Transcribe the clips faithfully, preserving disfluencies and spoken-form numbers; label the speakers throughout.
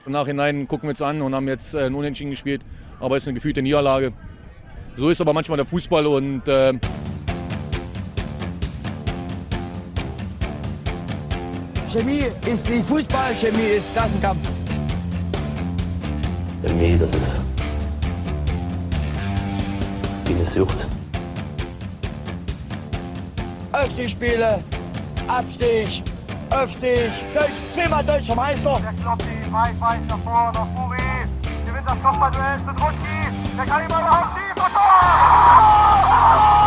Speaker 1: Im Nachhinein gucken wir es an und haben jetzt äh, ein Unentschieden gespielt, aber es ist eine gefühlte Niederlage. So ist aber manchmal der Fußball und äh
Speaker 2: Chemie ist wie Fußball, Chemie ist Klassenkampf.
Speaker 3: Chemie, das ist wie eine Sucht.
Speaker 2: Aufstiegsspiele, Abstieg, Aufstieg, Deutsch, zweimal deutscher Meister.
Speaker 4: Der Kloppi, weit, weit nach vorne, nach Buri, gewinnt das Kopfballduell zu Druschki, der kann ihn mal überhaupt schießen, und Tor!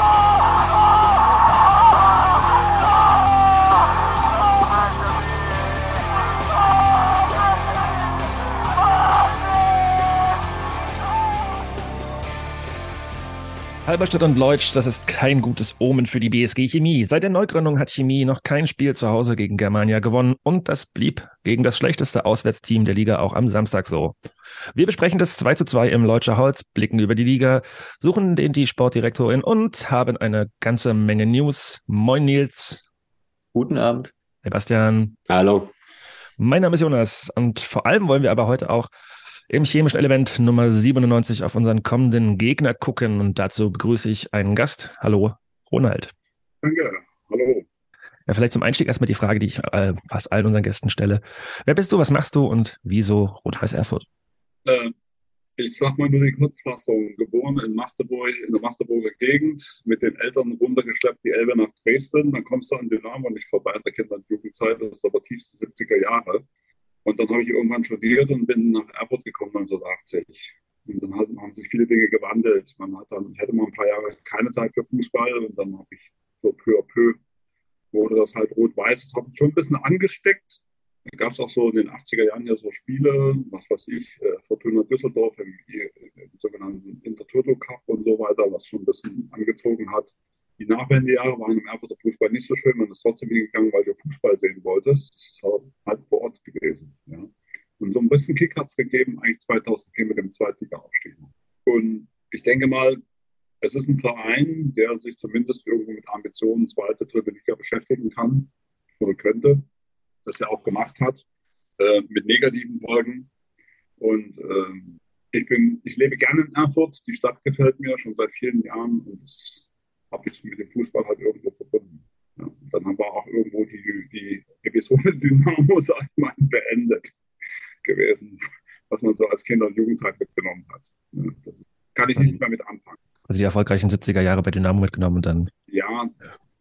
Speaker 5: Halberstadt und Leutsch, das ist kein gutes Omen für die B S G Chemie. Seit der Neugründung hat Chemie noch kein Spiel zu Hause gegen Germania gewonnen und das blieb gegen das schlechteste Auswärtsteam der Liga auch am Samstag so. Wir besprechen das zwei zu zwei im Leutscher Holz, blicken über die Liga, suchen den die Sportdirektorin und haben eine ganze Menge News. Moin Nils.
Speaker 3: Guten Abend.
Speaker 5: Sebastian.
Speaker 3: Hallo.
Speaker 5: Mein Name ist Jonas und vor allem wollen wir aber heute auch im chemischen Element Nummer siebenundneunzig auf unseren kommenden Gegner gucken und dazu begrüße ich einen Gast. Hallo, Ronald.
Speaker 6: Danke, hallo.
Speaker 5: Ja, vielleicht zum Einstieg erstmal die Frage, die ich äh, fast allen unseren Gästen stelle. Wer bist du, was machst du und wieso Rot-Weiß Erfurt?
Speaker 6: Äh, ich sag mal nur die Kurzfassung. Geboren in Magdeburg, in der Magdeburger Gegend, mit den Eltern runtergeschleppt, die Elbe nach Dresden. Dann kommst du an Dynamo nicht vorbei in der Kinder- und Jugendzeit, das ist aber tiefste siebziger Jahre. Und dann habe ich irgendwann studiert und bin nach Erfurt gekommen neunzehnhundertachtzig. Und dann haben, haben sich viele Dinge gewandelt. Man hat dann, ich hatte mal ein paar Jahre keine Zeit für Fußball und dann habe ich so peu à peu wurde das halt rot-weiß. Das hat uns schon ein bisschen angesteckt. Da gab es auch so in den achtziger Jahren ja so Spiele, was weiß ich, äh, Fortuna Düsseldorf im, im sogenannten Intertoto Cup und so weiter, was schon ein bisschen angezogen hat. Die Nachwendejahre waren im Erfurter Fußball nicht so schön. Man ist trotzdem hingegangen, weil du Fußball sehen wolltest. Das ist halt vor Ort gewesen. Ja. Und so ein bisschen Kick hat es gegeben, eigentlich zweitausendvier mit dem Zweitliga-Aufstieg. Und ich denke mal, es ist ein Verein, der sich zumindest irgendwo mit Ambitionen zweite, dritte Liga beschäftigen kann oder könnte, das er auch gemacht hat, äh, mit negativen Folgen. Und äh, ich bin, ich lebe gerne in Erfurt. Die Stadt gefällt mir schon seit vielen Jahren und es habe ich mit dem Fußball halt irgendwo verbunden. Ja, dann haben wir auch irgendwo die, die Episode Dynamo, sag ich mal, beendet gewesen, was man so als Kinder- und Jugendzeit mitgenommen hat. Ja, das ist, kann ich nichts mehr mit anfangen.
Speaker 5: Also die erfolgreichen siebziger Jahre bei Dynamo mitgenommen und dann...
Speaker 6: Ja,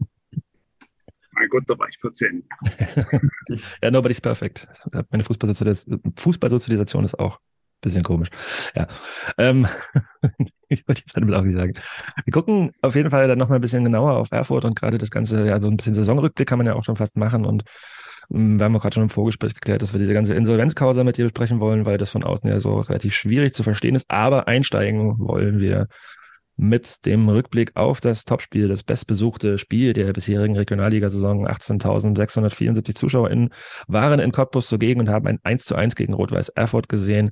Speaker 6: mein Gott, da war ich vierzehn.
Speaker 5: Ja, nobody's perfect. Meine Fußballsozialisation, Fußballsozialisation ist auch ein bisschen komisch. Ja, ähm, ich wollte jetzt damit auch nicht sagen. Wir gucken auf jeden Fall dann nochmal ein bisschen genauer auf Erfurt und gerade das ganze, ja, so ein bisschen Saisonrückblick kann man ja auch schon fast machen und ähm, wir haben auch gerade schon im Vorgespräch geklärt, dass wir diese ganze Insolvenzkausa mit dir besprechen wollen, weil das von außen ja so relativ schwierig zu verstehen ist, aber einsteigen wollen wir mit dem Rückblick auf das Topspiel, das bestbesuchte Spiel der bisherigen Regionalliga-Saison. achtzehntausendsechshundertvierundsiebzig ZuschauerInnen waren in Cottbus zugegen und haben ein eins zu eins gegen Rot-Weiß Erfurt gesehen.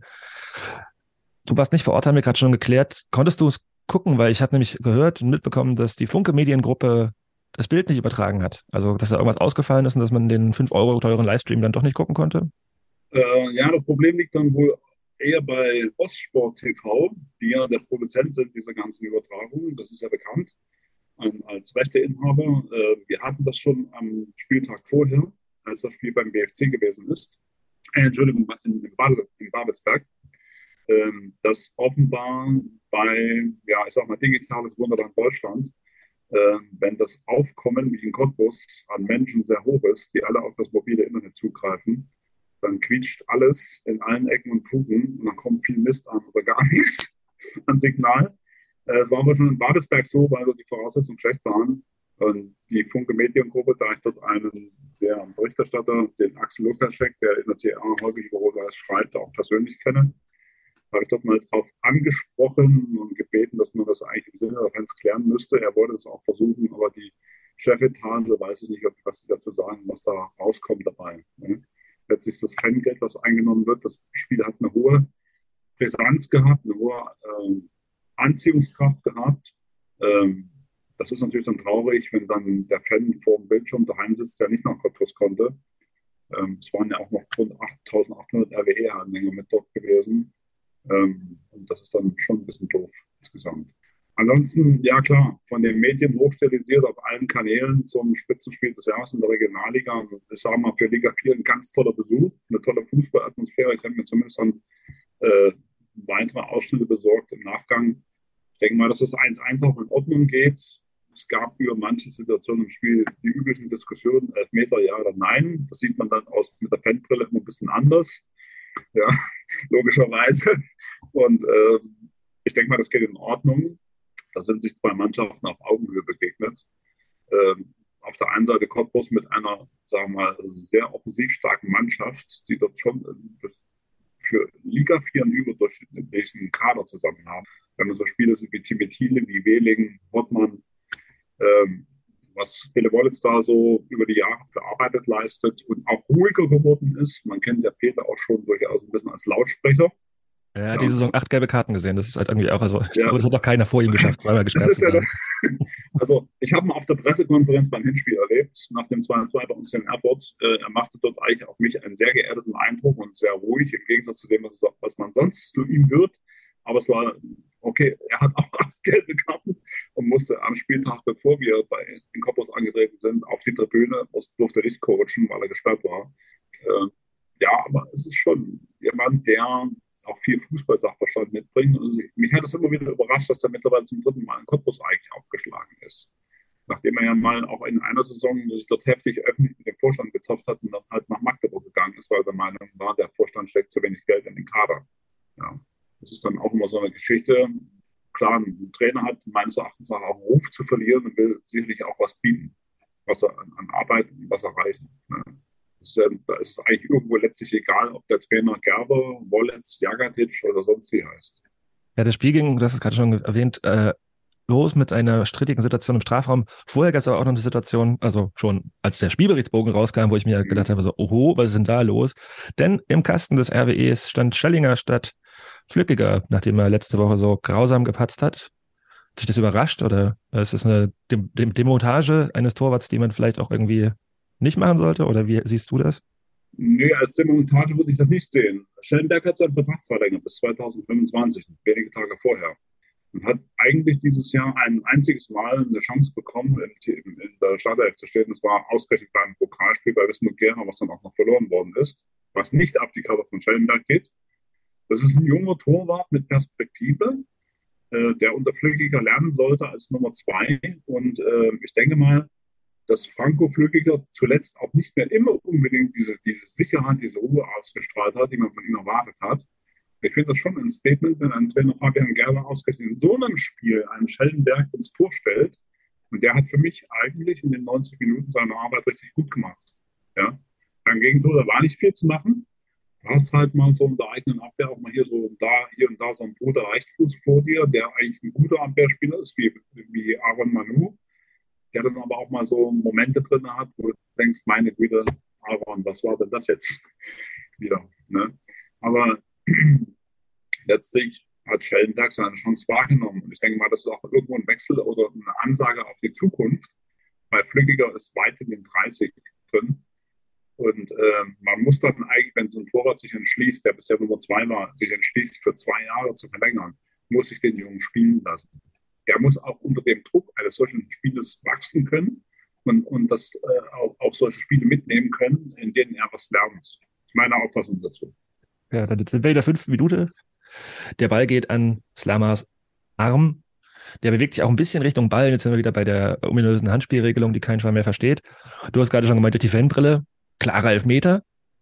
Speaker 5: Du warst nicht vor Ort, haben wir gerade schon geklärt. Konntest du es gucken? Weil ich habe nämlich gehört und mitbekommen, dass die Funke Mediengruppe das Bild nicht übertragen hat. Also, dass da irgendwas ausgefallen ist und dass man den fünf Euro teuren Livestream dann doch nicht gucken konnte?
Speaker 6: Äh, ja, das Problem liegt dann wohl eher bei Ostsport T V, die ja der Produzent sind dieser ganzen Übertragungen. Das ist ja bekannt ein, als Rechteinhaber. Äh, wir hatten das schon am Spieltag vorher, als das Spiel beim B F C gewesen ist. Äh, Entschuldigung, in, in, Bad, in Babelsberg. Äh, dass offenbar bei, ja, ich sag mal, digitales Wunderland Deutschland, äh, wenn das Aufkommen wie in Cottbus an Menschen sehr hoch ist, die alle auf das mobile Internet zugreifen, dann quietscht alles in allen Ecken und Fugen und dann kommt viel Mist an oder gar nichts an Signal. Es war aber schon in Babelsberg so, weil die Voraussetzungen schlecht waren. Und die Funke Mediengruppe, da ich dort einen der Berichterstatter, den Axel Lukaschek, der in der T A häufig über Rot-Weiß schreibt, auch persönlich kenne, habe ich dort mal drauf angesprochen und gebeten, dass man das eigentlich im Sinne der Fans klären müsste. Er wollte es auch versuchen, aber die Chefetage, weiß ich nicht, was sie dazu sagen, was da rauskommt dabei. Ne? Letztlich das Fangeld, was eingenommen wird. Das Spiel hat eine hohe Brisanz gehabt, eine hohe äh, Anziehungskraft gehabt. Ähm, das ist natürlich dann traurig, wenn dann der Fan vor dem Bildschirm daheim sitzt, der nicht nach Cottbus konnte. Ähm, es waren ja auch noch rund achttausendachthundert R W E-Anhänger mit dort gewesen. Ähm, und das ist dann schon ein bisschen doof insgesamt. Ansonsten, ja klar, von den Medien hochstilisiert auf allen Kanälen zum Spitzenspiel des Jahres in der Regionalliga. Ich sage mal, für Liga vier ein ganz toller Besuch, eine tolle Fußballatmosphäre. Ich habe mir zumindest dann äh, weitere Ausschnitte besorgt im Nachgang. Ich denke mal, dass das eins eins auch in Ordnung geht. Es gab über manche Situationen im Spiel die üblichen Diskussionen, Elfmeter ja oder nein. Das sieht man dann aus mit der Fanbrille immer ein bisschen anders. Ja, logischerweise. Und äh, ich denke mal, das geht in Ordnung. Da sind sich zwei Mannschaften auf Augenhöhe begegnet. Ähm, auf der einen Seite Cottbus mit einer, sagen wir mal, sehr offensiv starken Mannschaft, die dort schon das für Liga vier einen überdurchschnittlichen Kader zusammen haben. Wenn man so Spiele sind wie Timetile, wie Wehling, Wortmann, ähm, was Pele Wollitz da so über die Jahre verarbeitet leistet und auch ruhiger geworden ist. Man kennt ja Peter auch schon durchaus ein bisschen als Lautsprecher.
Speaker 5: Er hat
Speaker 6: Ja.
Speaker 5: die Saison acht gelbe Karten gesehen. Das ist halt irgendwie auch, also ich
Speaker 6: Ja.
Speaker 5: glaube, das hat doch keiner vor ihm geschafft, zweimal gesperrt
Speaker 6: Das ist
Speaker 5: zu
Speaker 6: ja
Speaker 5: sein.
Speaker 6: doch, also ich habe ihn auf der Pressekonferenz beim Hinspiel erlebt, nach dem zwei zwei bei uns in Erfurt. Äh, er machte dort eigentlich auf mich einen sehr geerdeten Eindruck und sehr ruhig, im Gegensatz zu dem, was, was man sonst zu ihm hört. Aber es war, okay, er hat auch acht gelbe Karten und musste am Spieltag, bevor wir bei den Cottbus angetreten sind, auf die Tribüne, durfte nicht coachen, weil er gesperrt war. Äh, ja, aber es ist schon jemand, der auch viel Fußballsachverstand mitbringen. Also mich hat es immer wieder überrascht, dass er mittlerweile zum dritten Mal in Cottbus eigentlich aufgeschlagen ist. Nachdem er ja mal auch in einer Saison sich dort heftig öffentlich mit dem Vorstand gezopft hat und dann halt nach Magdeburg gegangen ist, weil er der Meinung war, der Vorstand steckt zu wenig Geld in den Kader. Ja, das ist dann auch immer so eine Geschichte. Klar, ein Trainer hat meines Erachtens auch einen Ruf zu verlieren und will sicherlich auch was bieten, was er an, an Arbeit und was erreichen. Ne? Da ist es eigentlich irgendwo letztlich egal, ob der Trainer Gerber, Wollitz, Jagatic oder sonst wie heißt.
Speaker 5: Ja, das Spiel ging, du hast es gerade schon erwähnt, äh, los mit einer strittigen Situation im Strafraum. Vorher gab es aber auch noch eine Situation, also schon als der Spielberichtsbogen rauskam, wo ich mir gedacht habe, so, oho, was ist denn da los? Denn im Kasten des R W Es stand Schellinger statt Flückiger, nachdem er letzte Woche so grausam gepatzt hat. Hat dich das überrascht oder ist das eine Dem- Dem- Demontage eines Torwarts, die man vielleicht auch irgendwie nicht machen sollte? Oder wie siehst du das?
Speaker 6: Nee, als Demontage würde ich das nicht sehen. Schellenberg hat seinen Vertrag verlängert bis zweitausendfünfundzwanzig, wenige Tage vorher. Und hat eigentlich dieses Jahr ein einziges Mal eine Chance bekommen, in, in, in der Startelf zu stehen. Das war ausgerechnet beim Pokalspiel bei Wismut Gera, was dann auch noch verloren worden ist, was nicht auf die Cover von Schellenberg geht. Das ist ein junger Torwart mit Perspektive, äh, der unter Flückiger lernen sollte als Nummer zwei. Und äh, ich denke mal, dass Franco Flückiger zuletzt auch nicht mehr immer unbedingt diese, diese Sicherheit, diese Ruhe ausgestrahlt hat, die man von ihm erwartet hat. Ich finde das schon ein Statement, wenn ein Trainer Fabian Gerber ausgerechnet in so einem Spiel einen Schellenberg ins Tor stellt. Und der hat für mich eigentlich in den neunzig Minuten seine Arbeit richtig gut gemacht. Ja? Beim Gegentor, da war nicht viel zu machen. Du hast halt mal so in der eigenen Abwehr auch mal hier so da, hier und da so ein Bruder Reichtfuß vor dir, der eigentlich ein guter Abwehrspieler ist, wie, wie Aaron Manu, der dann aber auch mal so Momente drin hat, wo du denkst, meine Güte, Aaron, was war denn das jetzt wieder? Ne? Aber letztlich hat Schellenberg seine Chance wahrgenommen. Und ich denke mal, das ist auch irgendwo ein Wechsel oder eine Ansage auf die Zukunft, weil Flückiger ist weit in den dreißig drin. Und äh, man muss dann eigentlich, wenn so ein Torwart sich entschließt, der bisher Nummer zwei war, sich entschließt, für zwei Jahre zu verlängern, muss ich den Jungen spielen lassen. Der muss auch unter dem Druck eines solchen Spieles wachsen können und, und das, äh, auch, auch solche Spiele mitnehmen können, in denen er was lernt. Das ist meine Auffassung dazu.
Speaker 5: Ja, dann sind wir in der fünften Minute. Der Ball geht an Slamas Arm. Der bewegt sich auch ein bisschen Richtung Ball. Jetzt sind wir wieder bei der ominösen Handspielregelung, die kein Schwein mehr versteht. Du hast gerade schon gemeint, durch die Fanbrille. Klarer Elfmeter.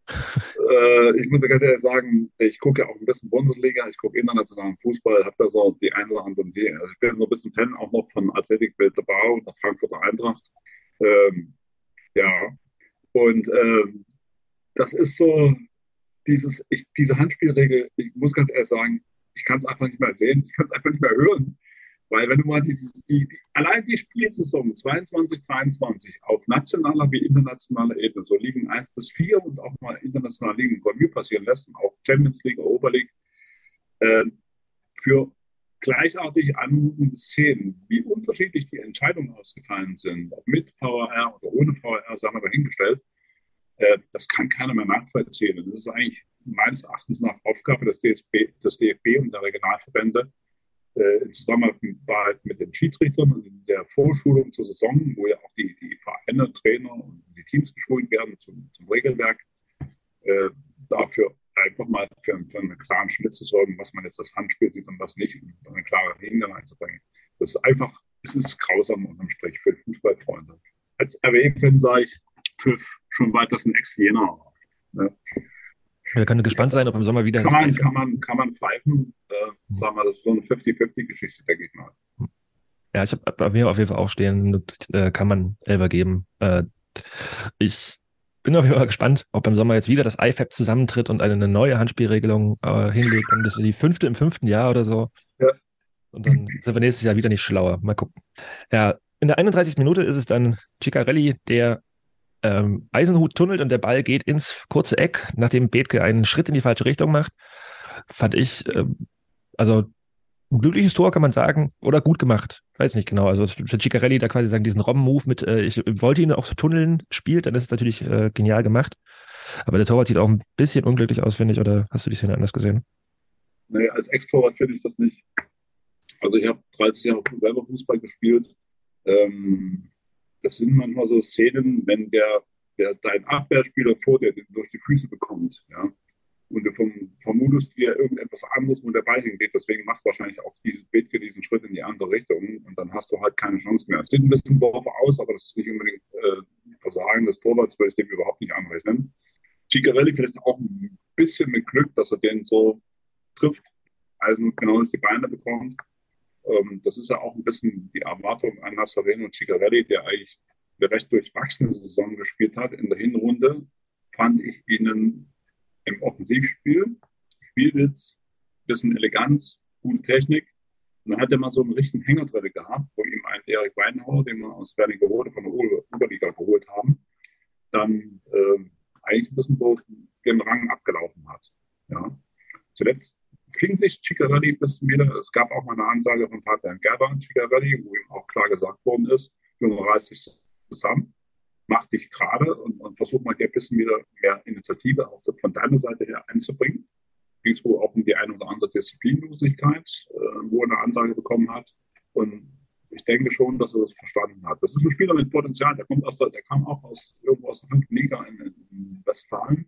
Speaker 6: Äh, ich muss ja ganz ehrlich sagen, ich gucke ja auch ein bisschen Bundesliga, ich gucke internationalen Fußball, habe da so die ein oder anderen Ideen. Also ich bin so ein bisschen Fan auch noch von Athletic Bilbao und der Frankfurter Eintracht. Ähm, ja, und ähm, das ist so dieses, ich, diese Handspielregel, ich muss ganz ehrlich sagen, ich kann es einfach nicht mehr sehen, ich kann es einfach nicht mehr hören. Weil wenn du mal dieses, die, die, allein die Spielsaison zweiundzwanzig dreiundzwanzig auf nationaler wie internationaler Ebene, so Ligen eins bis vier und auch mal internationale Ligen Revue passieren lässt, und auch Champions League, Europa League, äh, für gleichartig anmutende Szenen, wie unterschiedlich die Entscheidungen ausgefallen sind, ob mit V A R oder ohne V A R, sagen wir dahingestellt, äh, das kann keiner mehr nachvollziehen. Und das ist eigentlich meines Erachtens nach Aufgabe des D F B, des D F B und der Regionalverbände, in Zusammenarbeit mit den Schiedsrichtern und in der Vorschulung zur Saison, wo ja auch die, die Vereine, Trainer und die Teams geschult werden zum, zum Regelwerk, äh, dafür einfach mal für, für einen klaren Schnitt zu sorgen, was man jetzt als Handspiel sieht und was nicht, und eine klare Linie einzubringen. Das ist einfach, es ist grausam unterm Strich für Fußballfreunde. Als R W-Fan sage ich, Pfiff schon weiter ein Ex-Jena. Ne?
Speaker 5: Wir können gespannt sein, ob im Sommer wieder...
Speaker 6: Kann man, kann man, kann man pfeifen. Äh, mhm. Sagen wir, das ist so eine fünfzig fünfzig-Geschichte, denke ich mal.
Speaker 5: Ja, ich habe bei mir auf jeden Fall auch stehen, äh, kann man Elfer geben. Äh, ich bin auf jeden Fall gespannt, ob im Sommer jetzt wieder das I F A B zusammentritt und eine neue Handspielregelung äh, hinlegt. Dann ist die fünfte im fünften Jahr oder so. Ja. Und dann sind wir nächstes Jahr wieder nicht schlauer. Mal gucken. Ja, in der einunddreißigsten Minute ist es dann Ciccarelli, der Ähm, Eisenhut tunnelt und der Ball geht ins kurze Eck, nachdem Bethke einen Schritt in die falsche Richtung macht. Fand ich, äh, also ein glückliches Tor, kann man sagen, oder gut gemacht. Weiß nicht genau. Also für Ciccarelli da quasi sagen, diesen Robben-Move mit, äh, ich wollte ihn auch so tunneln, spielt, dann ist es natürlich äh, genial gemacht. Aber der Torwart sieht auch ein bisschen unglücklich aus, finde ich, oder hast du die Szene anders gesehen?
Speaker 6: Nee, als Ex-Torwart finde ich das nicht. Also ich habe dreißig Jahre selber Fußball gespielt. Ähm, Das sind manchmal so Szenen, wenn der, der dein Abwehrspieler vor dir den durch die Füße bekommt, ja, und du vom, vermutest dir irgendetwas anderes, wo der Ball hingeht. Deswegen macht wahrscheinlich auch diese Bethke diesen Schritt in die andere Richtung und dann hast du halt keine Chance mehr. Es sieht ein bisschen doof aus, aber das ist nicht unbedingt äh, Versagen des Torwarts, würde ich dem überhaupt nicht anrechnen. Ciccarelli vielleicht auch ein bisschen mit Glück, dass er den so trifft, also genau durch die Beine bekommt. Das ist ja auch ein bisschen die Erwartung an Nazzareno und Ciccarelli, der eigentlich eine recht durchwachsene Saison gespielt hat. In der Hinrunde fand ich ihnen im Offensivspiel, Spielwitz, bisschen Eleganz, gute Technik. Und dann hat er mal so einen richtigen Hänger drin gehabt, wo ihm ein Erik Weinhauer, den wir aus Wernigerode von der Oberliga geholt haben, dann äh, eigentlich ein bisschen so den Rang abgelaufen hat. Ja. Zuletzt fing sich Ciccarelli ein bisschen wieder. Es gab auch mal eine Ansage von Fabian Gerber an Ciccarelli, wo ihm auch klar gesagt worden ist, Junge, reiß dich zusammen, mach dich gerade und, und versuch mal ein bisschen wieder mehr Initiative auch von deiner Seite her einzubringen. Ging es wohl auch um die eine oder andere Disziplinlosigkeit, äh, wo er eine Ansage bekommen hat. Und ich denke schon, dass er das verstanden hat. Das ist ein Spieler mit Potenzial, der kommt aus der, der kam auch aus irgendwo aus der fünften Liga in, in Westfalen.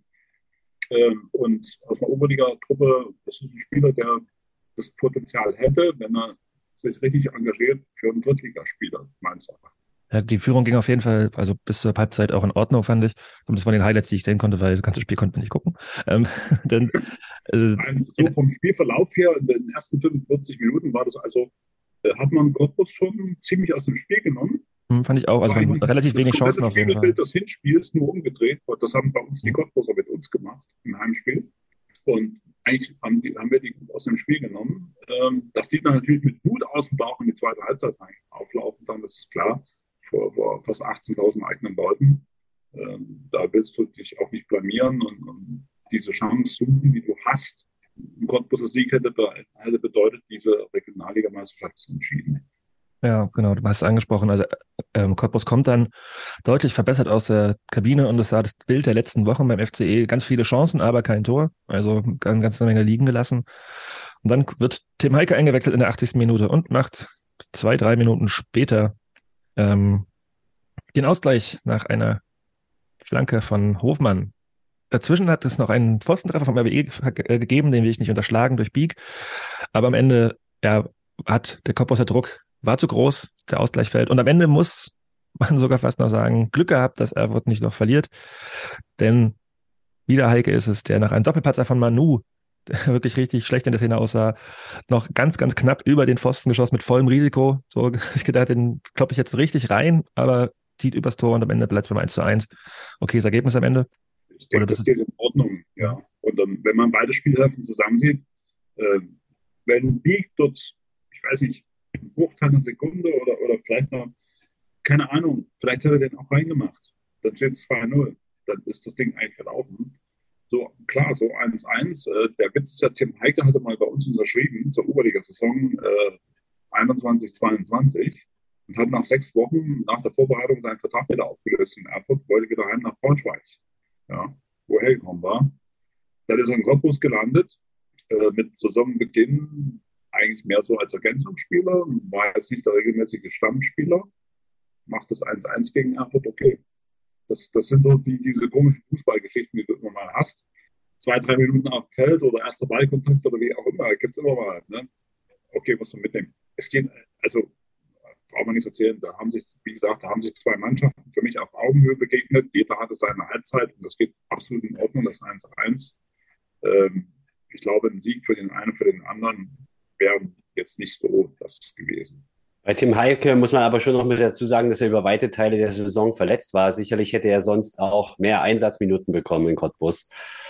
Speaker 6: Ähm, und aus einer Oberliga-Truppe, das ist ein Spieler, der das Potenzial hätte, wenn er sich richtig engagiert, für einen Drittligaspieler, meines Erachtens.
Speaker 5: Ja, die Führung ging auf jeden Fall, also bis zur Halbzeit auch in Ordnung, fand ich. Das von den Highlights, die ich sehen konnte, weil das ganze Spiel konnte man nicht gucken. Ähm, dann,
Speaker 6: äh, so vom Spielverlauf her, in den ersten fünfundvierzig Minuten war das also, äh, hat man Cottbus schon ziemlich aus dem Spiel genommen.
Speaker 5: Hm, fand ich auch, also waren relativ wenig Chancen auf jeden Fall.
Speaker 6: Das Hinspiel ist nur umgedreht, das haben bei uns die Cottbuser mit uns gemacht im Heimspiel. Und eigentlich haben, die, haben wir die aus dem Spiel genommen. Ähm, dass die dann natürlich mit Wut aus dem Bauch in die zweite Halbzeit auflaufen, dann ist klar, vor, vor fast achtzehntausend eigenen Leuten. Ähm, da willst du dich auch nicht blamieren und, und diese Chance suchen, die du hast. Ein Cottbuser Sieg hätte, hätte bedeutet, diese Regionalligameisterschaft ist entschieden.
Speaker 5: Ja, genau, du hast es angesprochen. Also ähm, Cottbus kommt dann deutlich verbessert aus der Kabine und es sah das Bild der letzten Wochen beim F C E. Ganz viele Chancen, aber kein Tor. Also eine ganze Menge liegen gelassen. Und dann wird Tim Heike eingewechselt in der achtzigsten Minute und macht zwei, drei Minuten später ähm, den Ausgleich nach einer Flanke von Hofmann. Dazwischen hat es noch einen Pfostentreffer vom R W E gegeben, den will ich nicht unterschlagen durch Bieg. Aber am Ende ja, hat der Cottbuser Druck war zu groß, der Ausgleich fällt. Und am Ende muss man sogar fast noch sagen, Glück gehabt, dass Erfurt nicht noch verliert. Denn wieder Heike ist es, der nach einem Doppelpatzer von Manu, der wirklich richtig schlecht in der Szene aussah, noch ganz, ganz knapp über den Pfosten geschossen mit vollem Risiko. So, ich gedacht, den kloppe ich jetzt richtig rein, aber zieht übers Tor und am Ende bleibt es beim eins zu eins. Okay, das Ergebnis am Ende?
Speaker 6: Ich denke, das geht in Ordnung, ja. Und dann, wenn man beide Spielhälften zusammen sieht, äh, wenn Bieg dort, ich weiß nicht, einen Bruchteil einer Sekunde oder, oder vielleicht noch, keine Ahnung, vielleicht hat er den auch reingemacht. Dann steht es zwei null. Dann ist das Ding eigentlich gelaufen. So, klar, so eins eins. Äh, der Witz ist ja, Tim Heike hatte mal bei uns unterschrieben zur Oberliga-Saison äh, einundzwanzig zweiundzwanzig und hat nach sechs Wochen nach der Vorbereitung seinen Vertrag wieder aufgelöst in Erfurt, wollte wieder heim nach Braunschweig. ja, wo er hergekommen war. Dann ist er in Cottbus gelandet, äh, mit Saisonbeginn eigentlich mehr so als Ergänzungsspieler, war jetzt nicht der regelmäßige Stammspieler, macht das eins eins gegen Erfurt, okay. Das, das sind so die, diese komischen Fußballgeschichten, die du immer mal hast. Zwei, drei Minuten auf dem Feld oder erster Ballkontakt oder wie auch immer, gibt es immer mal. Ne? Okay, musst du mitnehmen. Es geht, also, braucht man nichts erzählen, da haben sich, wie gesagt, da haben sich zwei Mannschaften für mich auf Augenhöhe begegnet. Jeder hatte seine Halbzeit und das geht absolut in Ordnung, das eins eins. Ähm, ich glaube, ein Sieg für den einen, für den anderen wäre jetzt nicht so das gewesen.
Speaker 7: Bei Tim Heike muss man aber schon noch mit dazu sagen, dass er über weite Teile der Saison verletzt war. Sicherlich hätte er sonst auch mehr Einsatzminuten bekommen in Cottbus.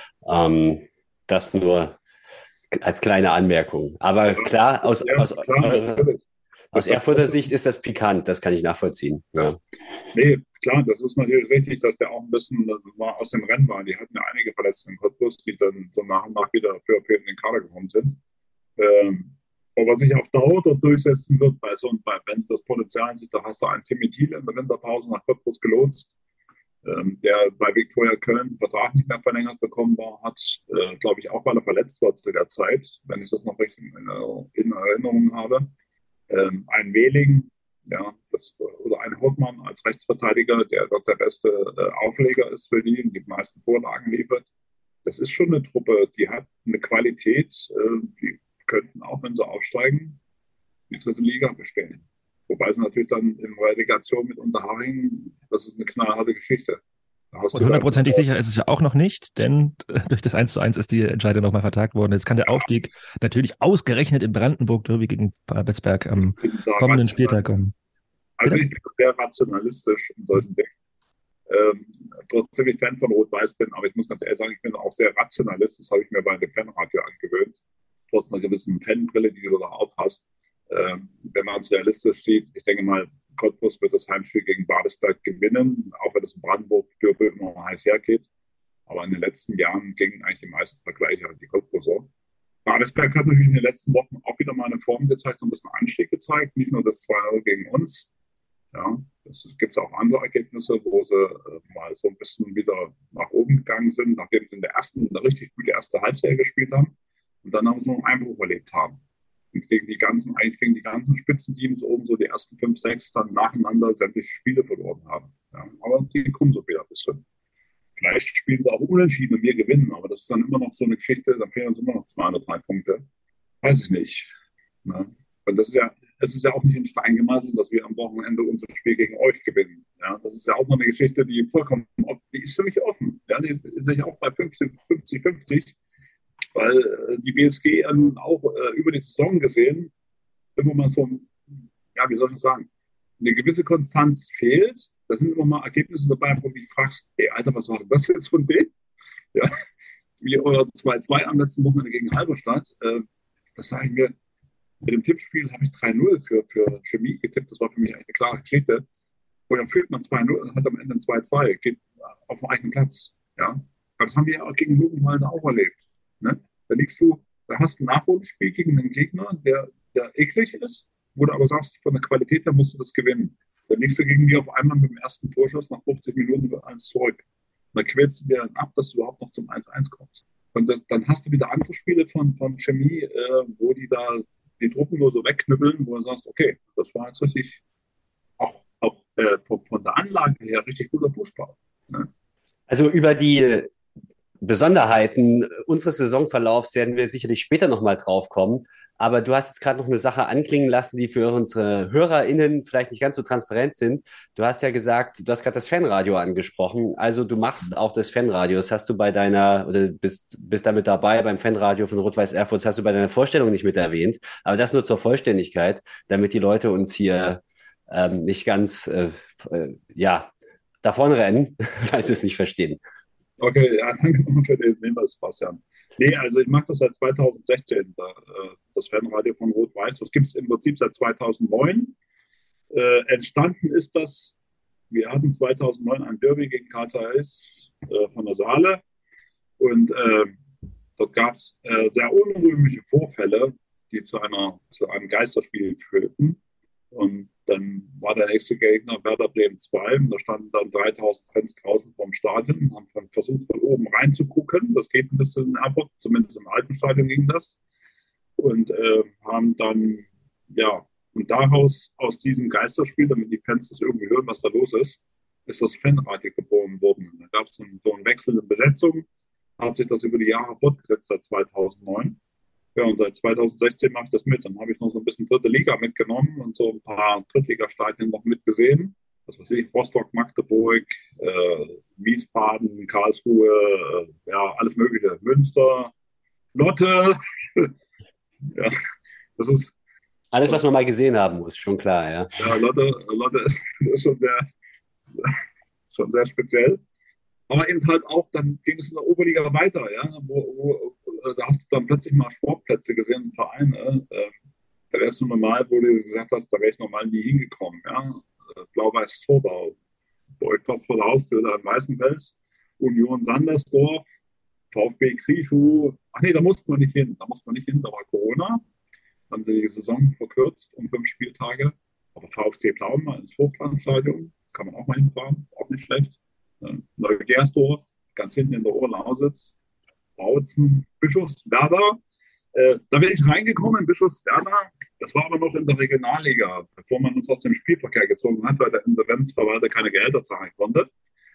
Speaker 7: Ähm, das nur als kleine Anmerkung. Aber ja, klar, aus, ja, aus, klar, äh, aus Erfurter Sicht ist das pikant, das kann ich nachvollziehen. Ja.
Speaker 6: Nee, klar, das ist natürlich richtig, dass der auch ein bisschen mal aus dem Rennen war. Die hatten ja einige Verletzte in Cottbus, die dann so nach und nach wieder peu à peu in den Kader gekommen sind. Ähm, aber was sich auf Dauer dort durchsetzen wird, bei so, bei, wenn das Potenzial sich, da hast du einen Timmy Thiel in der Winterpause nach Cottbus gelotst, ähm, der bei Viktoria Köln einen Vertrag nicht mehr verlängert bekommen war, hat, äh, glaube ich, auch weil er verletzt war zu der Zeit, wenn ich das noch richtig in, in Erinnerung habe. Ähm, ein Wehling, ja, das, oder ein Hauptmann als Rechtsverteidiger, der dort der beste äh, Aufleger ist für die und die meisten Vorlagen liefert. Das ist schon eine Truppe, die hat eine Qualität, äh, die könnten auch, wenn sie aufsteigen, die dritte Liga bestehen. Wobei sie natürlich dann in Relegation mit Unterhaching, das ist eine knallharte Geschichte.
Speaker 5: Und hundertprozentig sicher ist es ja auch noch nicht, denn durch das eins zu eins ist die Entscheidung nochmal vertagt worden. Jetzt kann der Aufstieg natürlich ausgerechnet in Brandenburg-Derby gegen Babelsberg am kommenden Spieltag kommen.
Speaker 6: Also ich bin sehr rationalistisch in solchen Dingen. Ähm, trotzdem ich Fan von Rot-Weiß bin, aber ich muss ganz ehrlich sagen, ich bin auch sehr rationalist. Das habe ich mir bei dem Fanradio angewöhnt. Trotz einer gewissen Fanbrille, die du da aufhast. Ähm, wenn man es realistisch sieht, ich denke mal, Cottbus wird das Heimspiel gegen Babelsberg gewinnen, auch wenn es in Brandenburg-Derby immer heiß hergeht. Aber in den letzten Jahren gingen eigentlich die meisten Vergleiche an die Cottbuser. Babelsberg hat natürlich in den letzten Wochen auch wieder mal eine Form gezeigt, so ein bisschen Anstieg gezeigt, nicht nur das zwei null gegen uns. Ja, es gibt auch andere Ergebnisse, wo sie äh, mal so ein bisschen wieder nach oben gegangen sind, nachdem sie in der ersten, eine richtig gute erste Halbzeit gespielt haben. Und dann haben sie noch einen Einbruch erlebt haben. Und gegen die ganzen, eigentlich gegen die ganzen Spitzenteams oben so die ersten fünf, sechs dann nacheinander sämtliche Spiele verloren haben. Ja, aber die kommen so wieder ein bisschen. Vielleicht spielen sie auch unentschieden und wir gewinnen, aber das ist dann immer noch so eine Geschichte, dann fehlen uns immer noch zwei oder drei Punkte. Weiß ich nicht. Ne? Und das ist ja, es ist ja auch nicht in Stein gemeißelt, dass wir am Wochenende unser Spiel gegen euch gewinnen. Ja? Das ist ja auch noch eine Geschichte, die vollkommen, die ist für mich offen. Ja? Die ist ja auch bei fünfzig fünfzig. Weil äh, die B S G ähm, auch äh, über die Saison gesehen immer mal so, ja, wie soll ich sagen, eine gewisse Konstanz fehlt. Da sind immer mal Ergebnisse dabei, wo du dich fragst, ey, Alter, was war denn das jetzt von denen? Ja, wie euer zwei zwei am letzten Wochenende gegen Halberstadt. Äh, das sage ich mir, mit dem Tippspiel habe ich drei null für, für Chemie getippt. Das war für mich eine klare Geschichte. Und dann führt man zwei null und hat am Ende ein zwei zwei, geht auf dem eigenen Platz. Ja? Aber das haben wir ja auch gegen Luckenwalde auch erlebt. Ne? Da liegst du, da hast du ein Nachholspiel gegen einen Gegner, der, der eklig ist, wo du aber sagst, von der Qualität her musst du das gewinnen. Dann liegst du gegen die auf einmal mit dem ersten Torschuss nach fünfzig Minuten eins zurück. Und dann quälst du dir dann ab, dass du überhaupt noch zum eins eins kommst. Und das, dann hast du wieder andere Spiele von, von Chemie, äh, wo die da die Truppen nur so wegknüppeln, wo du sagst, okay, das war jetzt richtig, auch, auch äh, von, von der Anlage her richtig guter Fußball. Ne?
Speaker 7: Also über die Besonderheiten unseres Saisonverlaufs werden wir sicherlich später nochmal drauf kommen. Aber du hast jetzt gerade noch eine Sache anklingen lassen, die für unsere HörerInnen vielleicht nicht ganz so transparent sind. Du hast ja gesagt, du hast gerade das Fanradio angesprochen. Also du machst auch das Fanradio. Das hast du bei deiner, oder bist, bist damit dabei beim Fanradio von Rot-Weiß Erfurt. Das hast du bei deiner Vorstellung nicht mit erwähnt. Aber das nur zur Vollständigkeit, damit die Leute uns hier ähm, nicht ganz, äh, äh, ja, davonrennen, weil sie es nicht verstehen.
Speaker 6: Okay, ja, danke nochmal für den Hinweis, Bastian. Nee, also ich mache das seit zweitausendsechzehn, da, äh, das Fanradio von Rot-Weiß. Das gibt es im Prinzip seit zweitausendneun. Äh, entstanden ist das, wir hatten zweitausendneun ein Derby gegen Karl Zeiss äh, von der Saale. Und äh, dort gab es äh, sehr unrühmliche Vorfälle, die zu, einer, zu einem Geisterspiel führten. Und Dann war der nächste Gegner Werder Bremen zwei. Da standen dann dreitausend Fans draußen vorm Stadion, haben dann versucht, von oben reinzugucken. Das geht ein bisschen in Erfurt, zumindest im alten Stadion ging das. Und äh, haben dann, ja, und daraus, aus diesem Geisterspiel, damit die Fans das irgendwie hören, was da los ist, ist das Fanradio geboren worden. Da gab es so einen Wechsel in Besetzung, hat sich das über die Jahre fortgesetzt seit zweitausendneun. Ja, und seit zweitausendsechzehn mache ich das mit. Dann habe ich noch so ein bisschen dritte Liga mitgenommen und so ein paar Drittligastadien noch mitgesehen. Was weiß ich, Rostock, Magdeburg, äh, Wiesbaden, Karlsruhe, äh, ja, alles Mögliche. Münster, Lotte. Ja, das ist.
Speaker 7: Alles, was man mal gesehen haben muss, schon klar, ja.
Speaker 6: Ja, Lotte, Lotte ist, ist schon, sehr, schon sehr speziell. Aber eben halt auch, dann ging es in der Oberliga weiter, ja, wo, wo da hast du dann plötzlich mal Sportplätze gesehen, Vereine. Äh, da wärst du normal, wo du gesagt hast, da wäre ich normal nie hingekommen, ja. Blau-Weiß Zorbau, bei euch fast vor der Haustür, da in Weißenfels, Union Sandersdorf, VfB Krieschuh. Ach nee, da musste man nicht hin, da musste man nicht hin, da war Corona. Dann haben sie die Saison verkürzt um fünf Spieltage. Aber VfC Plauen ins Hochlandstadion, kann man auch mal hinfahren, auch nicht schlecht. Neugersdorf, ganz hinten in der Oberlausitz, Bautzen, Bischofswerda. Äh, da bin ich reingekommen in Bischofswerda. Das war aber noch in der Regionalliga, bevor man uns aus dem Spielverkehr gezogen hat, weil der Insolvenzverwalter keine Gehälter zahlen konnte.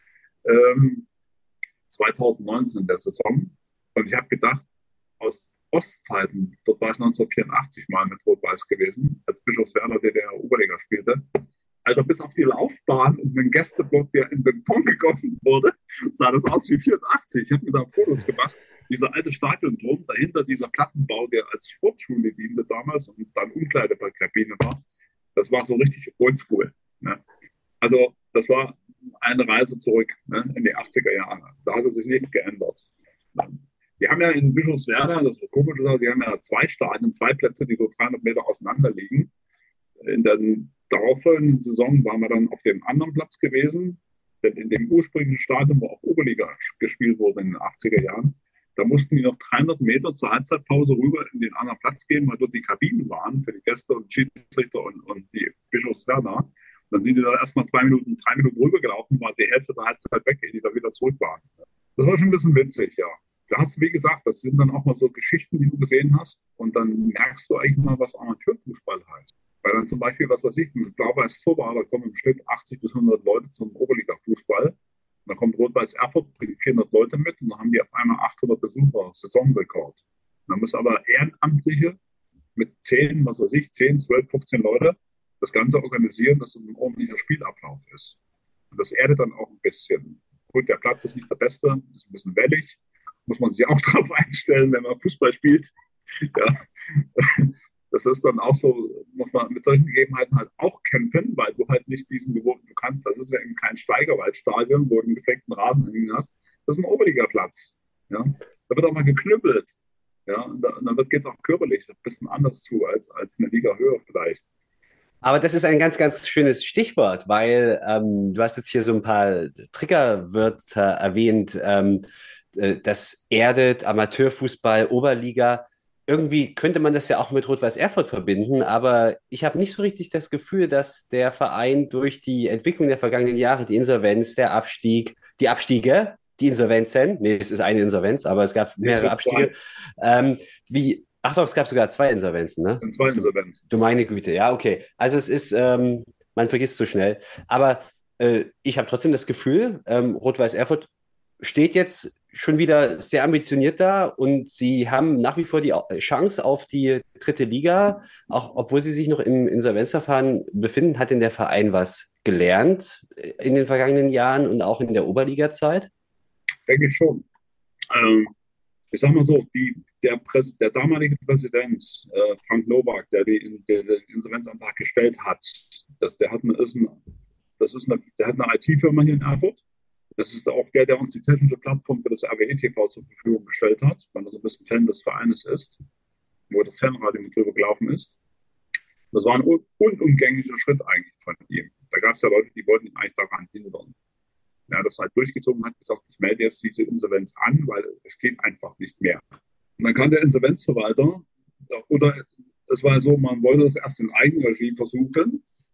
Speaker 6: Ähm, zweitausendneunzehn in der Saison. Und ich habe gedacht, aus Ostzeiten, dort war ich neunzehnhundertvierundachtzig mal mit Rot-Weiß gewesen, als Bischofswerda, der der Oberliga spielte. Alter, bis auf die Laufbahn und einen Gästeblock, der in Beton gegossen wurde, sah das aus wie vierundachtzig. Ich habe mir da Fotos gemacht. Dieser alte Stadionturm, dahinter dieser Plattenbau, der als Sportschule diente damals und dann Umkleidekabine war, das war so richtig oldschool. Ne? Also das war eine Reise zurück, ne, in die achtziger Jahre. Da hatte sich nichts geändert. Die haben ja in Bischofswerda, das war komisch, die haben ja zwei Stadien, zwei Plätze, die so dreihundert Meter auseinander liegen. In der darauffolgenden Saison waren wir dann auf dem anderen Platz gewesen, denn in dem ursprünglichen Stadion, wo auch Oberliga gespielt wurde in den achtziger Jahren, da mussten die noch dreihundert Meter zur Halbzeitpause rüber in den anderen Platz gehen, weil dort die Kabinen waren für die Gäste und Schiedsrichter und, und die Bischofswerda. Und dann sind die da erstmal zwei Minuten, drei Minuten rübergelaufen, war die Hälfte der Halbzeit weg, ehe die da wieder zurück waren. Das war schon ein bisschen witzig, ja. Da hast du, wie gesagt, das sind dann auch mal so Geschichten, die du gesehen hast und dann merkst du eigentlich mal, was Amateurfußball heißt. Weil dann zum Beispiel, was weiß ich, mit Blau-Weiß Zorbau, da kommen im Schnitt achtzig bis hundert Leute zum Oberliga-Fußball. Und dann kommt Rot-Weiß Erfurt, bringt vierhundert Leute mit und dann haben die auf einmal achthundert Besucher, Saisonrekord. Und dann müssen aber Ehrenamtliche mit zehn, was weiß ich, zehn, zwölf, fünfzehn Leute das Ganze organisieren, dass es ein ordentlicher Spielablauf ist. Und das erdet dann auch ein bisschen. Gut, der Platz ist nicht der beste, ist ein bisschen wellig. Muss man sich auch drauf einstellen, wenn man Fußball spielt. Ja. Das ist dann auch so, muss man mit solchen Gegebenheiten halt auch kämpfen, weil du halt nicht diesen gewohnten, du kannst, das ist ja eben kein Steigerwaldstadion, wo du einen gefleckten Rasen hängen hast. Das ist ein Oberligaplatz. Ja. Da wird auch mal geknüppelt. Ja. Und, da, und dann geht es auch körperlich ein bisschen anders zu als, als eine Liga höher vielleicht.
Speaker 7: Aber das ist ein ganz, ganz schönes Stichwort, weil ähm, du hast jetzt hier so ein paar Triggerwörter erwähnt, ähm, äh, das erdet, Amateurfußball, Oberliga. Irgendwie könnte man das ja auch mit Rot-Weiß Erfurt verbinden, aber ich habe nicht so richtig das Gefühl, dass der Verein durch die Entwicklung der vergangenen Jahre, die Insolvenz, der Abstieg, die Abstiege, die Insolvenzen, nee, es ist eine Insolvenz, aber es gab mehrere Abstiege, ähm, wie, ach doch, es gab sogar zwei Insolvenzen, ne?
Speaker 6: Zwei Insolvenzen.
Speaker 7: Du meine Güte, ja, okay. Also es ist, ähm, man vergisst so schnell, aber äh, ich habe trotzdem das Gefühl, ähm, Rot-Weiß Erfurt steht jetzt schon wieder sehr ambitioniert da und sie haben nach wie vor die Chance auf die dritte Liga, auch obwohl sie sich noch im Insolvenzverfahren befinden. Hat denn der Verein was gelernt in den vergangenen Jahren und auch in der Oberliga-Zeit?
Speaker 6: Denke ich schon. Ähm, ich sag mal so, die, der, Präs, der damalige Präsident, äh, Frank Nowak, der, die, der den Insolvenzantrag gestellt hat, das, der, hat eine, ist ein, das ist eine, der hat eine I T-Firma hier in Erfurt. Das ist auch der, der uns die technische Plattform für das R W E T V zur Verfügung gestellt hat, weil er so ein bisschen Fan des Vereines ist, wo das Fanradio mit drüber gelaufen ist. Das war ein un unumgänglicher Schritt eigentlich von ihm. Da gab es ja Leute, die wollten ihn eigentlich daran hindern. Er hat das halt durchgezogen, hat gesagt, ich melde jetzt diese Insolvenz an, weil es geht einfach nicht mehr. Und dann kam der Insolvenzverwalter, oder es war so, man wollte das erst in Eigenregie versuchen,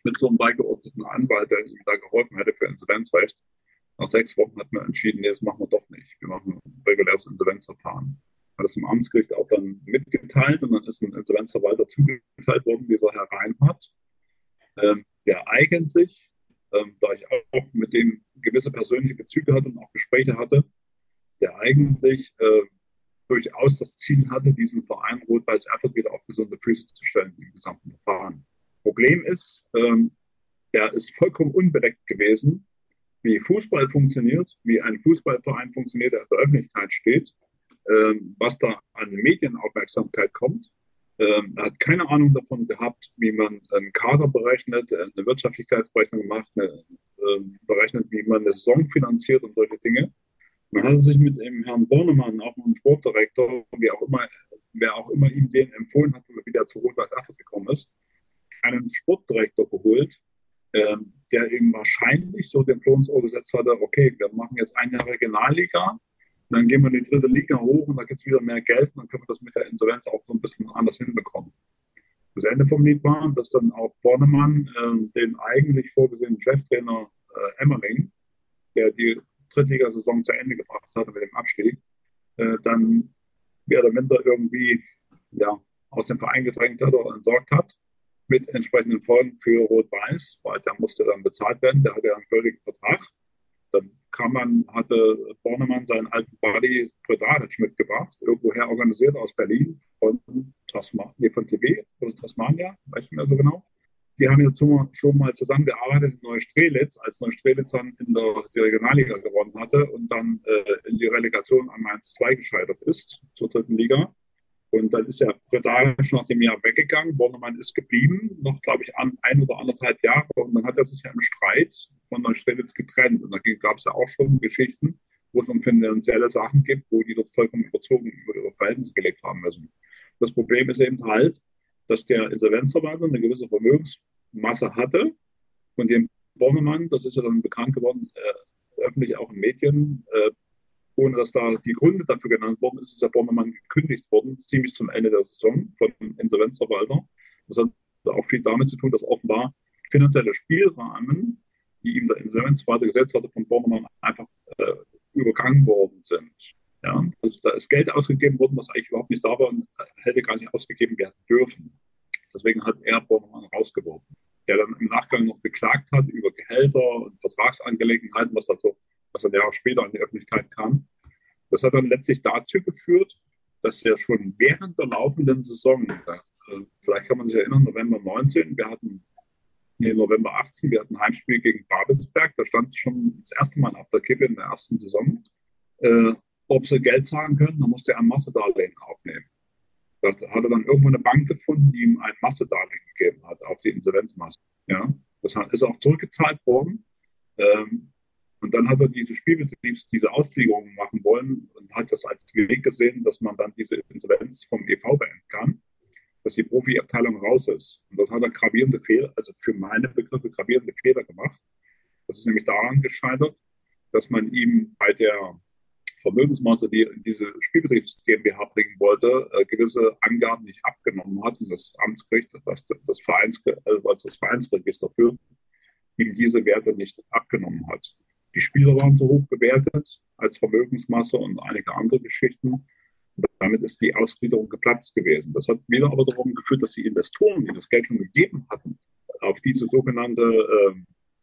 Speaker 6: mit so einem beigeordneten Anwalt, der ihm da geholfen hätte für Insolvenzrecht. Nach sechs Wochen hat man entschieden, nee, das machen wir doch nicht. Wir machen ein reguläres Insolvenzverfahren. Hat das im Amtsgericht auch dann mitgeteilt und dann ist ein Insolvenzverwalter zugeteilt worden, dieser Herr Reinhardt, ähm, der eigentlich, ähm, da ich auch mit dem gewisse persönliche Bezüge hatte und auch Gespräche hatte, der eigentlich äh, durchaus das Ziel hatte, diesen Verein Rot-Weiß Erfurt wieder auf gesunde Füße zu stellen im gesamten Verfahren. Problem ist, ähm, er ist vollkommen unbedeckt gewesen, wie Fußball funktioniert, wie ein Fußballverein funktioniert, der in der Öffentlichkeit steht, ähm, was da an Medienaufmerksamkeit kommt. Ähm, er hat keine Ahnung davon gehabt, wie man einen Kader berechnet, eine Wirtschaftlichkeitsberechnung macht, eine, äh, berechnet, wie man eine Saison finanziert und solche Dinge. Man hat sich mit dem Herrn Bornemann, auch einem Sportdirektor, wie auch immer, wer auch immer ihm den empfohlen hat, wie der zu Rot-Weiß Erfurt gekommen ist, einen Sportdirektor geholt, ähm, der ihm wahrscheinlich so den Floh ins Ohr gesetzt hatte, okay, wir machen jetzt ein Jahr Regionalliga, dann gehen wir in die dritte Liga hoch und da gibt es wieder mehr Geld und dann können wir das mit der Insolvenz auch so ein bisschen anders hinbekommen. Das Ende vom Lied war, dass dann auch Bornemann äh, den eigentlich vorgesehenen Cheftrainer äh, Emmerling, der die Drittligasaison zu Ende gebracht hatte mit dem Abstieg, äh, dann mehr oder minder irgendwie ja, aus dem Verein gedrängt hat oder entsorgt hat, mit entsprechenden Folgen für Rot-Weiß, weil der musste dann bezahlt werden, der hatte ja einen gültigen Vertrag. Dann kam man, hatte Bornemann seinen alten Buddy Predaric mitgebracht, irgendwoher organisiert aus Berlin, von Tasmania, nee, von T V oder Tasmania, weiß ich nicht mehr so genau. Die haben jetzt schon mal zusammengearbeitet in Neustrelitz, als Neustrelitz dann in der die Regionalliga gewonnen hatte und dann äh, in die Relegation an Mainz zwei gescheitert ist, zur dritten Liga. Und dann ist ja Predaric nach dem Jahr weggegangen. Bornemann ist geblieben, noch, glaube ich, an ein oder anderthalb Jahre. Und dann hat er sich ja im Streit von Neustrelitz getrennt. Und da gab es ja auch schon Geschichten, wo es um finanzielle Sachen gibt, wo die dort vollkommen überzogen über ihre Verhältnisse gelebt haben müssen. Das Problem ist eben halt, dass der Insolvenzverwalter eine gewisse Vermögensmasse hatte und dem Bornemann, das ist ja dann bekannt geworden, äh, öffentlich auch in Medien, äh, ohne dass da die Gründe dafür genannt worden ist, ist der Bornemann gekündigt worden, ziemlich zum Ende der Saison von dem Insolvenzverwalter. Das hat auch viel damit zu tun, dass offenbar finanzielle Spielrahmen, die ihm der Insolvenzverwalter gesetzt hatte, von Bornemann einfach äh, übergangen worden sind. Ja, also da ist Geld ausgegeben worden, was eigentlich überhaupt nicht da war und hätte gar nicht ausgegeben werden dürfen. Deswegen hat er Bornemann rausgeworfen, der dann im Nachgang noch beklagt hat über Gehälter und Vertragsangelegenheiten, was, dazu, was dann Jahre später in die Öffentlichkeit kam. Das hat dann letztlich dazu geführt, dass er schon während der laufenden Saison, vielleicht kann man sich erinnern, November neunzehn, wir hatten, nee, November achtzehn, wir hatten ein Heimspiel gegen Babelsberg, da stand es schon das erste Mal auf der Kippe in der ersten Saison, äh, ob sie Geld zahlen können, dann musste er ein Massedarlehen aufnehmen. Da hat er dann irgendwo eine Bank gefunden, die ihm ein Massedarlehen gegeben hat auf die Insolvenzmasse. Ja, das ist auch zurückgezahlt worden. Ähm, und dann hat er diese Spielbetriebs, diese Auslegung machen wollen und hat das als Weg gesehen, dass man dann diese Insolvenz vom E V beenden kann, dass die Profiabteilung raus ist. Und dort hat er gravierende Fehler, also für meine Begriffe gravierende Fehler gemacht. Das ist nämlich daran gescheitert, dass man ihm bei der Vermögensmasse, die in diese Spielbetriebs GmbH bringen wollte, äh, gewisse Angaben nicht abgenommen hat und das Amtsgericht, das, das, Vereins, also das Vereinsregister führt, ihm diese Werte nicht abgenommen hat. Die Spieler waren so hoch bewertet als Vermögensmasse und einige andere Geschichten. Und damit ist die Ausgliederung geplatzt gewesen. Das hat wieder aber darum geführt, dass die Investoren, die das Geld schon gegeben hatten, auf diese sogenannte äh,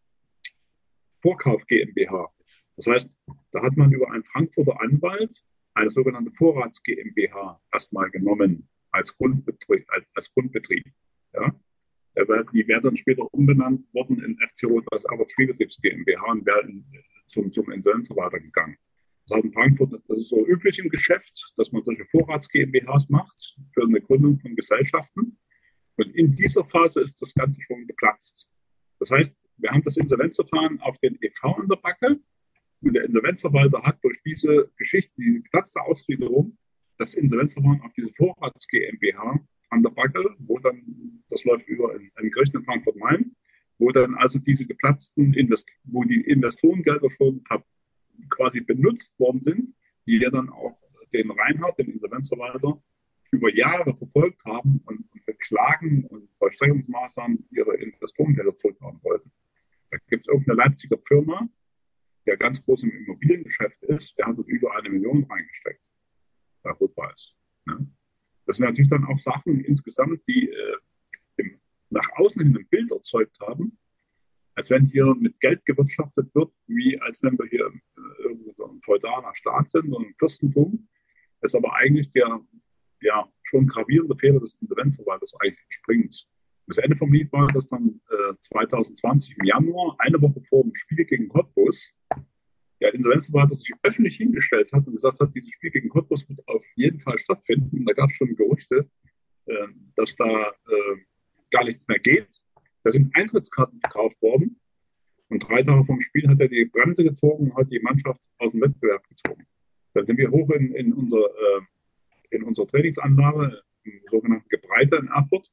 Speaker 6: Vorkauf GmbH. Das heißt, da hat man über einen Frankfurter Anwalt eine sogenannte Vorrats GmbH erstmal genommen als Grundbetrieb. Als, als Grundbetrieb ja. Die wäre dann später umbenannt worden in F C Rot-Weiß Erfurt Spielbetriebs GmbH und wäre zum, zum Insolvenzverwalter gegangen. Das hat in Frankfurt, das ist so üblich im Geschäft, dass man solche Vorrats GmbHs macht für eine Gründung von Gesellschaften. Und in dieser Phase ist das Ganze schon geplatzt. Das heißt, wir haben das Insolvenzverfahren auf den E V an der Backe. Und der Insolvenzverwalter hat durch diese Geschichte, diese geplatzte Ausgliederung, das Insolvenzverfahren auf diese Vorrats GmbH an der Backe, wo dann, das läuft über ein, ein Gericht in Frankfurt-Main, wo dann also diese geplatzten, Invest wo die Investorengelder schon quasi benutzt worden sind, die ja dann auch den Reinhardt, den Insolvenzverwalter, über Jahre verfolgt haben und, und mit Klagen und Vollstreckungsmaßnahmen ihre Investorengelder zurückhaben wollten. Da gibt es irgendeine Leipziger Firma, der ganz groß im Immobiliengeschäft ist, der hat dort über eine Million reingesteckt bei Rot-Weiß. Ne? Das sind natürlich dann auch Sachen insgesamt, die äh, im, nach außen hin ein Bild erzeugt haben, als wenn hier mit Geld gewirtschaftet wird, wie als wenn wir hier äh, irgendwo so ein feudaler Staat sind und ein Fürstentum. Das ist aber eigentlich der ja, schon gravierende Fehler des Insolvenzverwalters eigentlich entspringt. Das Ende vom Lied war, dass dann äh, zwanzig zwanzig im Januar, eine Woche vor dem Spiel gegen Cottbus, der Insolvenzverwalter sich öffentlich hingestellt hat und gesagt hat, dieses Spiel gegen Cottbus wird auf jeden Fall stattfinden. Und da gab es schon Gerüchte, äh, dass da äh, gar nichts mehr geht. Da sind Eintrittskarten verkauft worden. Und drei Tage vom Spiel hat er die Bremse gezogen und hat die Mannschaft aus dem Wettbewerb gezogen. Dann sind wir hoch in, in, unser, äh, in unserer Trainingsanlage, im sogenannten Gebreite in Erfurt.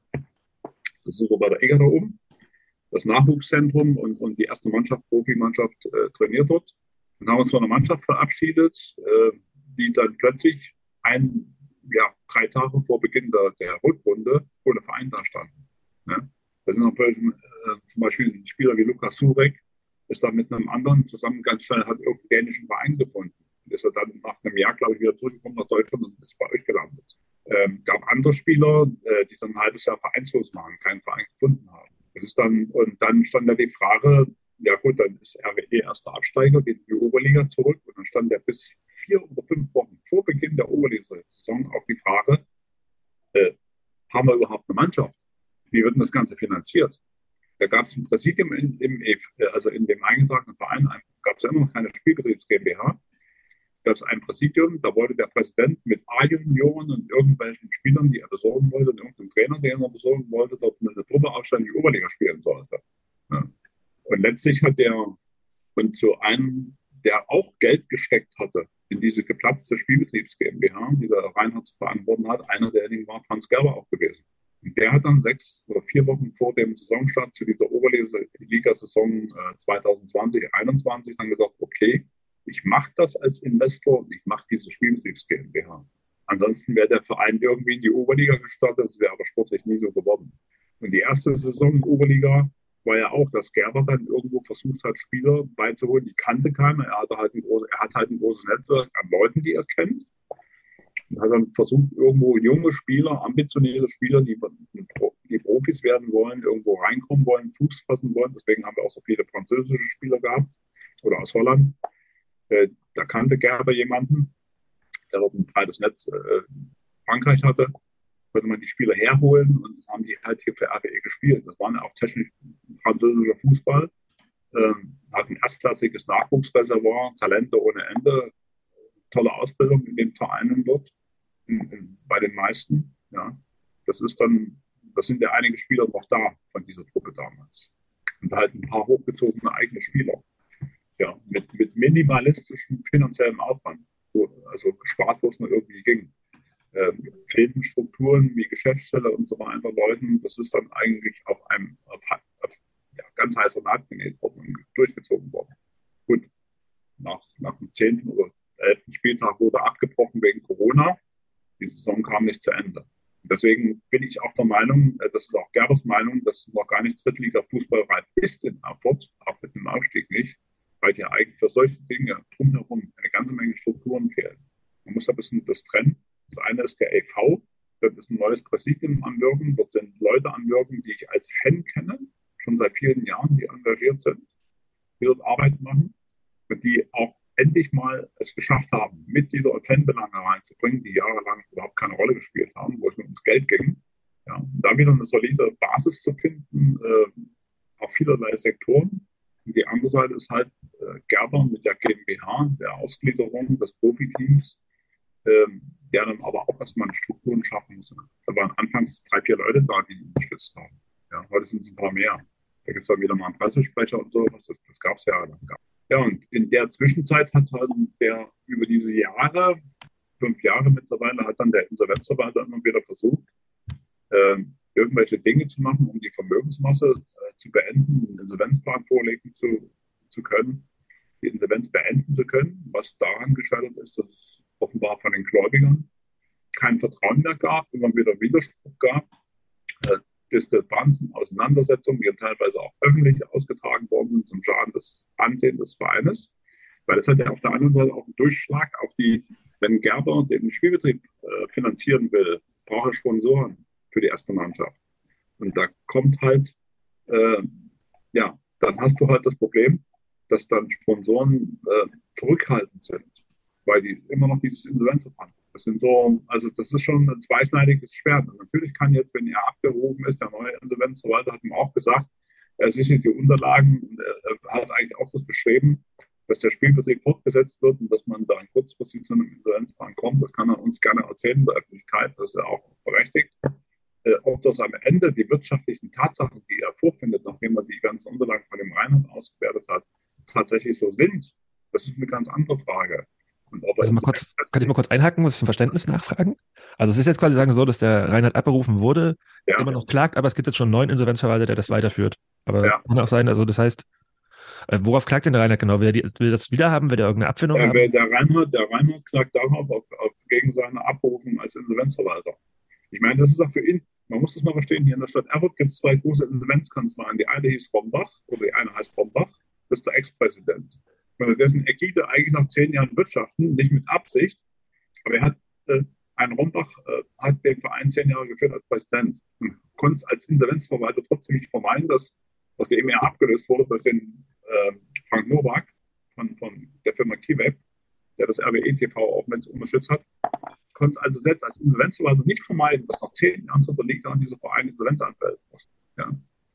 Speaker 6: Das ist so bei der Eger da oben. Das Nachwuchszentrum und, und die erste Mannschaft, Profimannschaft, äh, trainiert dort. Dann haben wir uns von einer Mannschaft verabschiedet, äh, die dann plötzlich ein, ja, drei Tage vor Beginn der, der Rückrunde ohne Verein da standen. Ja? Da sind noch äh, zum Beispiel ein Spieler wie Lukas Surek, ist dann mit einem anderen zusammen ganz schnell, hat irgendeinen dänischen Verein gefunden. Und ist er dann nach einem Jahr, glaube ich, wieder zurückgekommen nach Deutschland und ist bei euch gelandet. Ähm, gab andere Spieler, äh, die dann ein halbes Jahr vereinslos waren, keinen Verein gefunden haben. Das ist dann, und dann stand da die Frage, ja gut, dann ist R W E erster Absteiger, geht in die Oberliga zurück und dann stand ja bis vier oder fünf Wochen vor Beginn der Oberliga-Saison auch die Frage, äh, haben wir überhaupt eine Mannschaft? Wie wird denn das Ganze finanziert? Da gab es ein Präsidium in, im, also in dem eingetragenen Verein, gab es ja immer noch keine Spielbetriebs GmbH. Da gab es ein Präsidium, da wollte der Präsident mit A-Junioren und irgendwelchen Spielern, die er besorgen wollte, und irgendeinem Trainer, den er besorgen wollte, dort eine Truppe aufstellen, die Oberliga spielen sollte. Ja. Und letztlich hat der, und zu einem, der auch Geld gesteckt hatte in diese geplatzte Spielbetriebs GmbH, die der Reinhardt zu verantworten hat, einer derjenigen war Franz Gerber auch gewesen. Und der hat dann sechs oder vier Wochen vor dem Saisonstart zu dieser Oberliga-Saison äh, zwanzig zwanzig einundzwanzig dann gesagt, okay, ich mache das als Investor und ich mache diese Spielbetriebs GmbH. Ansonsten wäre der Verein irgendwie in die Oberliga gestartet, das wäre aber sportlich nie so geworden. Und die erste Saison in der Oberliga war ja auch, dass Gerber dann irgendwo versucht hat, Spieler beizuholen, die kannte keiner. Er hatte halt ein großes, er hat halt ein großes Netzwerk an Leuten, die er kennt. Und hat dann versucht, irgendwo junge Spieler, ambitionierte Spieler, die, die Profis werden wollen, irgendwo reinkommen wollen, Fuß fassen wollen. Deswegen haben wir auch so viele französische Spieler gehabt oder aus Holland. Äh, da kannte Gerber jemanden, der dort ein breites Netz äh, Frankreich hatte. Konnte man die Spieler herholen und haben die halt hier für R W E gespielt. Das war ja auch technisch französischer Fußball. Ähm, hat ein erstklassiges Nachwuchsreservoir, Talente ohne Ende, tolle Ausbildung in den Vereinen dort, in, in, bei den meisten. Ja. Das ist dann, das sind ja einige Spieler noch da von dieser Truppe damals. Und halt ein paar hochgezogene eigene Spieler. Ja, mit, mit minimalistischem finanziellem Aufwand. Wo, also gespart, wo es nur irgendwie ging. Ähm, fehlenden Strukturen wie Geschäftsstelle und so weiter, Leuten, das ist dann eigentlich auf einem auf, auf, ja, ganz heißer Naht genäht worden und durchgezogen worden. Gut, nach, nach dem zehnten oder elften Spieltag wurde abgebrochen wegen Corona. Die Saison kam nicht zu Ende. Und deswegen bin ich auch der Meinung, das ist auch Gerbers Meinung, dass noch gar nicht Drittliga-Fußballreif ist in Erfurt, auch mit dem Aufstieg nicht, weil hier eigentlich für solche Dinge drumherum eine ganze Menge Strukturen fehlen. Man muss ein bisschen das trennen. Das eine ist der E V, dort ist ein neues Präsidium am Wirken, dort sind Leute am Wirken, die ich als Fan kenne, schon seit vielen Jahren, die engagiert sind, die dort Arbeit machen und die auch endlich mal es geschafft haben, Mitglieder und Fanbelange reinzubringen, die jahrelang überhaupt keine Rolle gespielt haben, wo es nur ums Geld ging. Ja, und da wieder eine solide Basis zu finden, äh, auf vielerlei Sektoren. Und die andere Seite ist halt äh, Gerber mit der GmbH, der Ausgliederung des Profiteams, ähm, der dann aber auch erstmal Strukturen schaffen muss. Da waren anfangs drei, vier Leute da, die ihn unterstützt haben. Ja, heute sind es ein paar mehr. Da gibt es dann wieder mal einen Pressesprecher und so, das, das gab es ja. Ja, und in der Zwischenzeit hat halt der über diese Jahre, fünf Jahre mittlerweile, hat dann der Insolvenzverwalter immer wieder versucht, äh, irgendwelche Dinge zu machen, um die Vermögensmasse äh, zu beenden, einen Insolvenzplan vorlegen zu, zu können, die Insolvenz beenden zu können, was daran gescheitert ist, dass es offenbar von den Gläubigern kein Vertrauen mehr gab, immer wieder Widerspruch gab, äh, Diskrepanzen, Auseinandersetzungen, die teilweise auch öffentlich ausgetragen worden sind zum Schaden des Ansehens des Vereines. Weil es hat ja auf der anderen Seite auch einen Durchschlag auf die, wenn Gerber den Spielbetrieb äh, finanzieren will, braucht er Sponsoren für die erste Mannschaft. Und da kommt halt, äh, ja, dann hast du halt das Problem, dass dann Sponsoren äh, zurückhaltend sind, weil die immer noch dieses Insolvenzverfahren. Das sind so, also das ist schon ein zweischneidiges Schwert. Und natürlich kann jetzt, wenn er abgehoben ist, der neue Insolvenzverwalter hat ihm auch gesagt, er sichert die Unterlagen und er hat eigentlich auch das Bestreben, dass der Spielbetrieb fortgesetzt wird und dass man da in kurzfristig zu einem Insolvenzplan kommt. Das kann er uns gerne erzählen in der Öffentlichkeit, das ist ja auch berechtigt. Äh, ob das am Ende die wirtschaftlichen Tatsachen, die er vorfindet, nachdem er die ganzen Unterlagen von dem Reinhard ausgewertet hat, tatsächlich so sind, das ist eine ganz andere Frage. Und ob
Speaker 5: Also mal kurz, kann ich mal kurz einhaken, muss ich zum Verständnis nachfragen? Also es ist jetzt quasi sagen so, dass der Reinhard abberufen wurde,
Speaker 6: ja.
Speaker 5: immer noch klagt, aber es gibt jetzt schon einen neuen Insolvenzverwalter, der das weiterführt. Aber
Speaker 6: Ja.
Speaker 5: kann auch sein, also das heißt, äh, worauf klagt denn der Reinhard genau? Will er, die, will er das wieder haben? Will er irgendeine Abfindung
Speaker 6: Der,
Speaker 5: haben?
Speaker 6: der, Reinhard, der Reinhard klagt darauf, auf, auf, gegen seine Abberufung als Insolvenzverwalter. Ich meine, das ist auch für ihn, man muss das mal verstehen, hier in der Stadt Erfurt gibt es zwei große Insolvenzkanzleien. Die eine hieß Rombach, oder die eine heißt Rombach, das ist der Ex-Präsident. Weil dessen Ägide eigentlich nach zehn Jahren wirtschaften, nicht mit Absicht, aber er hat, äh, ein Rombach äh, hat den Verein zehn Jahre geführt als Präsident und konnte es als Insolvenzverwalter trotzdem nicht vermeiden, dass, nachdem er abgelöst wurde durch den äh, Frank Nowak von, von der Firma Kiweb, der das R W E T V auch mit unterstützt hat, konnte es also selbst als Insolvenzverwalter nicht vermeiden, dass nach zehn Jahren zu der Liga an dieser Verein Insolvenz anfällt. Ja.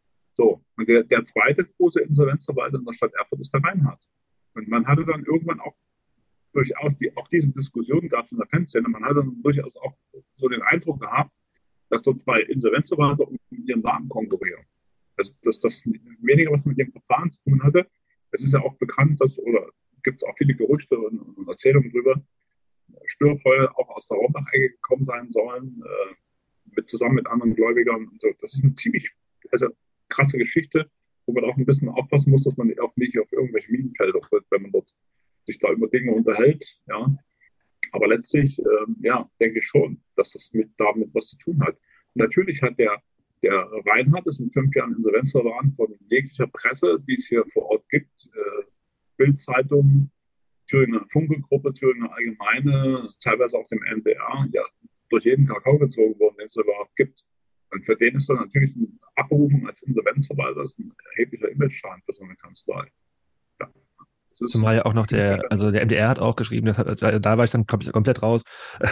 Speaker 6: So, und der, der zweite große Insolvenzverwalter in der Stadt Erfurt ist der Reinhard. Und man hatte dann irgendwann auch durchaus, die, auch diese Diskussion gab es in der Fanszene, man hatte dann durchaus auch so den Eindruck gehabt, dass dort zwei Insolvenzverwalter um ihren Namen konkurrieren. Also, dass das weniger was mit dem Verfahren zu tun hatte. Es ist ja auch bekannt, dass, oder gibt es auch viele Gerüchte und, und Erzählungen darüber, Störfeuer auch aus der Rombach-Ecke gekommen sein sollen, äh, mit, zusammen mit anderen Gläubigern. Und so. Das ist eine ziemlich also, krasse Geschichte, wo man auch ein bisschen aufpassen muss, dass man auch nicht auf irgendwelche Minenfelder tritt, wenn man dort sich da über Dinge unterhält. Ja. Aber letztlich, ähm, ja, denke ich schon, dass das mit damit was zu tun hat. Und natürlich hat der, der Reinhard es in fünf Jahren Insolvenzverfahren von jeglicher Presse, die es hier vor Ort gibt, äh, Bild-Zeitung, Thüringer Funke-Gruppe, Thüringer Allgemeine, teilweise auch dem N D R, ja, durch jeden Kakao gezogen worden, den es überhaupt gibt. Und für den ist dann natürlich eine Abberufung als Insolvenzverwalter das ist ein erheblicher Image-Schaden für so eine Kanzlei. Ja.
Speaker 5: Zumal ja auch noch der, also der M D R hat auch geschrieben, das hat, da war ich dann glaub ich, komplett raus,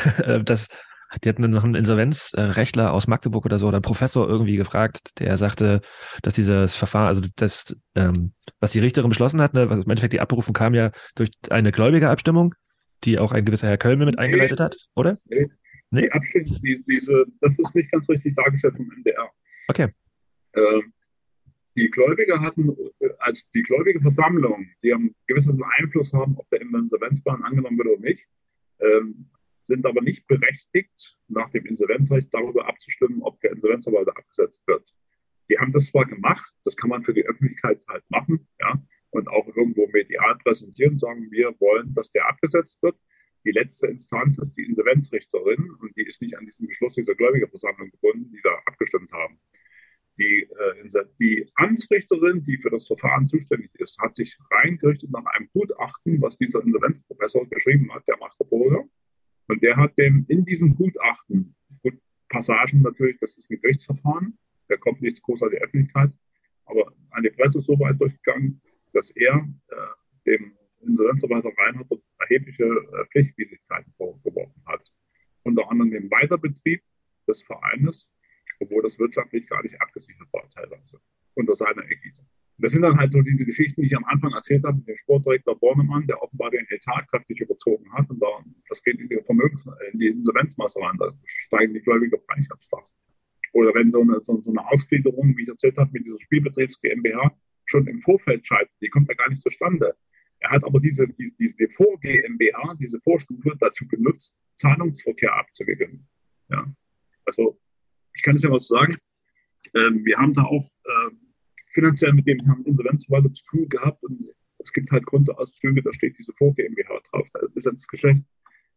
Speaker 5: dass die hatten noch einen Insolvenzrechtler aus Magdeburg oder so, oder einen Professor irgendwie gefragt, der sagte, dass dieses Verfahren, also das, ähm, was die Richterin beschlossen hat, ne, was im Endeffekt die Abberufung kam ja durch eine Gläubigerabstimmung, die auch ein gewisser Herr Kölme mit eingeleitet hat, oder?
Speaker 6: Nee. Nee? Die Abstimmung, die, diese, das ist nicht ganz richtig dargestellt vom M D R.
Speaker 5: Okay.
Speaker 6: Ähm, die Gläubiger hatten, also die gläubige Versammlung, die einen gewissen Einfluss haben, ob der Insolvenzplan angenommen wird oder nicht, ähm, sind aber nicht berechtigt, nach dem Insolvenzrecht darüber abzustimmen, ob der Insolvenzverwalter abgesetzt wird. Die haben das zwar gemacht, das kann man für die Öffentlichkeit halt machen, ja, und auch irgendwo medial präsentieren, sagen, wir wollen, dass der abgesetzt wird. Die letzte Instanz ist die Insolvenzrichterin und die ist nicht an diesen Beschluss dieser Gläubigerversammlung gebunden, die da abgestimmt haben. Die, äh, die Amtsrichterin, die für das Verfahren zuständig ist, hat sich reingerichtet nach einem Gutachten, was dieser Insolvenzprofessor geschrieben hat, der Magdeburger. Und der hat dem in diesem Gutachten, gut, Passagen natürlich, das ist ein Gerichtsverfahren, da kommt nichts groß an die Öffentlichkeit, aber an die Presse ist so weit durchgegangen, dass er äh, dem Insolvenzverwalter Reinhard erhebliche äh, Pflichtwidrigkeiten vorgeworfen hat. Unter anderem den Weiterbetrieb des Vereines, obwohl das wirtschaftlich gar nicht abgesichert war teilweise, unter seiner Ägide. Das sind dann halt so diese Geschichten, die ich am Anfang erzählt habe, mit dem Sportdirektor Bornemann, der offenbar den Etat kräftig überzogen hat. Und da, das geht in die Vermögens-, in die Insolvenzmasse rein, da steigen die Gläubiger freilich aufs Dach. Oder wenn so eine, so, so eine Ausgliederung, wie ich erzählt habe, mit dieser Spielbetriebs GmbH schon im Vorfeld scheitert, die kommt da gar nicht zustande. Er hat aber diese, diese, diese Vor-GmbH, diese Vorstufe dazu genutzt, Zahlungsverkehr abzuwickeln. Ja. Also, ich kann nicht mehr was sagen. Ähm, wir haben da auch äh, finanziell mit dem Herrn Insolvenzverwalter zu tun gehabt und es gibt halt Kontoauszüge, da steht diese Vor-GmbH drauf. Das ist jetzt das Geschäft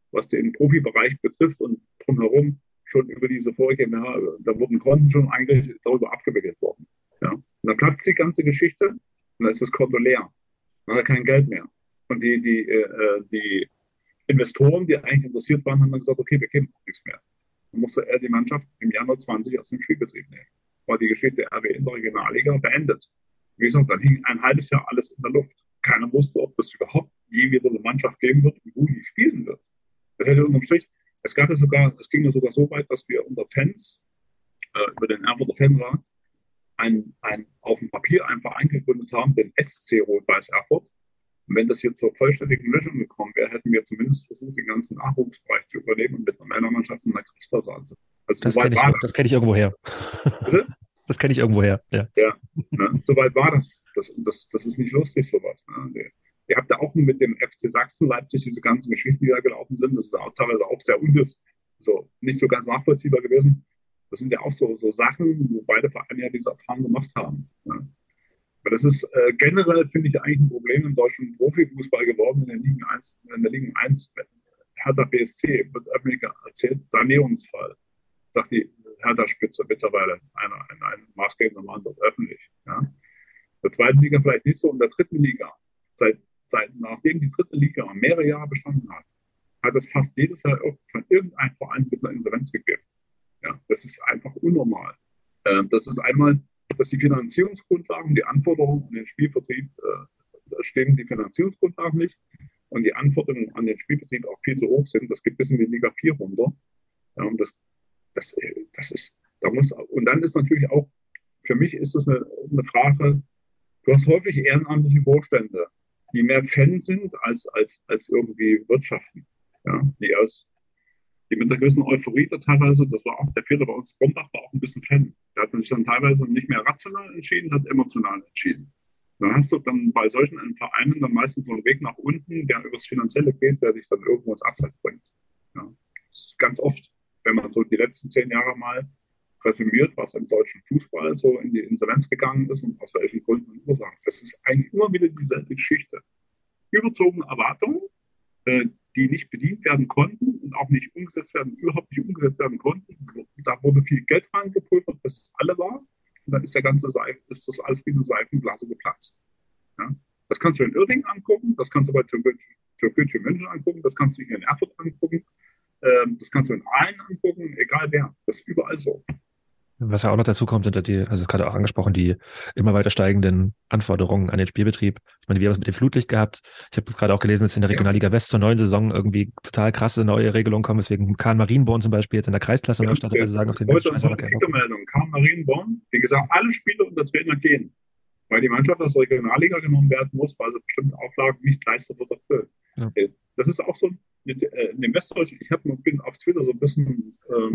Speaker 6: was den Profibereich betrifft und drumherum schon über diese vorige, ja, da wurden Konten schon eigentlich darüber abgewickelt worden. Ja. Und dann platzt die ganze Geschichte und dann ist das Konto leer. Dann hat er kein Geld mehr. Und die, die, äh, die Investoren, die eigentlich interessiert waren, haben dann gesagt, okay, wir geben nichts mehr. Dann musste er die Mannschaft im Januar zwanzig aus dem Spielbetrieb nehmen. War die Geschichte R W in der Regionalliga beendet. Wie gesagt, dann hing ein halbes Jahr alles in der Luft. Keiner wusste, ob das überhaupt je wieder eine Mannschaft geben wird und wo die spielen wird. Das hätte unterm Strich, es gab ja sogar, es ging ja sogar so weit, dass wir unter Fans, äh, über den Erfurter Fanrat, ein, ein, auf dem Papier einen Verein gegründet haben, den S C Rot-Weiß Erfurt. Und wenn das hier zur vollständigen Löschung gekommen wäre, hätten wir zumindest versucht, den ganzen Nachwuchsbereich zu übernehmen und mit einer Männermannschaft in der Christa zu Also
Speaker 5: das so weit war ich, das. Das kenne ich irgendwo her.
Speaker 6: Bitte?
Speaker 5: Das kenne ich irgendwo her, ja.
Speaker 6: Ja, ne? So weit war das. Das, das. das ist nicht lustig, sowas. Ne? Ihr habt ja auch mit dem F C Sachsen Leipzig diese ganzen Geschichten, die da gelaufen sind. Das ist auch teilweise auch sehr undis, so nicht so ganz nachvollziehbar gewesen. Das sind ja auch so, so Sachen, wo beide Vereine ja diese Erfahrung gemacht haben. Ne? Aber das ist äh, generell, finde ich, eigentlich ein Problem im deutschen Profifußball geworden, in der Liga eins, in der Liga eins Hertha B S C, wird öffentlich erzählt, Sanierungsfall, sagt die Hertha-Spitze mittlerweile einer, in einem maßgebenden Mann dort öffentlich. Ja. In der zweiten Liga vielleicht nicht so, in der dritten Liga, seit, seit nachdem die dritte Liga mehrere Jahre bestanden hat, hat es fast jedes Jahr von irgendeinem Verein mit einer Insolvenz gegeben. Ja, das ist einfach unnormal. Ähm, das ist einmal, dass die Finanzierungsgrundlagen, die Anforderungen an den Spielbetrieb, äh, da stehen die Finanzierungsgrundlagen nicht und die Anforderungen an den Spielbetrieb auch viel zu hoch sind. Das geht bis in die Liga vier runter. Ja, und das, das, das ist, da muss, und dann ist natürlich auch, für mich ist das eine, eine Frage, du hast häufig ehrenamtliche Vorstände, die mehr Fan sind als, als, als irgendwie wirtschaften. Ja, die aus die mit einer gewissen Euphorie da teilweise, das war auch der Fehler bei uns, Brombach war auch ein bisschen Fan. Der hat sich dann teilweise nicht mehr rational entschieden, hat emotional entschieden. Dann hast du dann bei solchen Vereinen dann meistens so einen Weg nach unten, der übers Finanzielle geht, der dich dann irgendwo ins Abseits bringt. Ja. Das ist ganz oft, wenn man so die letzten zehn Jahre mal resümiert, was im deutschen Fußball so in die Insolvenz gegangen ist und aus welchen Gründen und Ursachen. Das ist eigentlich immer wieder dieselbe Geschichte. Überzogene Erwartungen, äh, die nicht bedient werden konnten und auch nicht umgesetzt werden, überhaupt nicht umgesetzt werden konnten. Da wurde viel Geld reingepulvert, bis es alle war. Und dann ist der ganze Seife, ist das alles wie eine Seifenblase geplatzt. Ja? Das kannst du in Uerdingen angucken, das kannst du bei Türkgücü München angucken, das kannst du hier in Erfurt angucken, ähm, das kannst du in Aalen angucken, egal wer. Das ist überall so.
Speaker 5: Was ja auch noch dazu kommt, sind die, also es gerade auch angesprochen, die immer weiter steigenden Anforderungen an den Spielbetrieb. Ich meine, wir haben es mit dem Flutlicht gehabt. Ich habe gerade auch gelesen, dass in der Regionalliga West zur neuen Saison irgendwie total krasse neue Regelungen kommen, deswegen Kahn Marienborn zum Beispiel jetzt in der Kreisklasse neu startet, also sagen auf den
Speaker 6: Heute eine Meldung. Kahn Marienborn, wie gesagt, alle Spieler und der Trainer gehen, weil die Mannschaft aus der Regionalliga genommen werden muss, weil sie bestimmte Auflagen nicht leistet wird erfüllt. Ja. Das ist auch so in dem Westdeutschen, ich hab, bin auf Twitter so ein bisschen äh,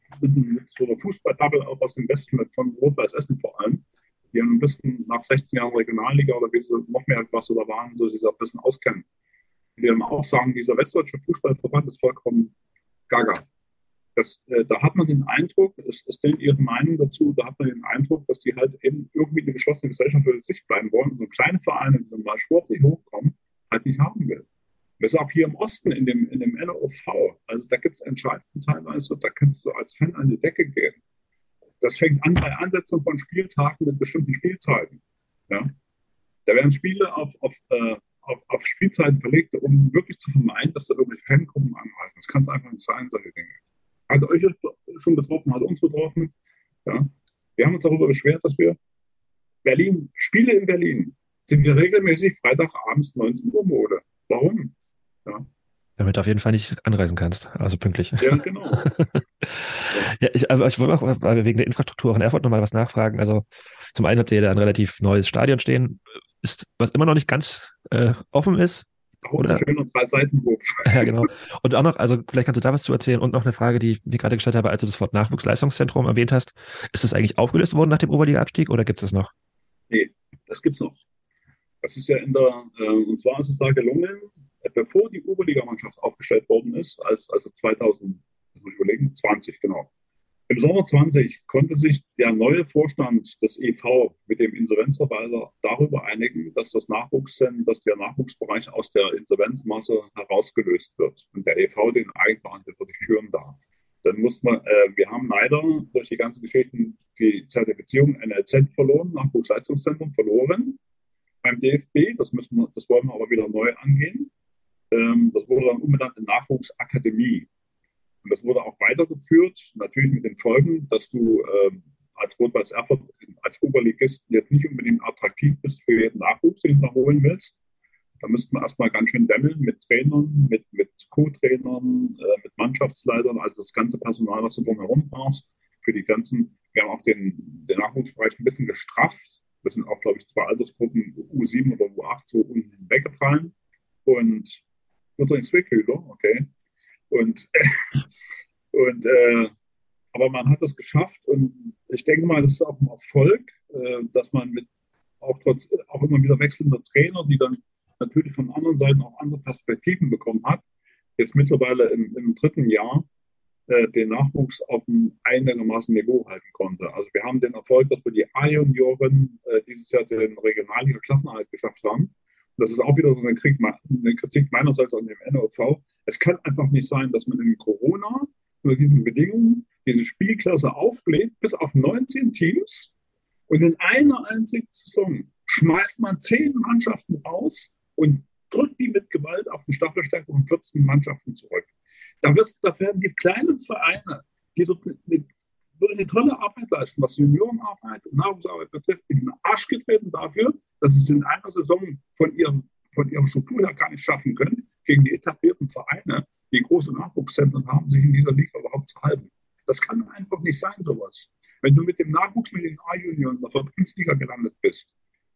Speaker 6: mit so einer Fußball-Bubble auch aus dem Westen, mit von Rot-Weiß Essen vor allem, die haben ein bisschen nach sechzehn Jahren Regionalliga oder wie sie noch mehr was da waren, so sich ein bisschen auskennen. Die haben auch sagen, dieser Westdeutsche Fußballverband ist vollkommen gaga. Das, äh, da hat man den Eindruck, ist, ist denn ihre Meinung dazu, da hat man den Eindruck, dass die halt eben irgendwie eine geschlossene Gesellschaft für sich bleiben wollen und so kleine Vereine, die mal sportlich hochkommen, halt nicht haben will. Das ist auch hier im Osten, in dem, in dem N O V. Also da gibt es Entscheidungen teilweise, da kannst du als Fan an die Decke gehen. Das fängt an bei Ansetzung von Spieltagen mit bestimmten Spielzeiten. Ja? Da werden Spiele auf, auf, äh, auf, auf Spielzeiten verlegt, um wirklich zu vermeiden, dass da irgendwelche Fangruppen angreifen. Das kann es einfach nicht sein, solche Dinge. Hat euch schon betroffen, hat uns betroffen. Ja? Wir haben uns darüber beschwert, dass wir Berlin, Spiele in Berlin, sind wir regelmäßig Freitagabends neunzehn Uhr Mode. Warum? Ja.
Speaker 5: Damit du auf jeden Fall nicht anreisen kannst, also pünktlich.
Speaker 6: Ja, genau.
Speaker 5: ja, ich, aber ich wollte auch wegen der Infrastruktur auch in Erfurt nochmal was nachfragen. Also zum einen habt ihr da ein relativ neues Stadion stehen, ist, was immer noch nicht ganz äh, offen ist.
Speaker 6: Oder? Schöner Drei-Seitenhof.
Speaker 5: Ja, genau. Und auch noch, also vielleicht kannst du da was zu erzählen und noch eine Frage, die ich mir gerade gestellt habe, als du das Wort Nachwuchsleistungszentrum erwähnt hast. Ist das eigentlich aufgelöst worden nach dem Oberliga-Abstieg oder gibt es das noch?
Speaker 6: Nee, das gibt es noch. Das ist ja in der, äh, und zwar ist es da gelungen, bevor die Oberligamannschaft aufgestellt worden ist, als, also zweitausend, muss ich überlegen, zwanzig, genau, Im Sommer zwanzig konnte sich der neue Vorstand des E V mit dem Insolvenzverwalter darüber einigen, dass das Nachwuchszentrum, dass der Nachwuchsbereich aus der Insolvenzmasse herausgelöst wird und der E V den Eigenverantwortung wirklich führen darf. Dann muss man, äh, wir haben leider durch die ganzen Geschichten die Zertifizierung N L Z verloren, Nachwuchsleistungszentrum verloren beim D F B. Das müssen wir, das wollen wir aber wieder neu angehen. Ähm, das wurde dann umbenannt in Nachwuchsakademie. Und das wurde auch weitergeführt, natürlich mit den Folgen, dass du ähm, als Rot-Weiß Erfurt als Oberligist jetzt nicht unbedingt attraktiv bist für jeden Nachwuchs, den du holen willst. Da müssten wir erstmal ganz schön dämmeln mit Trainern, mit, mit Co-Trainern, äh, mit Mannschaftsleitern, also das ganze Personal, was du drumherum brauchst. Für die ganzen, wir haben auch den, den Nachwuchsbereich ein bisschen gestrafft. Wir sind auch, glaube ich, zwei Altersgruppen, U sieben oder U acht, so unten weggefallen. Und übrigens Wickhüter, okay. Und, äh, und äh, aber man hat das geschafft und ich denke mal, das ist auch ein Erfolg, äh, dass man mit auch trotz auch immer wieder wechselnder Trainer, die dann natürlich von anderen Seiten auch andere Perspektiven bekommen hat, jetzt mittlerweile im, im dritten Jahr äh, den Nachwuchs auf einem einigermaßen Niveau halten konnte. Also wir haben den Erfolg, dass wir die A-Junioren äh, dieses Jahr den Regionalliga-Klassenerhalt geschafft haben. Das ist auch wieder so eine Kritik, eine Kritik meinerseits an dem N O V. Es kann einfach nicht sein, dass man in Corona unter diesen Bedingungen diese Spielklasse aufbläht, bis auf neunzehn Teams. Und in einer einzigen Saison schmeißt man zehn Mannschaften raus und drückt die mit Gewalt auf eine Staffelstärke von vierzehn Mannschaften zurück. Da, wirst, da werden die kleinen Vereine, die dort mit, mit würde eine tolle Arbeit leisten, was Juniorenarbeit und Nachwuchsarbeit betrifft, in den Arsch getreten dafür, dass sie es in einer Saison von ihrem, von ihrer Struktur her gar nicht schaffen können, gegen die etablierten Vereine, die große Nachwuchszentren haben, sich in dieser Liga überhaupt zu halten. Das kann einfach nicht sein, sowas. Wenn du mit dem Nachwuchs mit den A-Junioren in der Verbandsliga gelandet bist,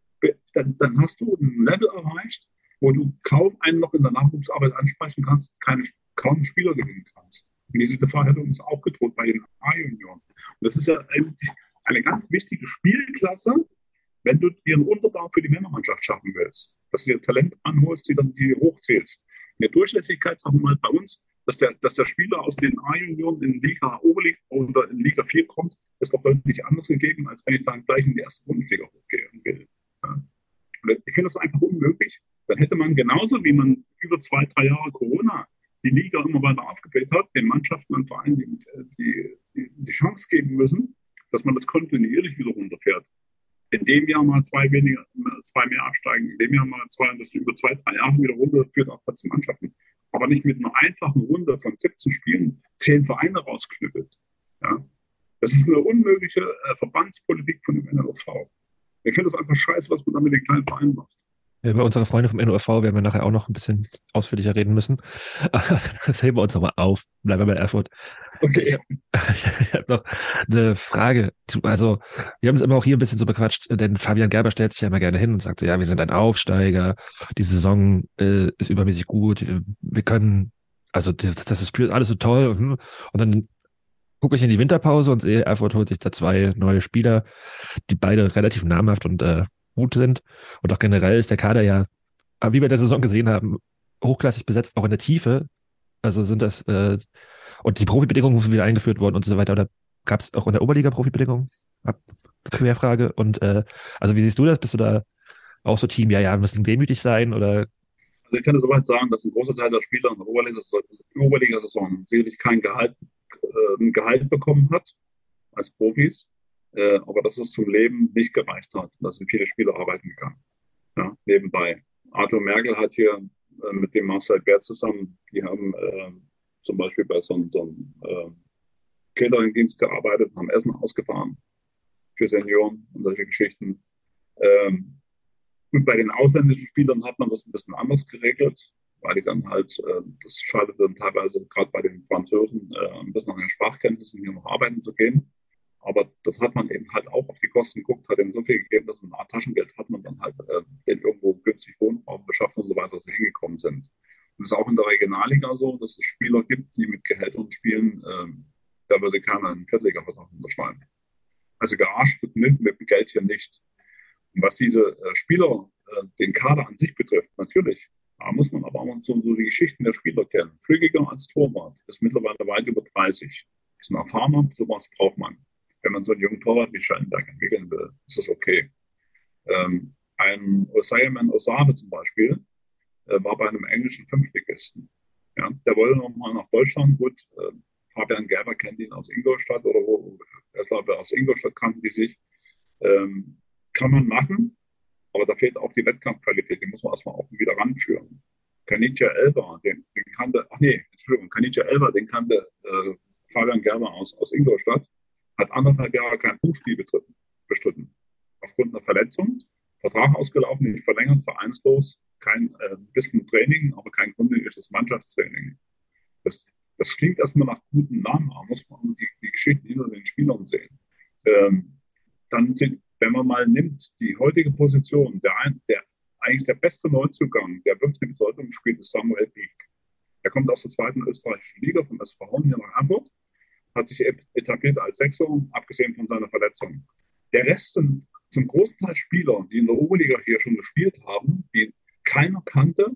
Speaker 6: dann, dann hast du ein Level erreicht, wo du kaum einen noch in der Nachwuchsarbeit ansprechen kannst, keine, kaum Spieler gewinnen kannst. Und diese Gefahr hätte uns auch gedroht bei den A-Junioren. Und das ist ja eigentlich eine ganz wichtige Spielklasse, wenn du dir einen Unterbau für die Männermannschaft schaffen willst. Dass du dir Talent anholst, die dann die hochzählst. Eine Durchlässigkeit haben wir halt bei uns, dass der, dass der Spieler aus den A-Junioren in Liga Oberliga oder in Liga vier kommt, ist doch deutlich anders gegeben, als wenn ich dann gleich in die erste Bundesliga hochgehen will. Ja. Ich finde das einfach unmöglich. Dann hätte man genauso, wie man über zwei, drei Jahre Corona die Liga immer weiter aufgebläht hat, den Mannschaften und Vereinen die, die, die, die Chance geben müssen, dass man das kontinuierlich wieder runterfährt. In dem Jahr mal zwei weniger, zwei mehr absteigen, in dem Jahr mal zwei, und das über zwei, drei Jahre wieder runterführt auf vierzehn Mannschaften. Aber nicht mit einer einfachen Runde von siebzehn Spielen zehn Vereine rausknüppelt. Ja? Das ist eine unmögliche äh, Verbandspolitik von dem N O V. Ich finde das einfach scheiße, was man da mit den kleinen Vereinen macht.
Speaker 5: Über unsere Freunde vom N O V werden wir nachher auch noch ein bisschen ausführlicher reden müssen. Das heben wir uns nochmal auf. Bleiben wir bei Erfurt.
Speaker 6: Okay.
Speaker 5: Ich habe noch eine Frage. Also, wir haben es immer auch hier ein bisschen so bequatscht, denn Fabian Gerber stellt sich ja immer gerne hin und sagt so, ja, wir sind ein Aufsteiger, die Saison äh, ist übermäßig gut, wir können, also das, das ist alles so toll. Und dann gucke ich in die Winterpause und sehe, Erfurt holt sich da zwei neue Spieler, die beide relativ namhaft und äh, gut sind. Und auch generell ist der Kader ja, wie wir in der Saison gesehen haben, hochklassig besetzt, auch in der Tiefe. Also sind das, äh, und die Profibedingungen sind wieder eingeführt worden und so weiter. Oder gab es auch in der Oberliga Profibedingungen? Querfrage. Und äh, also wie siehst du das? Bist du da auch so Team, ja, ja, wir müssen demütig sein? Oder?
Speaker 6: Also ich kann dir soweit sagen, dass ein großer Teil der Spieler in der Oberliga-Saison sicherlich kein Gehalt, äh, ein Gehalt bekommen hat als Profis. Äh, aber dass es zum Leben nicht gereicht hat. Da sind viele Spieler arbeiten gegangen. Ja, nebenbei. Arthur Merkel hat hier äh, mit dem Marcel Bär zusammen, die haben äh, zum Beispiel bei so, so einem äh, Catering-Dienst gearbeitet, haben Essen ausgefahren für Senioren und solche Geschichten. Ähm, und bei den ausländischen Spielern hat man das ein bisschen anders geregelt, weil die dann halt, äh, das schadet dann teilweise gerade bei den Franzosen äh, ein bisschen an den Sprachkenntnissen, hier noch arbeiten zu gehen. Aber das hat man eben halt auch auf die Kosten geguckt, hat ihnen so viel gegeben, dass eine Art Taschengeld hat man dann halt äh, den irgendwo günstig Wohnraum beschafft und so weiter, dass sie hingekommen sind. Und es ist auch in der Regionalliga so, dass es Spieler gibt, die mit Gehältern spielen, äh, da würde keiner einen Viertliga-Vertrag unterschreiben. Also gearscht wird mit, mit dem Geld hier nicht. Und was diese äh, Spieler, äh, den Kader an sich betrifft, natürlich, da muss man aber auch so, so die Geschichten der Spieler kennen. Flügiger als Torwart ist mittlerweile weit über dreißig. ist ein erfahrener, sowas braucht man. Wenn man so einen jungen Torwart wie Schellenberg entwickeln will, ist das okay. Ähm, ein Osayeman Osave zum Beispiel äh, war bei einem englischen Fünftligisten. Ja, der wollte nochmal nach Deutschland. Gut, äh, Fabian Gerber kennt ihn aus Ingolstadt oder wo, ich glaube, aus Ingolstadt kannten die sich. Ähm, kann man machen, aber da fehlt auch die Wettkampfqualität, die muss man erstmal auch wieder ranführen. Kanitja Elber, den, den kannte, ach nee, Entschuldigung, Kanitja Elber, den kannte äh, Fabian Gerber aus, aus Ingolstadt, hat anderthalb Jahre kein Punktspiel bestritten, bestritten. Aufgrund einer Verletzung, Vertrag ausgelaufen, nicht verlängert, vereinslos, kein äh, bisschen Training, aber kein gründliches Mannschaftstraining. Das, das klingt erstmal nach guten Namen, aber muss man die, die Geschichten hinter den Spielern sehen. Ähm, dann sind, wenn man mal nimmt, die heutige Position, der, der eigentlich der beste Neuzugang, der wirklich eine Bedeutung spielt, ist Samuel Pieck. Er kommt aus der zweiten österreichischen Liga vom S V Horn hier nach Hamburg, hat sich etabliert als Sechser, abgesehen von seiner Verletzung. Der Rest sind zum großen Teil Spieler, die in der Oberliga hier schon gespielt haben, die keiner kannte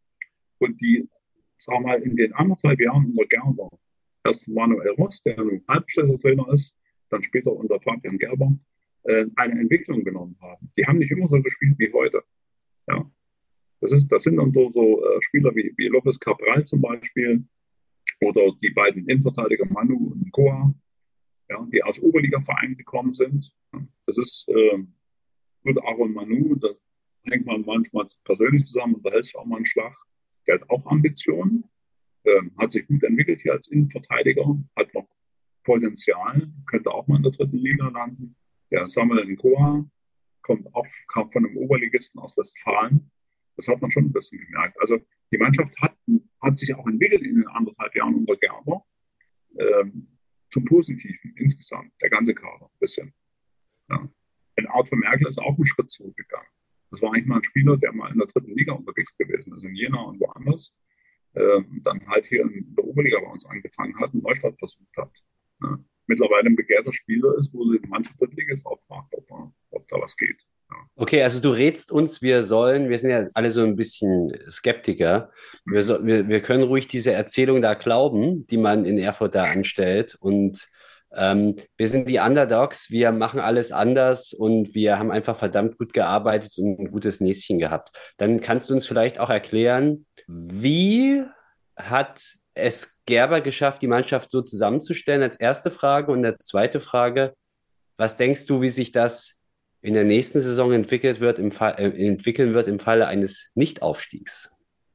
Speaker 6: und die, sagen wir mal, in den anderthalb Jahren unter Gerber, erst Manuel Rost, der nun Halbstellertrainer ist, dann später unter Fabian Gerber, äh, eine Entwicklung genommen haben. Die haben nicht immer so gespielt wie heute. Ja. Das, ist, das sind dann so, so äh, Spieler wie, wie Lopez Cabral zum Beispiel oder die beiden Innenverteidiger Manu und Koa, ja, die aus Oberliga-Vereinen gekommen sind. Ja. Das ist äh, gut, Aaron Manu, da hängt man manchmal persönlich zusammen und da hält sich auch mal einen Schlag. Der hat auch Ambitionen, äh, hat sich gut entwickelt hier als Innenverteidiger, hat noch Potenzial, könnte auch mal in der dritten Liga landen. Der Samuel Nkoa kommt auch kam von einem Oberligisten aus Westfalen. Das hat man schon ein bisschen gemerkt. Also die Mannschaft hat, hat sich auch entwickelt in den anderthalb Jahren unter Gerber. Ähm, zum Positiven insgesamt, der ganze Kader ein bisschen. Ja. Und Arthur Merkel ist auch einen Schritt zurückgegangen. Das war eigentlich mal ein Spieler, der mal in der dritten Liga unterwegs gewesen ist, in Jena und woanders. Ähm, dann halt hier in der Oberliga bei uns angefangen hat und Neustadt versucht hat. Ja. Mittlerweile ein begehrter Spieler ist, wo sie manche Drittligist auch fragt, ob, ob da was geht. Ja.
Speaker 7: Okay, also du rätst uns, wir sollen, wir sind ja alle so ein bisschen Skeptiker, wir, so, wir, wir können ruhig diese Erzählung da glauben, die man in Erfurt da anstellt und ähm, wir sind die Underdogs, wir machen alles anders und wir haben einfach verdammt gut gearbeitet und ein gutes Näschen gehabt. Dann kannst du uns vielleicht auch erklären, wie hat es Gerber geschafft, die Mannschaft so zusammenzustellen, als erste Frage. Und als zweite Frage, was denkst du, wie sich das in der nächsten Saison entwickelt wird, im Fall, äh, entwickeln wird im Falle eines Nichtaufstiegs?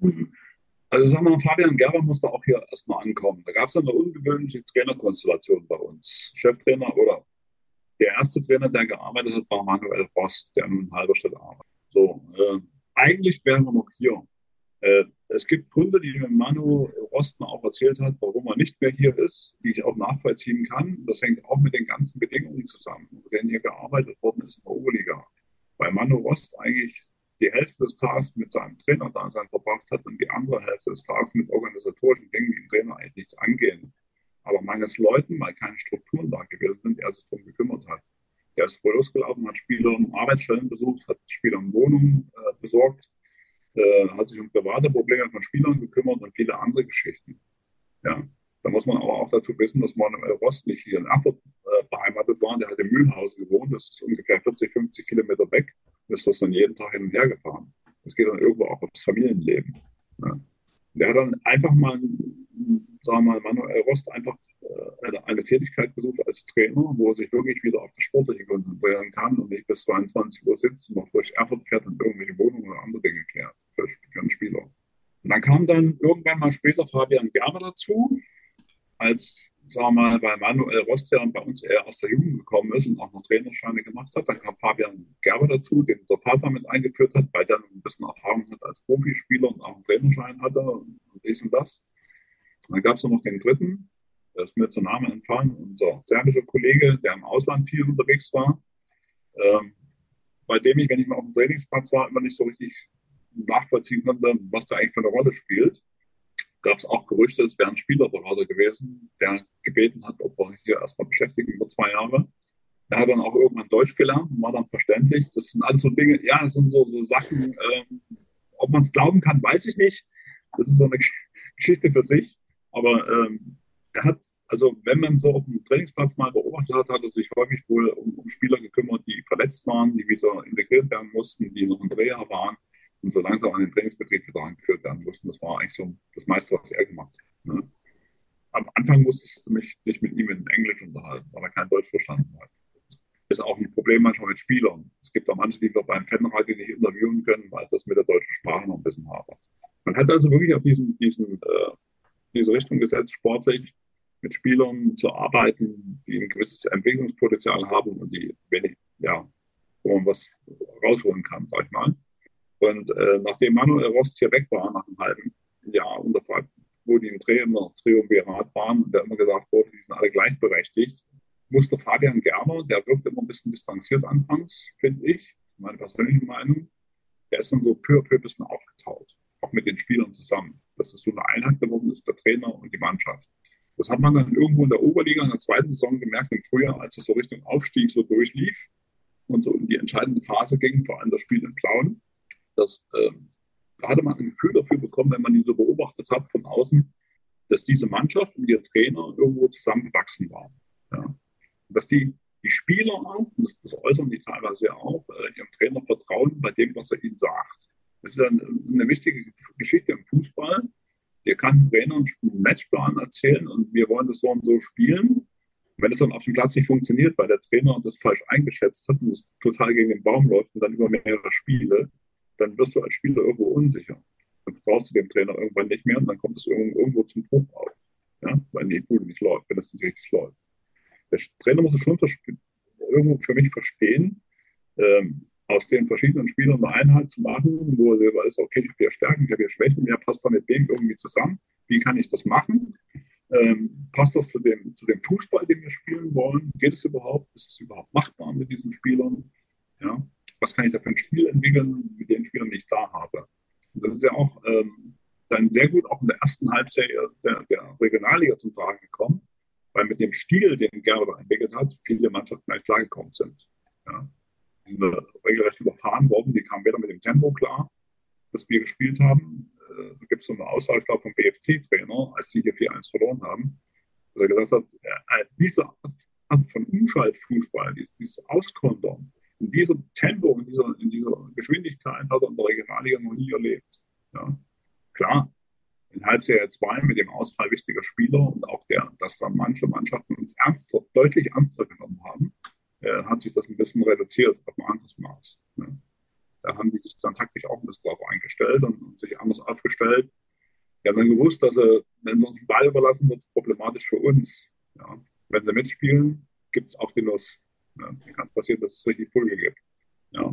Speaker 6: Also sagen wir mal, Fabian Gerber musste auch hier erstmal ankommen. Da gab es eine ungewöhnliche Trainerkonstellation bei uns. Cheftrainer oder der erste Trainer, der gearbeitet hat, war Manuel Rost, der nun in Halberstadt arbeitet. So, äh, eigentlich wären wir noch hier. Äh, es gibt Gründe, die Manu Rosten auch erzählt hat, warum er nicht mehr hier ist, die ich auch nachvollziehen kann. Das hängt auch mit den ganzen Bedingungen zusammen, mit denen hier gearbeitet worden ist in der Oberliga. Weil Manu Rost eigentlich die Hälfte des Tages mit seinem Trainerdasein verbracht hat und die andere Hälfte des Tages mit organisatorischen Dingen, die den Trainer eigentlich nichts angehen. Aber mangels Leuten, weil keine Strukturen da gewesen sind, er sich darum gekümmert hat. Der ist wohl losgelaufen, hat Spieler in Arbeitsstellen besucht, hat Spieler in Wohnungen äh, besorgt, äh, hat sich um private Probleme von Spielern gekümmert und viele andere Geschichten. Ja. Da muss man aber auch dazu wissen, dass Manuel Rost nicht hier in Erfurt äh, beheimatet war. Der hat in Mühlhausen gewohnt, das ist ungefähr vierzig, fünfzig Kilometer weg. Ist das dann jeden Tag hin und her gefahren. Das geht dann irgendwo auch aufs Familienleben. Ja. Der hat dann einfach mal, sagen wir mal, Manuel Rost einfach äh, eine, eine Tätigkeit gesucht als Trainer, wo er sich wirklich wieder auf das Sportliche konzentrieren kann und nicht bis zweiundzwanzig Uhr sitzt und noch durch Erfurt fährt und irgendwelche Wohnungen oder andere Dinge klärt für, für einen Spieler. Und dann kam dann irgendwann mal später Fabian Gerber dazu, als, sagen wir mal, weil Manuel Rost ja bei uns eher aus der Jugend gekommen ist und auch noch Trainerscheine gemacht hat. Dann kam Fabian Gerber dazu, den der Vater mit eingeführt hat, weil der ein bisschen Erfahrung hat als Profispieler und auch einen Trainerschein hatte und dies und das. Und dann gab es noch den dritten, da ist mir jetzt der Name entfallen, unser serbischer Kollege, der im Ausland viel unterwegs war, ähm, bei dem ich, wenn ich mal auf dem Trainingsplatz war, immer nicht so richtig nachvollziehen konnte, was da eigentlich für eine Rolle spielt. Gab es auch Gerüchte, es wäre ein Spielerberater gewesen, der gebeten hat, ob wir hier erstmal beschäftigen über zwei Jahre. Er hat dann auch irgendwann Deutsch gelernt und war dann verständlich. Das sind alles so Dinge, ja, das sind so, so Sachen, ähm, ob man es glauben kann, weiß ich nicht. Das ist so eine Geschichte für sich. Aber ähm, er hat Also wenn man so auf dem Trainingsplatz mal beobachtet hat, hat er sich häufig wohl um, um Spieler gekümmert, die verletzt waren, die wieder integriert werden mussten, die noch in Reha waren und so langsam an den Trainingsbetrieb wieder angeführt werden mussten. Das war eigentlich so das meiste, was er gemacht hat. Ne? Am Anfang musste ich mich nicht mit ihm in Englisch unterhalten, weil er kein Deutsch verstanden hat. Das ist auch ein Problem manchmal mit Spielern. Es gibt auch manche, die wir beim Fanradio nicht interviewen können, weil das mit der deutschen Sprache noch ein bisschen hapert. Man hat also wirklich auf diesen, diesen, äh, diese Richtung gesetzt, sportlich mit Spielern zu arbeiten, die ein gewisses Entwicklungspotenzial haben und die wenig, ja, wo man was rausholen kann, sag ich mal. Und äh, nachdem Manuel Rost hier weg war, nach einem halben Jahr, und wo die im Triumvirat waren und da immer gesagt wurde, die sind alle gleichberechtigt, musste Fabian Gerber, der wirkt immer ein bisschen distanziert anfangs, finde ich, meine persönliche Meinung, der ist dann so peu à peu ein bisschen aufgetaut, auch mit den Spielern zusammen. Das ist so eine Einheit geworden ist, der Trainer und die Mannschaft. Das hat man dann irgendwo in der Oberliga in der zweiten Saison gemerkt, im Frühjahr, als es so Richtung Aufstieg so durchlief und so in die entscheidende Phase ging, vor allem das Spiel in Plauen. Das, ähm, da hatte man ein Gefühl dafür bekommen, wenn man die so beobachtet hat von außen, dass diese Mannschaft und ihr Trainer irgendwo zusammengewachsen waren. Ja. Dass die, die Spieler auch, und das, das äußern die teilweise ja auch, äh, ihrem Trainer vertrauen bei dem, was er ihnen sagt. Das ist eine, eine wichtige Geschichte im Fußball. Ihr kann ein Trainer einen Matchplan erzählen und wir wollen das so und so spielen. Wenn es dann auf dem Platz nicht funktioniert, weil der Trainer das falsch eingeschätzt hat und es total gegen den Baum läuft und dann über mehrere Spiele, dann wirst du als Spieler irgendwo unsicher. Dann vertraust du dem Trainer irgendwann nicht mehr und dann kommt es irgendwo zum Bruch auf. Ja? Weil die Bude nicht läuft, wenn es nicht richtig läuft. Der Trainer muss es schon irgendwo für mich verstehen, ähm, aus den verschiedenen Spielern eine Einheit zu machen, wo er selber ist, okay, ich habe hier Stärken, ich habe hier Schwächen, wer passt da mit wem irgendwie zusammen, wie kann ich das machen, ähm, passt das zu dem, zu dem Fußball, den wir spielen wollen, geht es überhaupt, ist es überhaupt machbar mit diesen Spielern, ja? Was kann ich da für ein Spiel entwickeln, mit den Spielern, die ich da habe. Und das ist ja auch ähm, dann sehr gut auch in der ersten Halbserie der, der Regionalliga zum Tragen gekommen, weil mit dem Stil, den Gerber entwickelt hat, viele Mannschaften gleich klargekommen sind. Ja. Die sind regelrecht überfahren worden, die kamen weder mit dem Tempo klar, das wir gespielt haben. Äh, da gibt es so eine Aussage, ich glaube, vom B F C-Trainer, als die hier vier eins verloren haben, dass er gesagt hat, äh, diese Art von Umschaltfußball, dieses, dieses Auskontern, in diesem Tempo, in dieser, in dieser Geschwindigkeit hat er in der Regionalliga noch nie erlebt. Ja. Klar, in Halbserie zwei mit dem Ausfall wichtiger Spieler und auch der, dass dann manche Mannschaften uns ernster, deutlich ernster genommen haben, äh, hat sich das ein bisschen reduziert auf ein anderes Maß. Ne? Da haben die sich dann taktisch auch ein bisschen darauf eingestellt und, und sich anders aufgestellt. Die haben dann gewusst, dass sie, wenn sie uns den Ball überlassen, wird es problematisch für uns. Ja? Wenn sie mitspielen, gibt es auch die Lust. Ja? Dann kann es passieren, dass es richtig Pulge gibt. Ja?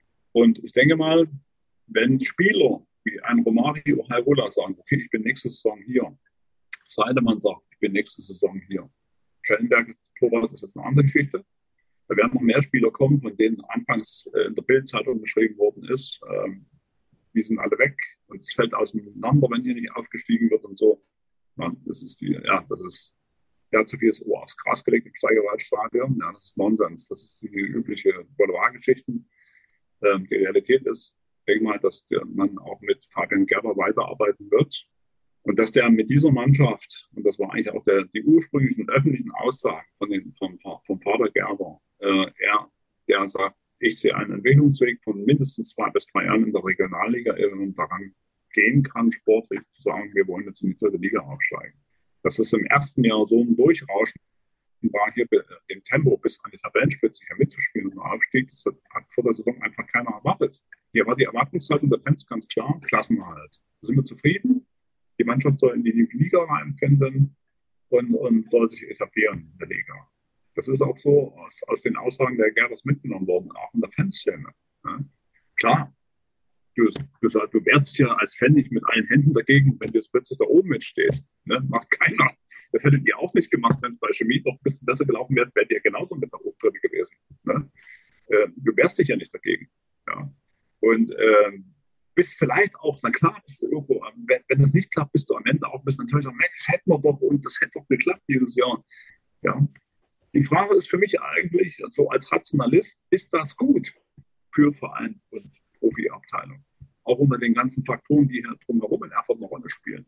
Speaker 6: Und ich denke mal, wenn Spieler wie ein Romario Hairola sagen, okay, ich bin nächste Saison hier. Seidemann sagt, ich bin nächste Saison hier. Schellenberg, Torwart, das ist eine andere Geschichte. Da werden noch mehr Spieler kommen, von denen anfangs äh, in der Bildzeitung geschrieben worden ist. Ähm, die sind alle weg und es fällt auseinander, wenn hier nicht aufgestiegen wird und so. Ja, das ist die, ja, das ist, ja, zu viel ist Ohr aufs Gras gelegt im Steigerwaldstadion. Ja, das ist Nonsens. Das ist die übliche Boulevardgeschichten. Ähm, die Realität ist, ich denke mal, dass der Mann auch mit Fabian Gerber weiterarbeiten wird und dass der mit dieser Mannschaft, und das war eigentlich auch der, die ursprünglichen öffentlichen Aussagen von dem, vom, vom Vater Gerber, äh, er, der sagt, ich sehe einen Entwicklungsweg von mindestens zwei bis drei Jahren in der Regionalliga, ehe man daran gehen kann, sportlich zu sagen, wir wollen jetzt in die dritte Liga aufsteigen. Dass es im ersten Jahr so ein Durchrauschen war, hier im Tempo bis an die Tabellenspitze hier mitzuspielen und Aufstieg, das hat vor der Saison einfach keiner erwartet. Hier war die Erwartungshaltung der Fans ganz klar, Klassenerhalt. Da sind wir zufrieden. Die Mannschaft soll in die Liga reinfinden und, und soll sich etablieren in der Liga. Das ist auch so aus, aus den Aussagen der Gerbers mitgenommen worden, auch in der Fanszene. Ja. Klar, du, du, du wehrst dich ja als Fan nicht mit allen Händen dagegen, wenn du jetzt plötzlich da oben mitstehst. Ne? Macht keiner. Das hättet ihr auch nicht gemacht, wenn es bei Chemie noch ein bisschen besser gelaufen wäre, wärt ihr genauso mit da oben drin gewesen. Ne? Äh, du wehrst dich ja nicht dagegen. Ja. Und ähm, bist vielleicht auch, na klar, bist du irgendwo, wenn, wenn das nicht klappt, bist du am Ende auch ein bisschen enttäuscht. Mensch, hätten wir doch und das hätte doch geklappt dieses Jahr. Ja. Die Frage ist für mich eigentlich, so also als Rationalist, ist das gut für Verein und Profiabteilung? Auch unter den ganzen Faktoren, die hier drumherum in Erfurt eine Rolle spielen.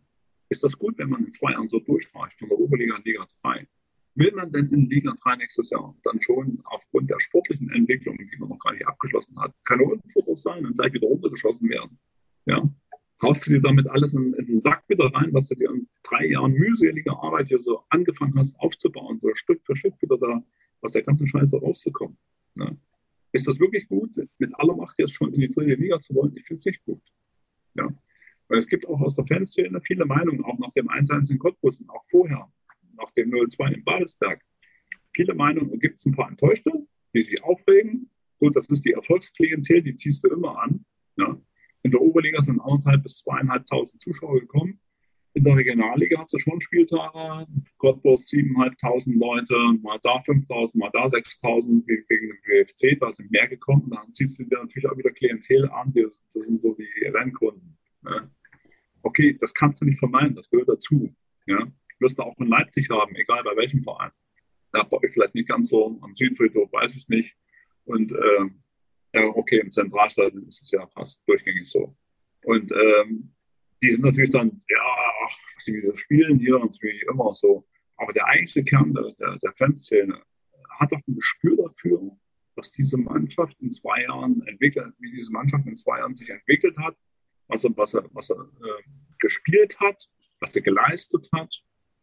Speaker 6: Ist das gut, wenn man in zwei Jahren so durchreicht, von der Oberliga in Liga drei? Will man denn in Liga drei nächstes Jahr dann schon aufgrund der sportlichen Entwicklung, die man noch gar nicht abgeschlossen hat, Kanonenfutter sein und gleich wieder runtergeschossen werden? Ja? Haust du dir damit alles in, in den Sack wieder rein, was du dir in drei Jahren mühseliger Arbeit hier so angefangen hast aufzubauen, so Stück für Stück wieder da aus der ganzen Scheiße rauszukommen? Ne? Ist das wirklich gut, mit aller Macht jetzt schon in die dritte Liga zu wollen? Ich finde es nicht gut. Ja? Weil es gibt auch aus der Fanszene viele Meinungen, auch nach dem eins eins in Cottbus und auch vorher, nach dem null zwei in Babelsberg. Viele Meinungen, gibt es ein paar Enttäuschte, die sich aufregen. Gut, das ist die Erfolgsklientel, die ziehst du immer an. Ja. In der Oberliga sind anderthalb bis zweieinhalbtausend Zuschauer gekommen. In der Regionalliga hat es schon Spieltage. Cottbus siebeneinhalbtausend Leute, mal da fünftausend, mal da sechstausend wegen dem W F C, da sind mehr gekommen. Dann ziehst du dir natürlich auch wieder Klientel an, das sind so die Rennkunden. Ja. Okay, das kannst du nicht vermeiden, das gehört dazu. Ja. Wirst du auch in Leipzig haben, egal bei welchem Verein. Da bei euch vielleicht nicht ganz so, am Südfriedhof weiß ich es nicht. Und äh, ja, okay, im Zentralstadion ist es ja fast durchgängig so. Und ähm, die sind natürlich dann, ja, ach, sie so spielen hier und wie immer so. Aber der eigentliche Kern der, der, der Fanszene hat doch ein Gespür dafür, was diese Mannschaft in zwei Jahren entwickelt, wie diese Mannschaft in zwei Jahren sich entwickelt hat, was er, was er, was er äh, gespielt hat, was er geleistet hat.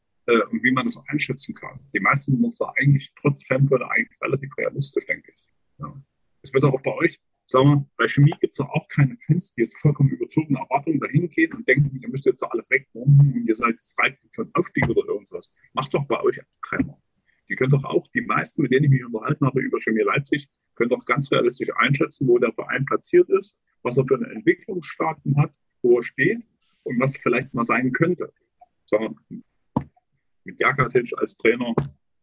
Speaker 6: Und wie man das einschätzen kann. Die meisten sind da eigentlich trotz Fanbrille eigentlich relativ realistisch, denke ich. Ja. Es wird auch bei euch, sagen wir, bei Chemie gibt es doch auch keine Fans, die jetzt vollkommen überzogene Erwartungen dahin gehen und denken, ihr müsst jetzt alles wegnehmen und ihr seid reif für einen Aufstieg oder irgendwas. Macht doch bei euch keiner. Die können doch auch, die meisten, mit denen ich mich unterhalten habe über Chemie Leipzig, können doch ganz realistisch einschätzen, wo der Verein platziert ist, was er für eine Entwicklungsstaaten hat, wo er steht und was vielleicht mal sein könnte. Sagen wir, mit Jakatic als Trainer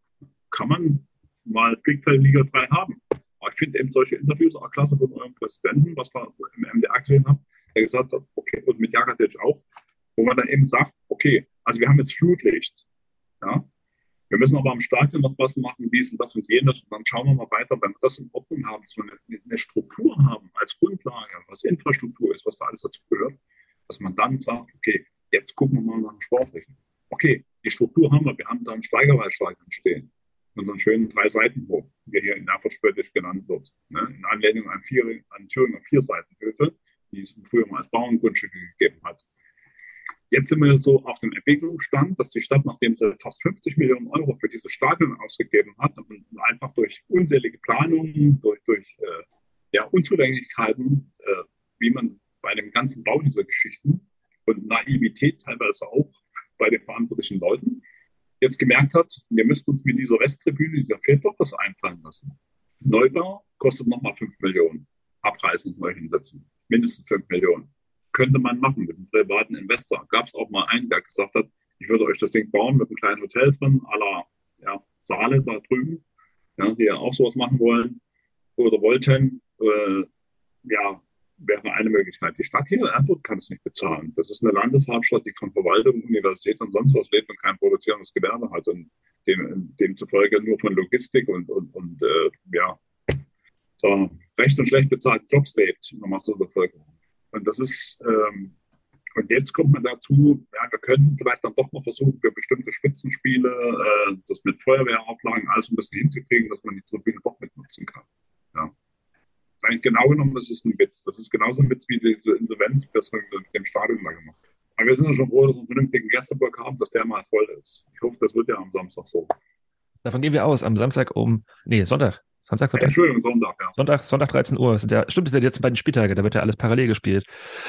Speaker 6: kann man mal Blickfeld Liga drei haben. Aber ich finde eben solche Interviews auch klasse von eurem Präsidenten, was wir im M D R gesehen haben, der gesagt hat, okay, und mit Jakatic auch, wo man dann eben sagt, okay, also wir haben jetzt Flutlicht. Ja? Wir müssen aber am Stadion noch was machen, dies und das und jenes, und dann schauen wir mal weiter, wenn wir das in Ordnung haben, dass wir eine, eine Struktur haben als Grundlage, was Infrastruktur ist, was da alles dazu gehört, dass man dann sagt, okay, jetzt gucken wir mal nach dem Sportlichen. Okay, die Struktur haben wir. Wir haben da einen Steigerwaldstadion stehen. Unseren schönen Drei-Seitenhof, wie hier in Erfurt spöttisch genannt wird. Ne? In Anlehnung an, vier, an Thüringer Vier-Seitenhöfe, die es früher mal als Bauerngrundstücke gegeben hat. Jetzt sind wir so auf dem Entwicklungsstand, dass die Stadt, nachdem sie fast fünfzig Millionen Euro für dieses Stadion ausgegeben hat und einfach durch unzählige Planungen, durch, durch äh, ja, Unzulänglichkeiten, äh, wie man bei dem ganzen Bau dieser Geschichten und Naivität teilweise auch bei den verantwortlichen Leuten, jetzt gemerkt hat, wir müssten uns mit dieser Westtribüne, da fehlt doch was einfallen lassen. Neubau kostet nochmal fünf Millionen. Abreißen und neu hinsetzen. Mindestens fünf Millionen. Könnte man machen mit einem privaten Investor. Gab es auch mal einen, der gesagt hat, ich würde euch das Ding bauen mit einem kleinen Hotel drin, à la ja, Saale da drüben, ja, die ja auch sowas machen wollen oder wollten. Äh, ja, wäre eine Möglichkeit. Die Stadt hier, Erfurt, kann es nicht bezahlen. Das ist eine Landeshauptstadt, die von Verwaltung, Universität und sonst was lebt und kein produzierendes Gewerbe hat und dem, demzufolge nur von Logistik und, und, und äh, ja, so recht und schlecht bezahlten Jobs lebt in der Masse der Bevölkerung. Und das ist, ähm, und jetzt kommt man dazu, ja, wir könnten vielleicht dann doch noch versuchen, für bestimmte Spitzenspiele äh, das mit Feuerwehrauflagen alles ein bisschen hinzukriegen, dass man die Tribüne doch mitnutzen kann. Ja. Eigentlich genau genommen, das ist ein Witz. Das ist genauso ein Witz wie diese Insolvenz, das wir mit dem Stadion da gemacht haben. Aber wir sind ja schon froh, dass wir einen vernünftigen Gästeblock haben, dass der mal voll ist. Ich hoffe, das wird ja am Samstag so.
Speaker 5: Davon gehen wir aus. Am Samstag um, nee, Sonntag. Sonntag, Sonntag.
Speaker 6: Entschuldigung, Sonntag, ja.
Speaker 5: Sonntag, Sonntag dreizehn Uhr. Sind ja, stimmt, das sind ja jetzt beiden Spieltage, da wird ja alles parallel gespielt.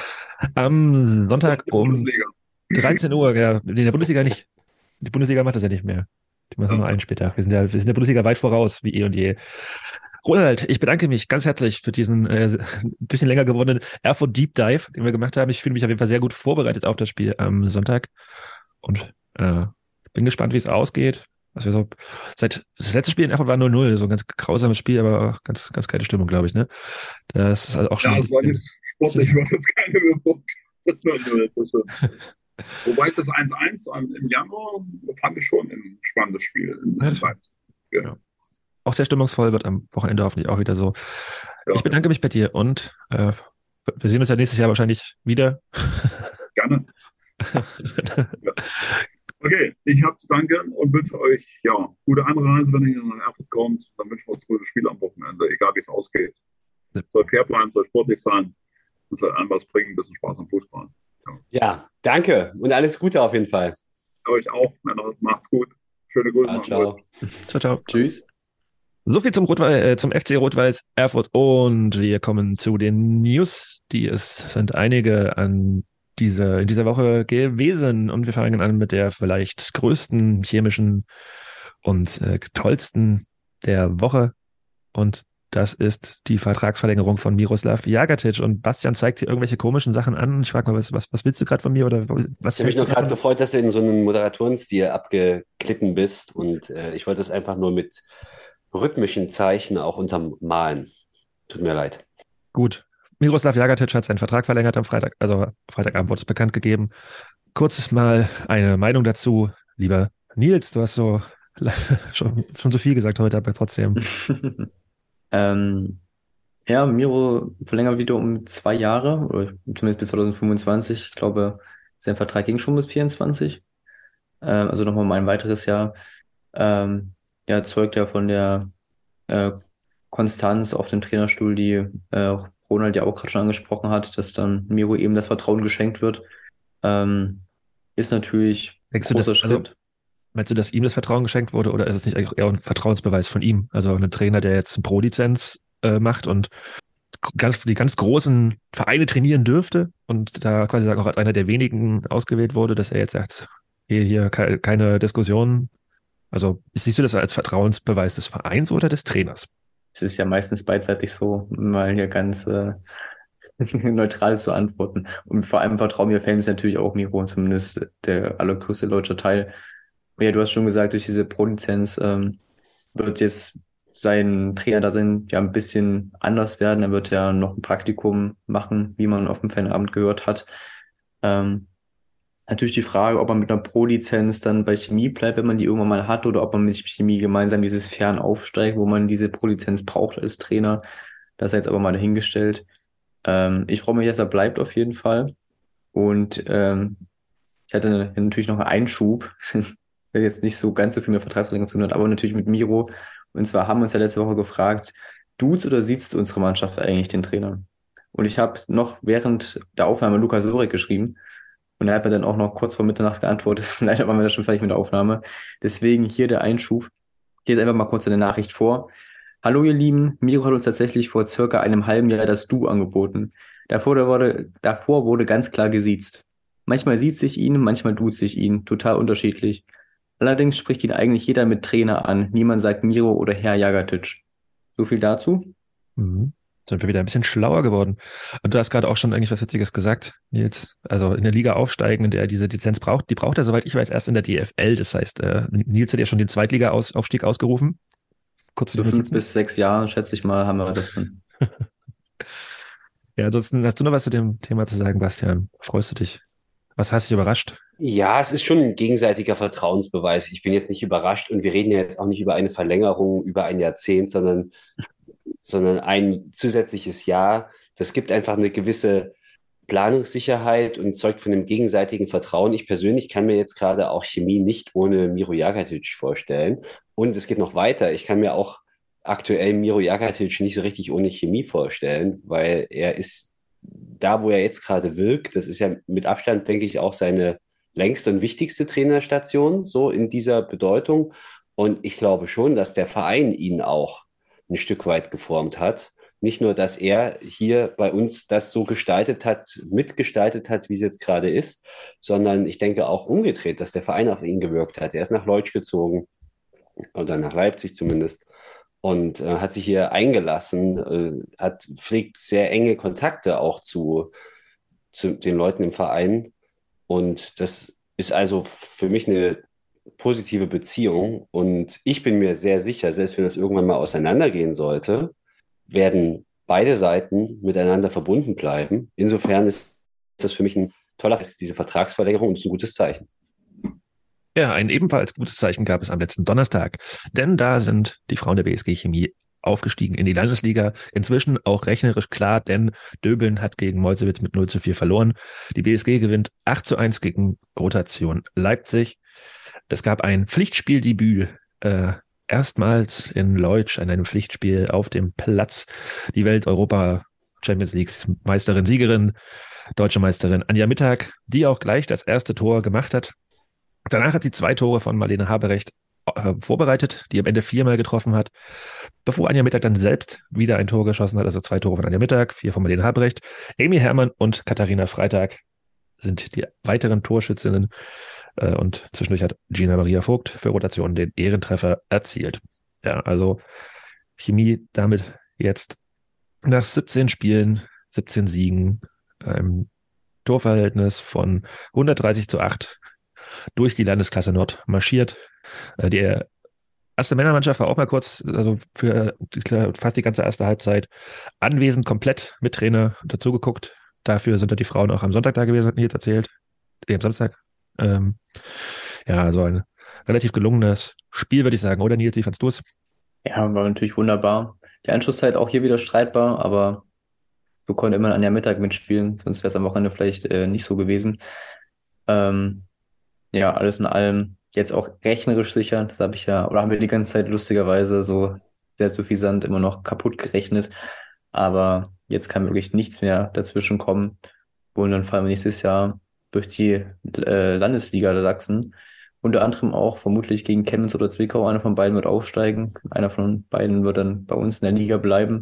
Speaker 5: Am Sonntag um dreizehn Uhr, ja, in der Bundesliga nicht. Die Bundesliga macht das ja nicht mehr. Die machen ja nur einen Spieltag. Wir sind ja, wir sind der Bundesliga weit voraus, wie eh und je. Ronald, ich bedanke mich ganz herzlich für diesen äh, ein bisschen länger gewordenen Erfurt Deep Dive, den wir gemacht haben. Ich fühle mich auf jeden Fall sehr gut vorbereitet auf das Spiel am Sonntag und äh, bin gespannt, wie es ausgeht. Was wir so seit das letzte Spiel in Erfurt war null null, so ein ganz grausames Spiel, aber auch ganz ganz geile Stimmung, glaube ich, ne? Das ist also auch schon.
Speaker 6: Ja, das war nicht sportlich, war das keine Überpunkt. Das null null. Wobei ich das eins eins im Januar fand ich schon ein spannendes Spiel in
Speaker 5: ja,
Speaker 6: Leipzig. Ja.
Speaker 5: Ja. Auch sehr stimmungsvoll, wird am Wochenende hoffentlich auch wieder so. Ja. Ich bedanke mich bei dir und äh, wir sehen uns ja nächstes Jahr wahrscheinlich wieder.
Speaker 6: Gerne. Ja. Okay, ich habe zu danken und wünsche euch ja gute Anreise, wenn ihr nach Erfurt kommt. Dann wünschen wir uns gute Spiele am Wochenende, egal wie es ausgeht.
Speaker 5: Ja.
Speaker 6: Soll fair bleiben, soll sportlich sein und soll einem was bringen, ein bisschen Spaß am Fußball. Ja.
Speaker 7: Ja, danke und alles Gute auf jeden Fall.
Speaker 6: Euch auch, Männer. Macht's gut. Schöne Grüße
Speaker 7: Ja,
Speaker 6: nach
Speaker 7: ciao.
Speaker 6: Deutsch.
Speaker 5: Ciao, ciao.
Speaker 7: Tschüss.
Speaker 5: So viel zum, Rot-Weiß- äh, zum F C Rot-Weiß Erfurt und wir kommen zu den News, die es sind einige an diese, in dieser Woche gewesen und wir fangen an mit der vielleicht größten chemischen und äh, tollsten der Woche und das ist die Vertragsverlängerung von Miroslav Jagatic und Bastian zeigt hier irgendwelche komischen Sachen an. Ich frage mal, was, was, was willst du gerade von mir oder was?
Speaker 7: Ich habe mich
Speaker 5: hältst
Speaker 7: nur
Speaker 5: du
Speaker 7: gerade
Speaker 5: davon?
Speaker 7: gefreut, dass du in so einen Moderatorenstil abgeglitten bist und äh, ich wollte es einfach nur mit rhythmischen Zeichen auch untermalen. Tut mir leid.
Speaker 5: Gut. Miroslav Jagatic hat seinen Vertrag verlängert am Freitag, also Freitagabend wurde es bekannt gegeben. Kurzes Mal eine Meinung dazu. Lieber Nils, du hast so schon, schon so viel gesagt heute, aber trotzdem.
Speaker 8: ähm, ja, Miro verlängert wieder um zwei Jahre, oder zumindest bis zwanzig fünfundzwanzig. Ich glaube, sein Vertrag ging schon bis vierundzwanzig. Ähm, also nochmal um ein weiteres Jahr. Ähm, ja, zeugt ja von der äh, Konstanz auf dem Trainerstuhl, die äh, Ronald ja auch gerade schon angesprochen hat, dass dann Miro eben das Vertrauen geschenkt wird. Ähm, ist natürlich ein
Speaker 5: Denkst du, dass,
Speaker 8: großer
Speaker 5: also,
Speaker 8: Schritt.
Speaker 5: meinst du, dass ihm das Vertrauen geschenkt wurde oder ist es nicht eigentlich eher ein Vertrauensbeweis von ihm? Also ein Trainer, der jetzt eine Pro-Lizenz äh, macht und ganz, die ganz großen Vereine trainieren dürfte und da quasi sagen, auch als einer der wenigen ausgewählt wurde, dass er jetzt sagt, hier, hier ke- keine Diskussion. Also siehst du das als Vertrauensbeweis des Vereins oder des Trainers?
Speaker 8: Es ist ja meistens beidseitig so, mal hier ganz äh, neutral zu antworten. Und vor allem vertrauen wir Fans natürlich auch Miro, zumindest der allergrößte deutsche Teil. Und ja, du hast schon gesagt, durch diese Pro-Lizenz ähm, wird jetzt sein Trainerdasein ja ein bisschen anders werden. Er wird ja noch ein Praktikum machen, wie man auf dem Fanabend gehört hat. Ähm, natürlich die Frage, ob man mit einer Pro-Lizenz dann bei Chemie bleibt, wenn man die irgendwann mal hat, oder ob man mit Chemie gemeinsam dieses Fern aufsteigt, wo man diese Pro-Lizenz braucht als Trainer. Das sei jetzt aber mal dahingestellt. Ähm, ich freue mich, dass er bleibt auf jeden Fall. Und ähm, ich hatte natürlich noch einen Einschub, der jetzt nicht so ganz so viel mit Vertragsverlängerung zu tun hat, aber natürlich mit Miro. Und zwar haben wir uns ja letzte Woche gefragt, duzt oder siezt unsere Mannschaft eigentlich den Trainer? Und ich habe noch während der Aufnahme Lukas Sorek geschrieben und er hat mir dann auch noch kurz vor Mitternacht geantwortet. Leider waren wir da schon fertig mit der Aufnahme. Deswegen hier der Einschub. Ich lese einfach mal kurz eine Nachricht vor. Hallo ihr Lieben, Miro hat uns tatsächlich vor circa einem halben Jahr das Du angeboten. Davor wurde, davor wurde ganz klar gesiezt. Manchmal sieht sich ihn, manchmal duzt sich ihn, total unterschiedlich. Allerdings spricht ihn eigentlich jeder mit Trainer an. Niemand sagt Miro oder Herr Jagatic. So viel dazu.
Speaker 5: Mhm. Sind wir wieder ein bisschen schlauer geworden. Und du hast gerade auch schon eigentlich was Witziges gesagt, Nils. Also in der Liga aufsteigen, in der er diese Lizenz braucht, die braucht er, soweit ich weiß, erst in der D F L. Das heißt, äh, Nils hat ja schon den Zweitliga-Aufstieg ausgerufen. Kurz
Speaker 8: So fünf bis sechs Jahre, schätze ich mal, haben wir das dann.
Speaker 5: Ja, ansonsten hast du noch was zu dem Thema zu sagen, Bastian? Freust du dich? Was hast dich überrascht?
Speaker 7: Ja, es ist schon ein gegenseitiger Vertrauensbeweis. Ich bin jetzt nicht überrascht und wir reden ja jetzt auch nicht über eine Verlängerung über ein Jahrzehnt, sondern, sondern ein zusätzliches Jahr. Das gibt einfach eine gewisse Planungssicherheit und zeugt von einem gegenseitigen Vertrauen. Ich persönlich kann mir jetzt gerade auch Chemie nicht ohne Miro Jagatic vorstellen. Und es geht noch weiter. Ich kann mir auch aktuell Miro Jagatic nicht so richtig ohne Chemie vorstellen, weil er ist da, wo er jetzt gerade wirkt. Das ist ja mit Abstand, denke ich, auch seine längste und wichtigste Trainerstation, so in dieser Bedeutung. Und ich glaube schon, dass der Verein ihn auch ein Stück weit geformt hat. Nicht nur, dass er hier bei uns das so gestaltet hat, mitgestaltet hat, wie es jetzt gerade ist, sondern ich denke auch umgedreht, dass der Verein auf ihn gewirkt hat. Er ist nach Leutsch gezogen, oder nach Leipzig zumindest, und äh, hat sich hier eingelassen, äh, hat, pflegt sehr enge Kontakte auch zu, zu den Leuten im Verein. Und das ist also für mich eine positive Beziehung. Und ich bin mir sehr sicher, selbst wenn das irgendwann mal auseinandergehen sollte, werden beide Seiten miteinander verbunden bleiben. Insofern ist das für mich ein toller, diese Vertragsverlängerung und ein gutes Zeichen.
Speaker 5: Ja, ein ebenfalls gutes Zeichen gab es am letzten Donnerstag, denn da sind die Frauen der B S G Chemie aufgestiegen in die Landesliga. Inzwischen auch rechnerisch klar, denn Döbeln hat gegen Meuselwitz mit null zu vier verloren. Die B S G gewinnt acht zu eins gegen Rotation Leipzig. Es gab ein Pflichtspieldebüt, äh, erstmals in Leutsch an einem Pflichtspiel auf dem Platz. Die Welt, Europa, Champions League Meisterin, Siegerin, deutsche Meisterin Anja Mittag, die auch gleich das erste Tor gemacht hat. Danach hat sie zwei Tore von Marlene Haberecht äh, vorbereitet, die am Ende viermal getroffen hat, bevor Anja Mittag dann selbst wieder ein Tor geschossen hat, also zwei Tore von Anja Mittag, vier von Marlene Haberecht. Amy Herrmann und Katharina Freitag sind die weiteren Torschützinnen. Und zwischendurch hat Gina Maria Vogt für Rotation den Ehrentreffer erzielt. Ja, also Chemie damit jetzt nach siebzehn Spielen, siebzehn Siegen, einem Torverhältnis von hundertdreißig zu acht durch die Landesklasse Nord marschiert. Die erste Männermannschaft war auch mal kurz, also für fast die ganze erste Halbzeit anwesend, komplett mit Trainer dazugeguckt. Dafür sind dann die Frauen auch am Sonntag da gewesen, hatten die jetzt erzählt. Nee, am Samstag. Ähm, ja, also ein relativ gelungenes Spiel, würde ich sagen. Oder Nils, wie fandst du es?
Speaker 8: Ja, war natürlich wunderbar. Die Anschlusszeit auch hier wieder streitbar, aber wir konnten immer an der Mittag mitspielen, sonst wäre es am Wochenende vielleicht äh, nicht so gewesen. Ähm, ja, alles in allem jetzt auch rechnerisch sicher. Das habe ich ja, oder haben wir die ganze Zeit lustigerweise so sehr suffisant immer noch kaputt gerechnet. Aber jetzt kann wirklich nichts mehr dazwischen kommen. Und dann fallen wir nächstes Jahr durch die äh, Landesliga der Sachsen. Unter anderem auch vermutlich gegen Chemnitz oder Zwickau. Einer von beiden wird aufsteigen. Einer von beiden wird dann bei uns in der Liga bleiben.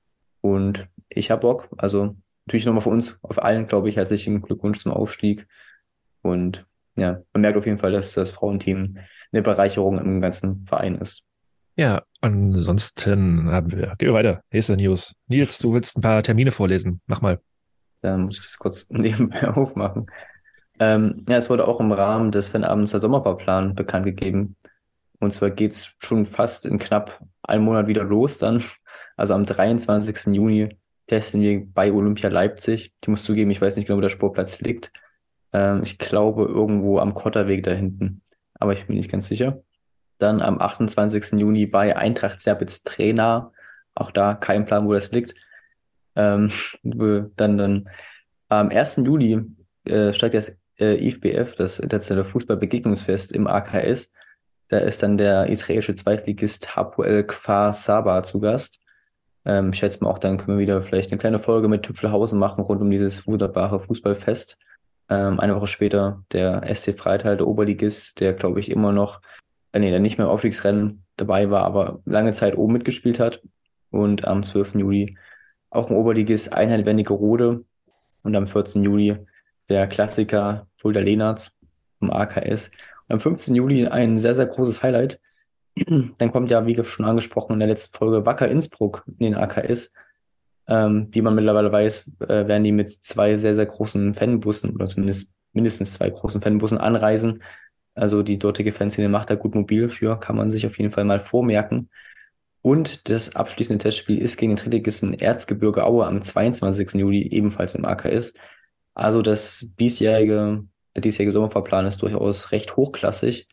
Speaker 8: Und ich habe Bock. Also natürlich nochmal für uns, auf allen, glaube ich, herzlichen Glückwunsch zum Aufstieg. Und ja, man merkt auf jeden Fall, dass das Frauenteam eine Bereicherung im ganzen Verein ist.
Speaker 5: Ja, ansonsten haben wir, gehen wir weiter. Nächste News. Nils, du willst ein paar Termine vorlesen. Mach mal.
Speaker 8: Dann muss ich das kurz nebenbei aufmachen. Ähm, ja, es wurde auch im Rahmen des Fanabends der Sommerfahrplan bekannt gegeben. Und zwar geht's schon fast in knapp einem Monat wieder los dann. Also am dreiundzwanzigsten Juni testen wir bei Olympia Leipzig. Ich muss zugeben, ich weiß nicht genau, wo der Sportplatz liegt. Ähm, ich glaube irgendwo am Kotterweg da hinten. Aber ich bin nicht ganz sicher. Dann am achtundzwanzigsten Juni bei Eintracht Serbitz Trainer. Auch da kein Plan, wo das liegt. Ähm, dann, dann am ersten Juli äh, steigt das äh, I F B F, das Internationale Fußballbegegnungsfest im A K S. Da ist dann der israelische Zweitligist Hapoel Kfar Saba zu Gast. Ähm, ich schätze mal auch, dann können wir wieder vielleicht eine kleine Folge mit Tüpfelhausen machen rund um dieses wunderbare Fußballfest. Ähm, eine Woche später der S C Freital, der Oberligist, der glaube ich immer noch, äh, nee, der nicht mehr im Aufstiegsrennen dabei war, aber lange Zeit oben mitgespielt hat. Und am zwölften Juli auch ein Oberligist Einheit Wernigerode und am vierzehnten Juli der Klassiker Fulda Lehnertz im A K S. Und am fünfzehnten Juli ein sehr, sehr großes Highlight. Dann kommt ja, wie schon angesprochen in der letzten Folge, Wacker Innsbruck in den A K S. Ähm, wie man mittlerweile weiß, äh, werden die mit zwei sehr, sehr großen Fanbussen oder zumindest mindestens zwei großen Fanbussen anreisen. Also die dortige Fanszene macht da gut mobil für, kann man sich auf jeden Fall mal vormerken. Und das abschließende Testspiel ist gegen den Drittligisten Erzgebirge Aue am zweiundzwanzigsten Juli, ebenfalls im A K S. Also das diesjährige, der diesjährige Sommerfahrplan ist durchaus recht hochklassig.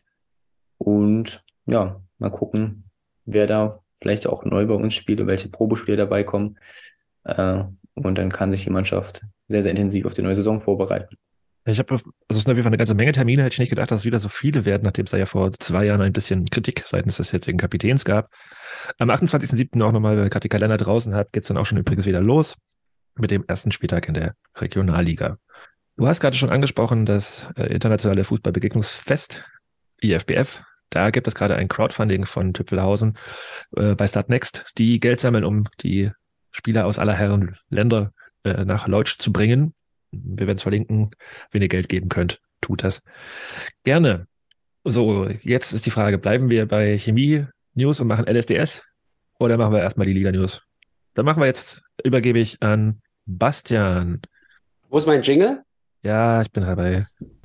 Speaker 8: Und ja, mal gucken, wer da vielleicht auch neu bei uns spielt und welche Probespiele dabei kommen. Äh, und dann kann sich die Mannschaft sehr, sehr intensiv auf die neue Saison vorbereiten.
Speaker 5: Ich habe, also es sind auf jeden Fall eine ganze Menge Termine, hätte ich nicht gedacht, dass es wieder so viele werden, nachdem es da ja vor zwei Jahren ein bisschen Kritik seitens des jetzigen Kapitäns gab. Am achtundzwanzigsten siebten auch nochmal, weil gerade die Kalender draußen hat, geht's dann auch schon übrigens wieder los mit dem ersten Spieltag in der Regionalliga. Du hast gerade schon angesprochen, das äh, internationale Fußballbegegnungsfest, I F B F. Da gibt es gerade ein Crowdfunding von Tüpfelhausen äh, bei Startnext, die Geld sammeln, um die Spieler aus aller Herren Länder äh, nach Leutsch zu bringen. Wir werden es verlinken. Wenn ihr Geld geben könnt, tut das gerne. So, jetzt ist die Frage, bleiben wir bei Chemie-News und machen L S D S oder machen wir erstmal die Liga-News? Dann machen wir jetzt, übergebe ich an Bastian.
Speaker 7: Wo ist mein Jingle?
Speaker 5: Ja, ich bin dabei.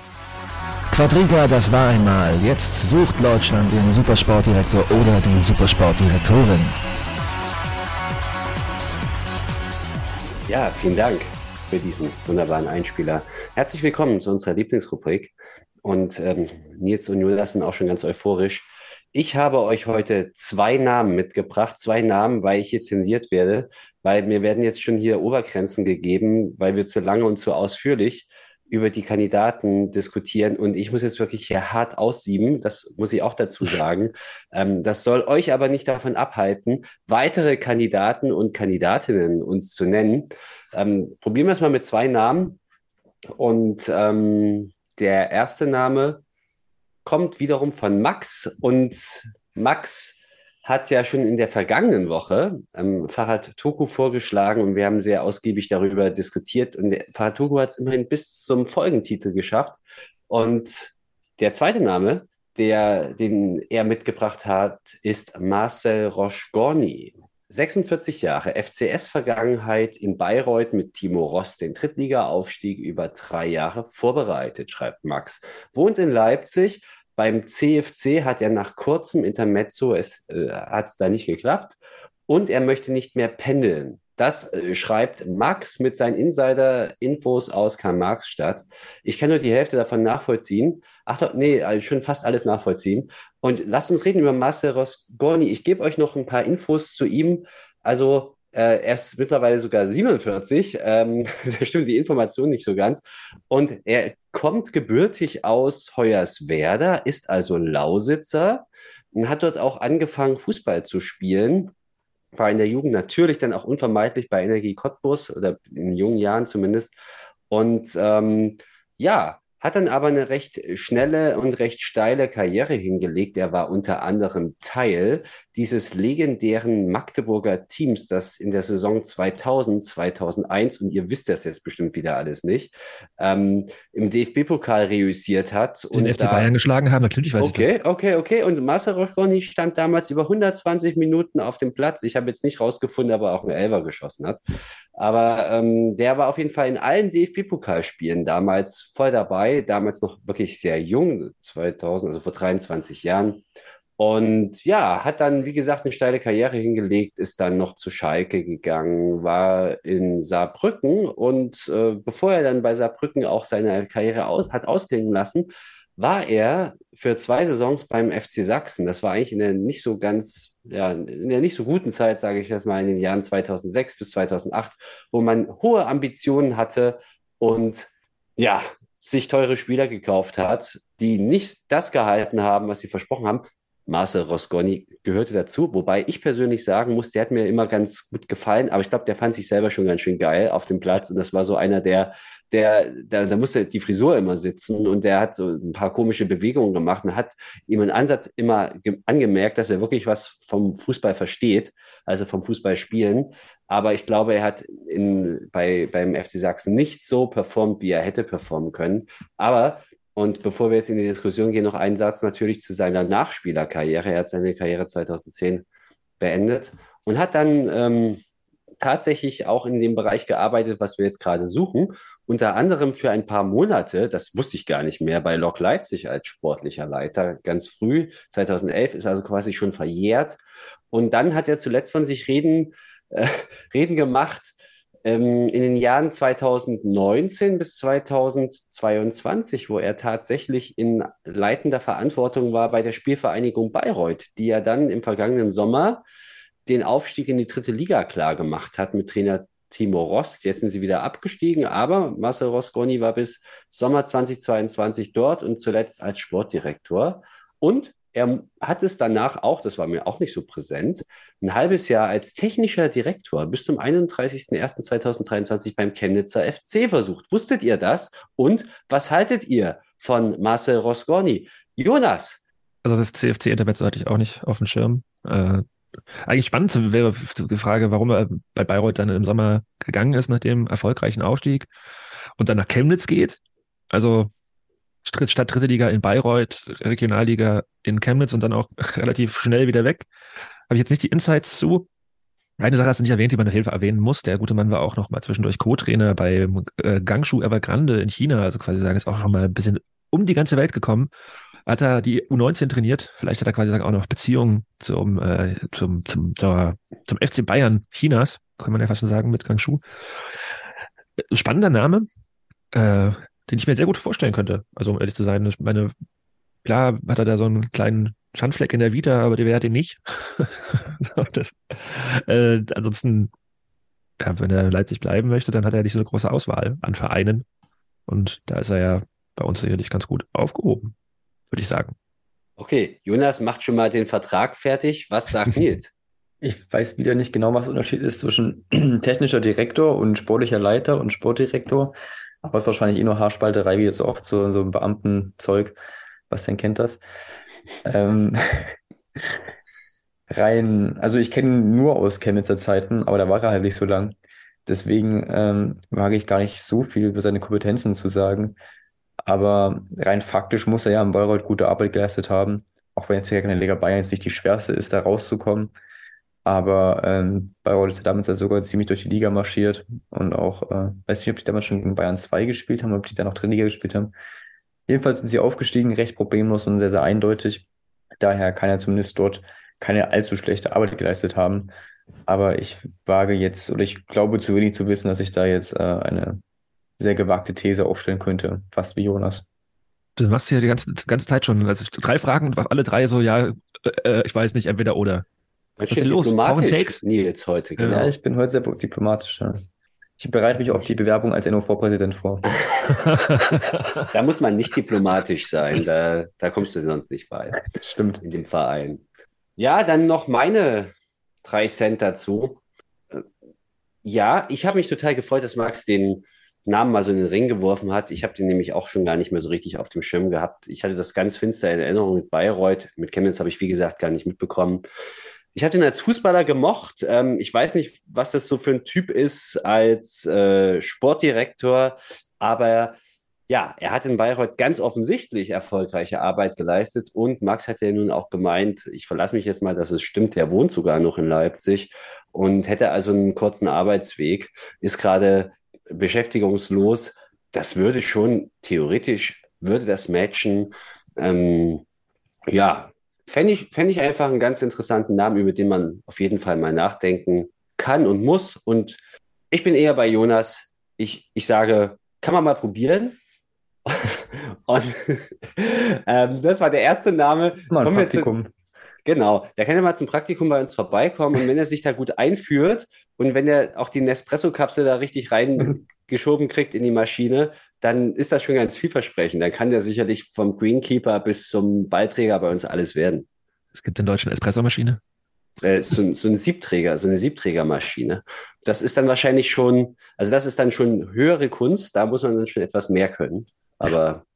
Speaker 2: Quadriga, das war einmal. Jetzt sucht Deutschland den Supersportdirektor oder die Supersportdirektorin.
Speaker 7: Ja, vielen Dank für diesen wunderbaren Einspieler. Herzlich willkommen zu unserer Lieblingsrubrik. Und ähm, Nils und Julius sind auch schon ganz euphorisch. Ich habe euch heute zwei Namen mitgebracht, zwei Namen, weil ich hier zensiert werde, weil mir werden jetzt schon hier Obergrenzen gegeben, weil wir zu lange und zu ausführlich über die Kandidaten diskutieren und ich muss jetzt wirklich hier hart aussieben, das muss ich auch dazu sagen. Ähm, das soll euch aber nicht davon abhalten, weitere Kandidaten und Kandidatinnen uns zu nennen. Ähm, probieren wir es mal mit zwei Namen und ähm, der erste Name kommt wiederum von Max und Max hat ja schon in der vergangenen Woche ähm, Farhad Toku vorgeschlagen und wir haben sehr ausgiebig darüber diskutiert und der Farhad Toku hat es immerhin bis zum Folgentitel geschafft und der zweite Name, der, den er mitgebracht hat, ist Marcel Roche-Gorny. sechsundvierzig Jahre F C S-Vergangenheit in Bayreuth mit Timo Ross den Drittliga-Aufstieg über drei Jahre vorbereitet, schreibt Max. Wohnt in Leipzig. Beim C F C hat er nach kurzem Intermezzo, es äh, hat es da nicht geklappt und er möchte nicht mehr pendeln. Das äh, schreibt Max mit seinen Insider-Infos aus Karl-Marx-Stadt. Ich kann nur die Hälfte davon nachvollziehen. Ach doch, nee, also schon fast alles nachvollziehen. Und lasst uns reden über Marcel Roche-Gorny. Ich gebe euch noch ein paar Infos zu ihm. Also äh, er ist mittlerweile sogar siebenundvierzig. Ähm, da stimmt die Information nicht so ganz. Und er kommt gebürtig aus Hoyerswerda, ist also Lausitzer und hat dort auch angefangen, Fußball zu spielen. War in der Jugend natürlich dann auch unvermeidlich bei Energie Cottbus oder in jungen Jahren zumindest. Und ähm, ja, hat dann aber eine recht schnelle und recht steile Karriere hingelegt. Er war unter anderem Teil dieses legendären Magdeburger Teams, das in der Saison zweitausend, zweitausendeins, und ihr wisst das jetzt bestimmt wieder alles nicht, ähm, im D F B-Pokal reüssiert hat.
Speaker 5: Den
Speaker 7: und
Speaker 5: F C
Speaker 7: da,
Speaker 5: Bayern geschlagen haben, natürlich weiß
Speaker 7: okay,
Speaker 5: ich das.
Speaker 7: Okay, okay, okay. Und Marcel Roche-Gorny stand damals über hundertzwanzig Minuten auf dem Platz. Ich habe jetzt nicht rausgefunden, ob er auch einen Elfer geschossen hat. Aber ähm, der war auf jeden Fall in allen D F B-Pokalspielen damals voll dabei. Damals noch wirklich sehr jung, zweitausend, also vor dreiundzwanzig Jahren. Und ja, hat dann, wie gesagt, eine steile Karriere hingelegt, ist dann noch zu Schalke gegangen, war in Saarbrücken und äh, bevor er dann bei Saarbrücken auch seine Karriere aus, hat ausklingen lassen, war er für zwei Saisons beim F C Sachsen. Das war eigentlich in der nicht so ganz, ja, in der nicht so guten Zeit, sage ich jetzt mal, in den Jahren zweitausendsechs bis zweitausendacht, wo man hohe Ambitionen hatte und ja, sich teure Spieler gekauft hat, die nicht das gehalten haben, was sie versprochen haben. Marcel Roche-Gorny gehörte dazu, wobei ich persönlich sagen muss, der hat mir immer ganz gut gefallen, aber ich glaube, der fand sich selber schon ganz schön geil auf dem Platz und das war so einer, der, der, der, da musste die Frisur immer sitzen und der hat so ein paar komische Bewegungen gemacht. Man hat ihm im Ansatz immer ge- angemerkt, dass er wirklich was vom Fußball versteht, also vom Fußball spielen, aber ich glaube, er hat in, bei, beim F C Sachsen nicht so performt, wie er hätte performen können, aber und bevor wir jetzt in die Diskussion gehen, noch einen Satz natürlich zu seiner Nachspielerkarriere. Er hat seine Karriere zweitausendzehn beendet und hat dann ähm, tatsächlich auch in dem Bereich gearbeitet, was wir jetzt gerade suchen. Unter anderem für ein paar Monate, das wusste ich gar nicht mehr, bei Lok Leipzig als sportlicher Leiter, ganz früh, zweitausendelf, ist also quasi schon verjährt. Und dann hat er zuletzt von sich reden, äh, reden gemacht, in den Jahren zweitausendneunzehn bis zweitausendzweiundzwanzig, wo er tatsächlich in leitender Verantwortung war bei der Spielvereinigung Bayreuth, die ja dann im vergangenen Sommer den Aufstieg in die dritte Liga klar gemacht hat mit Trainer Timo Ross. Jetzt sind sie wieder abgestiegen, aber Marcel Roche-Gorny war bis Sommer zweitausendzweiundzwanzig dort und zuletzt als Sportdirektor. Und er hat es danach auch, das war mir auch nicht so präsent, ein halbes Jahr als technischer Direktor bis zum einunddreißigsten ersten zweitausenddreiundzwanzig beim Chemnitzer F C versucht. Wusstet ihr das? Und was haltet ihr von Marcel Roche-Gorny? Jonas?
Speaker 5: Also das C F C-Intermezzo hatte ich auch nicht auf dem Schirm. Äh, eigentlich spannend wäre die Frage, warum er bei Bayreuth dann im Sommer gegangen ist nach dem erfolgreichen Aufstieg und dann nach Chemnitz geht. Also statt dritte Liga in Bayreuth, Regionalliga in Chemnitz und dann auch relativ schnell wieder weg. Habe ich jetzt nicht die Insights zu. Eine Sache hast du nicht erwähnt, die man auf jeden Fall erwähnen muss. Der gute Mann war auch noch mal zwischendurch Co-Trainer bei äh, Gangshu Evergrande in China. Also quasi sagen, ist auch schon mal ein bisschen um die ganze Welt gekommen. Hat er die U neunzehn trainiert. Vielleicht hat er quasi sagen, auch noch Beziehungen zum, äh, zum, zum, zur, zum F C Bayern Chinas, kann man ja fast schon sagen, mit Gangshu. Spannender Name. Äh, den ich mir sehr gut vorstellen könnte. Also um ehrlich zu sein, ich meine, klar hat er da so einen kleinen Schandfleck in der Vita, aber der hat ihn nicht. so, das, äh, ansonsten, ja, wenn er in Leipzig bleiben möchte, dann hat er nicht so eine große Auswahl an Vereinen. Und da ist er ja bei uns sicherlich ganz gut aufgehoben, würde ich sagen.
Speaker 7: Okay, Jonas macht schon mal den Vertrag fertig. Was sagt Nils?
Speaker 8: Ich weiß wieder nicht genau, was der Unterschied ist zwischen technischer Direktor und sportlicher Leiter und Sportdirektor. Aber es ist wahrscheinlich eh nur Haarspalterei, wie jetzt auch so, so ein Beamtenzeug. Bastian kennt das. Ähm, rein, also ich kenne ihn nur aus Chemnitzer Zeiten, aber da war er halt nicht so lang. Deswegen ähm, wage ich gar nicht so viel über seine Kompetenzen zu sagen. Aber rein faktisch muss er ja in Bayreuth gute Arbeit geleistet haben. Auch wenn jetzt hier in der Liga Bayern jetzt nicht die schwerste ist, da rauszukommen. Aber ähm, Bayreuth ist ja damals ja sogar ziemlich durch die Liga marschiert und auch, äh, weiß nicht, ob die damals schon gegen Bayern zwei gespielt haben oder ob die da noch drin Liga gespielt haben. Jedenfalls sind sie aufgestiegen, recht problemlos und sehr, sehr eindeutig. Daher kann er zumindest dort keine allzu schlechte Arbeit geleistet haben. Aber ich wage jetzt, oder ich glaube zu wenig zu wissen, dass ich da jetzt äh, eine sehr gewagte These aufstellen könnte, fast wie Jonas.
Speaker 5: Du machst ja die ganze, ganze Zeit schon, also drei Fragen und alle drei so, ja, äh, ich weiß nicht, entweder oder.
Speaker 7: Was
Speaker 5: ist denn los? Brauchen Takes?
Speaker 7: Nils heute, genau.
Speaker 8: Ja, ich bin heute sehr diplomatisch. Ja. Ich bereite mich auf die Bewerbung als N O V-Präsident vor.
Speaker 7: Da muss man nicht diplomatisch sein, da, da kommst du sonst nicht weit.
Speaker 8: Stimmt.
Speaker 7: In dem Verein. Ja, dann noch meine drei Cent dazu. Ja, ich habe mich total gefreut, dass Max den Namen mal so in den Ring geworfen hat. Ich habe den nämlich auch schon gar nicht mehr so richtig auf dem Schirm gehabt. Ich hatte das ganz finster in Erinnerung mit Bayreuth. Mit Chemnitz habe ich, wie gesagt, gar nicht mitbekommen. Ich habe den als Fußballer gemocht. Ähm, ich weiß nicht, was das so für ein Typ ist als äh, Sportdirektor, aber ja, er hat in Bayreuth ganz offensichtlich erfolgreiche Arbeit geleistet und Max hat ja nun auch gemeint, ich verlasse mich jetzt mal, dass es stimmt, der wohnt sogar noch in Leipzig und hätte also einen kurzen Arbeitsweg, ist gerade beschäftigungslos. Das würde schon theoretisch, würde das matchen. Ähm, ja, Fände ich, fänd ich einfach einen ganz interessanten Namen, über den man auf jeden Fall mal nachdenken kann und muss. Und ich bin eher bei Jonas. Ich, ich sage, kann man mal probieren. Und ähm, das war der erste Name.
Speaker 8: Mal ein
Speaker 7: Kommen wir zu-
Speaker 8: Praktikum.
Speaker 7: Genau, der kann ja mal zum Praktikum bei uns vorbeikommen und wenn er sich da gut einführt und wenn er auch die Nespresso-Kapsel da richtig reingeschoben kriegt in die Maschine, dann ist das schon ganz vielversprechend. Dann kann der sicherlich vom Greenkeeper bis zum Ballträger bei uns alles werden.
Speaker 5: Es gibt in Deutschland Espressomaschine.
Speaker 7: Äh, so, so ein Siebträger, so eine Siebträgermaschine. Das ist dann wahrscheinlich schon, also das ist dann schon höhere Kunst, da muss man dann schon etwas mehr können. Aber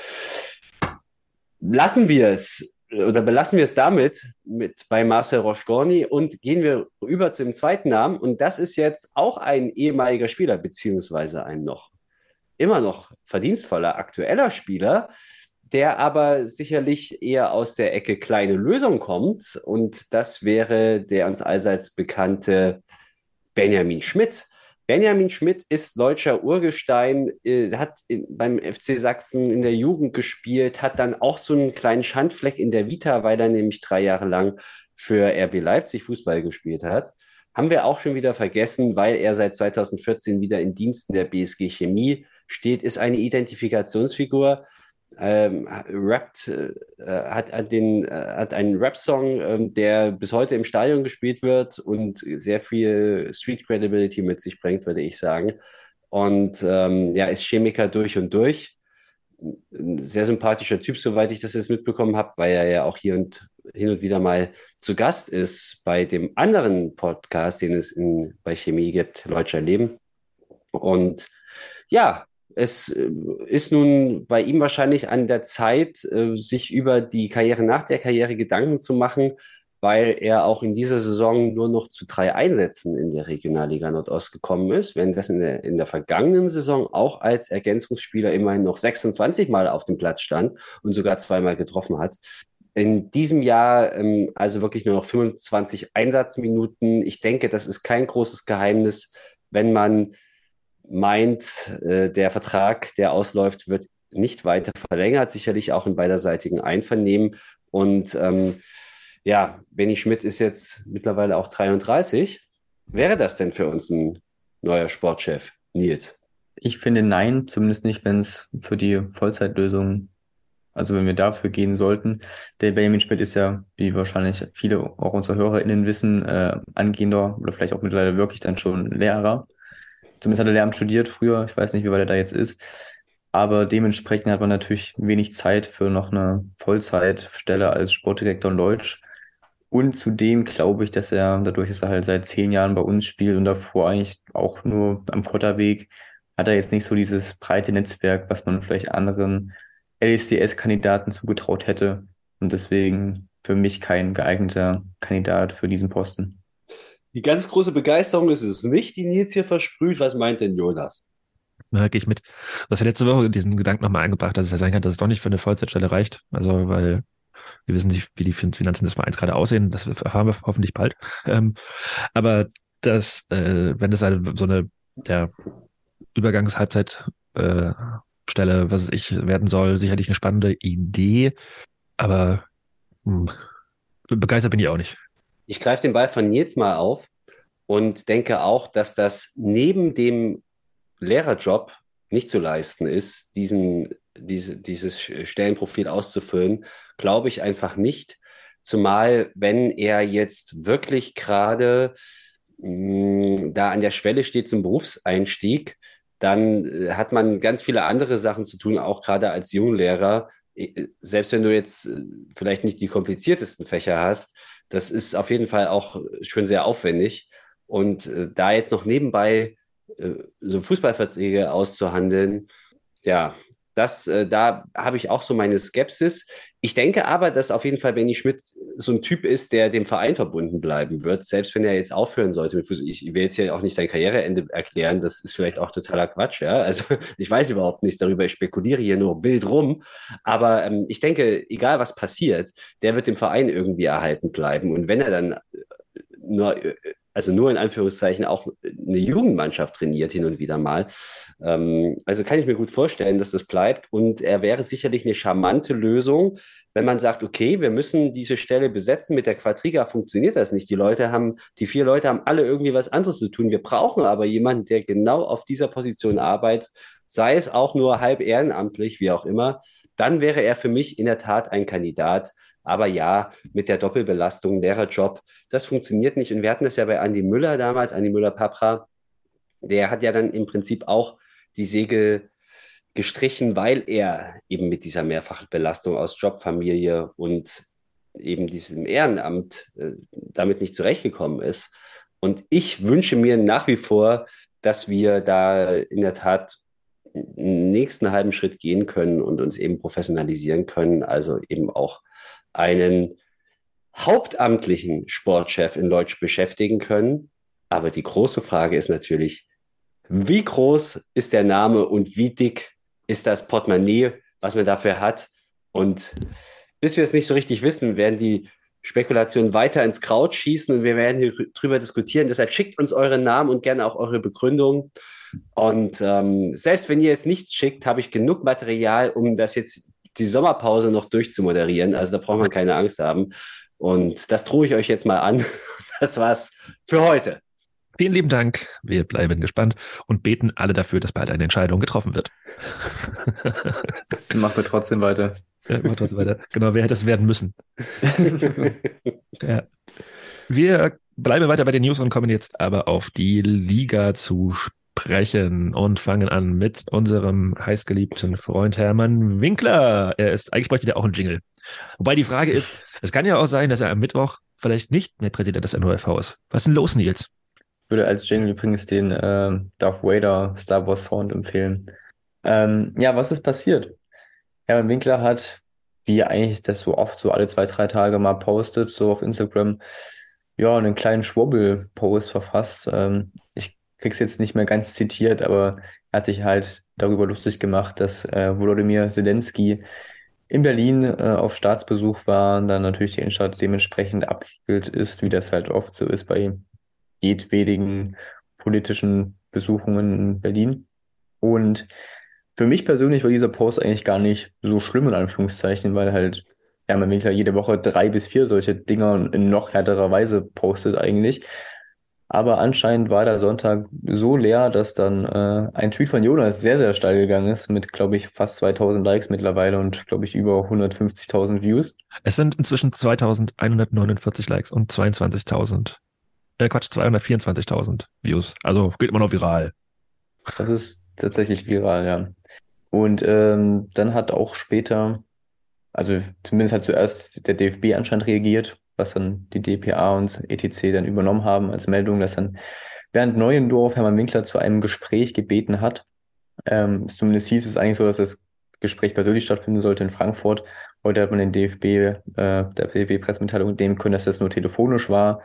Speaker 7: lassen wir es. Oder belassen wir es damit mit bei Marcel Roche-Gorny und gehen wir über zu dem zweiten Namen. Und das ist jetzt auch ein ehemaliger Spieler, beziehungsweise ein noch immer noch verdienstvoller aktueller Spieler, der aber sicherlich eher aus der Ecke kleine Lösung kommt. Und das wäre der uns allseits bekannte Benjamin Schmidt. Benjamin Schmidt ist deutscher Urgestein, äh, hat in, beim F C Sachsen in der Jugend gespielt, hat dann auch so einen kleinen Schandfleck in der Vita, weil er nämlich drei Jahre lang für R B Leipzig Fußball gespielt hat. Haben wir auch schon wieder vergessen, weil er seit zweitausendvierzehn wieder in Diensten der B S G Chemie steht, ist eine Identifikationsfigur, ähm, rappt, äh, hat, hat, den, äh, hat einen Rap-Song, ähm, der bis heute im Stadion gespielt wird und sehr viel Street Credibility mit sich bringt, würde ich sagen. Und ähm, ja, ist Chemiker durch und durch. Ein sehr sympathischer Typ, soweit ich das jetzt mitbekommen habe, weil er ja auch hier und hin und wieder mal zu Gast ist bei dem anderen Podcast, den es in, bei Chemie gibt, Leutscher Leben. Und ja, es ist nun bei ihm wahrscheinlich an der Zeit, sich über die Karriere nach der Karriere Gedanken zu machen, weil er auch in dieser Saison nur noch zu drei Einsätzen in der Regionalliga Nordost gekommen ist, währenddessen in der, in der vergangenen Saison auch als Ergänzungsspieler immerhin noch sechsundzwanzig Mal auf dem Platz stand und sogar zweimal getroffen hat. In diesem Jahr ähm, also wirklich nur noch fünfundzwanzig Einsatzminuten. Ich denke, das ist kein großes Geheimnis, wenn man meint, äh, der Vertrag, der ausläuft, wird nicht weiter verlängert, sicherlich auch in beiderseitigen Einvernehmen. Und ähm, ja, Benny Schmidt ist jetzt mittlerweile auch dreiunddreißig. Wäre das denn für uns ein neuer Sportchef, Nils?
Speaker 8: Ich finde nein, zumindest nicht, wenn es für die Vollzeitlösung Also wenn wir dafür gehen sollten. Der Benjamin Schmidt ist ja, wie wahrscheinlich viele auch unsere HörerInnen wissen, äh, angehender oder vielleicht auch mittlerweile wirklich dann schon Lehrer. Zumindest hat er Lehramt studiert früher. Ich weiß nicht, wie weit er da jetzt ist. Aber dementsprechend hat man natürlich wenig Zeit für noch eine Vollzeitstelle als Sportdirektor in Deutsch. Und zudem glaube ich, dass er, dadurch, dass er halt seit zehn Jahren bei uns spielt und davor eigentlich auch nur am Kotterweg, hat er jetzt nicht so dieses breite Netzwerk, was man vielleicht anderen L S D S-Kandidaten zugetraut hätte. Und deswegen für mich kein geeigneter Kandidat für diesen Posten.
Speaker 7: Die ganz große Begeisterung ist es nicht, die Nils hier versprüht. Was meint denn Jonas?
Speaker 5: Da gehe ich mit. Du hast ja letzte Woche diesen Gedanken nochmal eingebracht, dass es ja sein kann, dass es doch nicht für eine Vollzeitstelle reicht. Also, weil wir wissen nicht, wie die Finanzen des Vereins gerade aussehen. Das erfahren wir hoffentlich bald. Ähm, aber das, äh, wenn das halt so eine der Übergangs-Halbzeit äh, Stelle, was ich werden soll, sicherlich eine spannende Idee, aber hm, begeistert bin ich auch nicht.
Speaker 7: Ich greife den Ball von Nils mal auf und denke auch, dass das neben dem Lehrerjob nicht zu leisten ist, diesen, diese, dieses Stellenprofil auszufüllen, glaube ich einfach nicht. Zumal, wenn er jetzt wirklich gerade mh, da an der Schwelle steht zum Berufseinstieg, dann äh, hat man ganz viele andere Sachen zu tun, auch gerade als Junglehrer. Selbst wenn du jetzt äh, vielleicht nicht die kompliziertesten Fächer hast, das ist auf jeden Fall auch schon sehr aufwendig. Und äh, da jetzt noch nebenbei äh, so Fußballverträge auszuhandeln, ja, das, äh, da habe ich auch so meine Skepsis. Ich denke aber, dass auf jeden Fall Benny Schmidt so ein Typ ist, der dem Verein verbunden bleiben wird, selbst wenn er jetzt aufhören sollte mit Fußball. Ich will jetzt ja auch nicht sein Karriereende erklären, das ist vielleicht auch totaler Quatsch, ja. Also ich weiß überhaupt nichts darüber, ich spekuliere hier nur wild rum. Aber ähm, ich denke, egal was passiert, der wird dem Verein irgendwie erhalten bleiben. Und wenn er dann nur also nur in Anführungszeichen auch eine Jugendmannschaft trainiert hin und wieder mal. Ähm, also kann ich mir gut vorstellen, dass das bleibt. Und er wäre sicherlich eine charmante Lösung, wenn man sagt, okay, wir müssen diese Stelle besetzen. Mit der Quadriga funktioniert das nicht. Die Leute haben, die vier Leute haben alle irgendwie was anderes zu tun. Wir brauchen aber jemanden, der genau auf dieser Position arbeitet, sei es auch nur halb ehrenamtlich, wie auch immer. Dann wäre er für mich in der Tat ein Kandidat. Aber ja, mit der Doppelbelastung, Lehrerjob, das funktioniert nicht. Und wir hatten das ja bei Andi Müller damals, Andi Müller-Papra, der hat ja dann im Prinzip auch die Segel gestrichen, weil er eben mit dieser Mehrfachbelastung aus Job, Familie und eben diesem Ehrenamt äh, damit nicht zurechtgekommen ist. Und ich wünsche mir nach wie vor, dass wir da in der Tat einen nächsten halben Schritt gehen können und uns eben professionalisieren können, also eben auch einen hauptamtlichen Sportchef in Leutsch beschäftigen können. Aber die große Frage ist natürlich, wie groß ist der Name und wie dick ist das Portemonnaie, was man dafür hat? Und bis wir es nicht so richtig wissen, werden die Spekulationen weiter ins Kraut schießen und wir werden hier drüber diskutieren. Deshalb schickt uns eure Namen und gerne auch eure Begründung. Und ähm, selbst wenn ihr jetzt nichts schickt, habe ich genug Material, um das jetzt die Sommerpause noch durchzumoderieren. Also da braucht man keine Angst haben. Und das drohe ich euch jetzt mal an. Das war's für heute.
Speaker 5: Vielen lieben Dank. Wir bleiben gespannt und beten alle dafür, dass bald eine Entscheidung getroffen wird.
Speaker 8: Machen wir trotzdem weiter.
Speaker 5: Ja, machen wir trotzdem weiter. Genau, wer hätte es werden müssen? Ja. Wir bleiben weiter bei den News und kommen jetzt aber auf die Liga zu sprechen und fangen an mit unserem heißgeliebten Freund Hermann Winkler. Er ist, eigentlich bräuchte der auch einen Jingle. Wobei die Frage ist, es kann ja auch sein, dass er am Mittwoch vielleicht nicht mehr Präsident des N O F V ist. Was ist denn los, Nils?
Speaker 8: Ich würde als Jingle übrigens den äh, Darth Vader Star Wars Sound empfehlen. Ähm, ja, was ist passiert? Hermann Winkler hat, wie eigentlich das so oft so alle zwei, drei Tage mal postet, so auf Instagram, ja, einen kleinen Schwurbel-Post verfasst. Ähm, ich krieg's jetzt nicht mehr ganz zitiert, aber er hat sich halt darüber lustig gemacht, dass äh, Volodymyr Zelensky in Berlin äh, auf Staatsbesuch war und dann natürlich die Innenstadt dementsprechend abgeriegelt ist, wie das halt oft so ist bei jedwedigen politischen Besuchungen in Berlin. Und für mich persönlich war dieser Post eigentlich gar nicht so schlimm, in Anführungszeichen, weil halt Hermann Winkler jede Woche drei bis vier solche Dinger in noch härterer Weise postet eigentlich. Aber anscheinend war der Sonntag so leer, dass dann äh, ein Tweet von Jonas sehr, sehr steil gegangen ist, mit, glaube ich, fast zweitausend Likes mittlerweile und, glaube ich, über hundertfünfzigtausend Views.
Speaker 5: Es sind inzwischen zweitausendeinhundertneunundvierzig Likes und zweiundzwanzigtausend, äh Quatsch, zweihundertvierundzwanzigtausend Views. Also geht immer noch viral.
Speaker 8: Das ist tatsächlich viral, ja. Und ähm, dann hat auch später, also zumindest hat zuerst der D F B anscheinend reagiert, was dann die D P A und E T C dann übernommen haben als Meldung, dass dann Bernd Neuendorf Hermann Winkler zu einem Gespräch gebeten hat. Ähm, zumindest hieß es eigentlich so, dass das Gespräch persönlich stattfinden sollte in Frankfurt. Heute hat man den D F B, äh, der D F B-Pressemitteilung entnehmen können, dass das nur telefonisch war.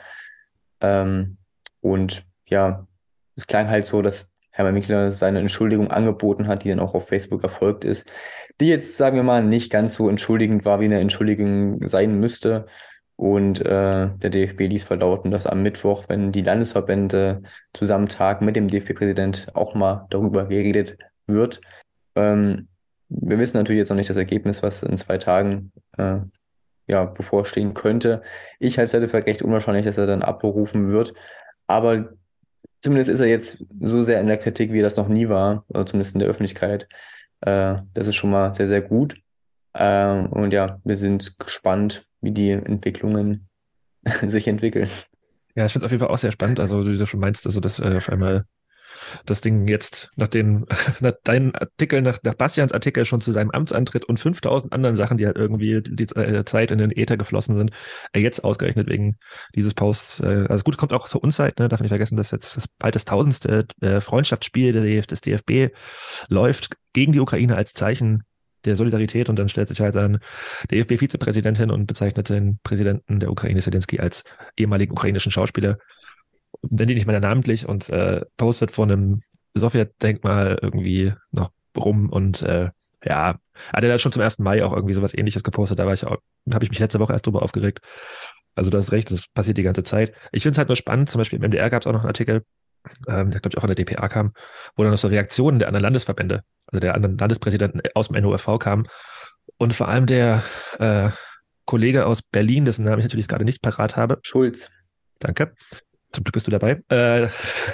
Speaker 8: Ähm, und ja, es klang halt so, dass Hermann Winkler seine Entschuldigung angeboten hat, die dann auch auf Facebook erfolgt ist, die jetzt, sagen wir mal, nicht ganz so entschuldigend war, wie eine Entschuldigung sein müsste. Und äh, der D F B ließ verlauten, dass am Mittwoch, wenn die Landesverbände zusammentagen mit dem D F B-Präsident, auch mal darüber geredet wird. Ähm, wir wissen natürlich jetzt noch nicht das Ergebnis, was in zwei Tagen äh, ja, bevorstehen könnte. Ich halte es für recht unwahrscheinlich, dass er dann abberufen wird. Aber zumindest ist er jetzt so sehr in der Kritik, wie er das noch nie war, oder zumindest in der Öffentlichkeit. Äh, das ist schon mal sehr, sehr gut. Äh, und ja, wir sind gespannt, wie die Entwicklungen sich entwickeln.
Speaker 5: Ja, ich finde es auf jeden Fall auch sehr spannend. Also, wie du schon meinst, also, dass äh, auf einmal das Ding jetzt nach den, nach deinen Artikel, nach, nach Bastians Artikel schon zu seinem Amtsantritt und fünftausend anderen Sachen, die halt irgendwie die äh, Zeit in den Äther geflossen sind, äh, jetzt ausgerechnet wegen dieses Posts. Äh, also gut, kommt auch zur Unzeit, ne? Darf nicht vergessen, dass jetzt das bald das tausendste äh, Freundschaftsspiel der, des D F B läuft gegen die Ukraine als Zeichen der Solidarität und dann stellt sich halt dann der D F B-Vizepräsidentin und bezeichnet den Präsidenten der Ukraine, Zelensky, als ehemaligen ukrainischen Schauspieler. Nennt ihn nicht mehr namentlich und äh, postet vor einem Sowjetdenkmal irgendwie noch rum und äh, ja, hat er da schon zum ersten Mai auch irgendwie sowas Ähnliches gepostet, da war ich auch, habe ich mich letzte Woche erst drüber aufgeregt. Also du hast recht, das passiert die ganze Zeit. Ich finde es halt nur spannend, zum Beispiel im M D R gab es auch noch einen Artikel, ähm, der glaube ich auch von der D P A kam, wo dann noch so Reaktionen der anderen Landesverbände, also der anderen Landespräsidenten aus dem N O F V kamen und vor allem der äh, Kollege aus Berlin, dessen Namen ich natürlich gerade nicht parat habe.
Speaker 8: Schulz.
Speaker 5: Danke. Zum Glück bist du dabei. Äh,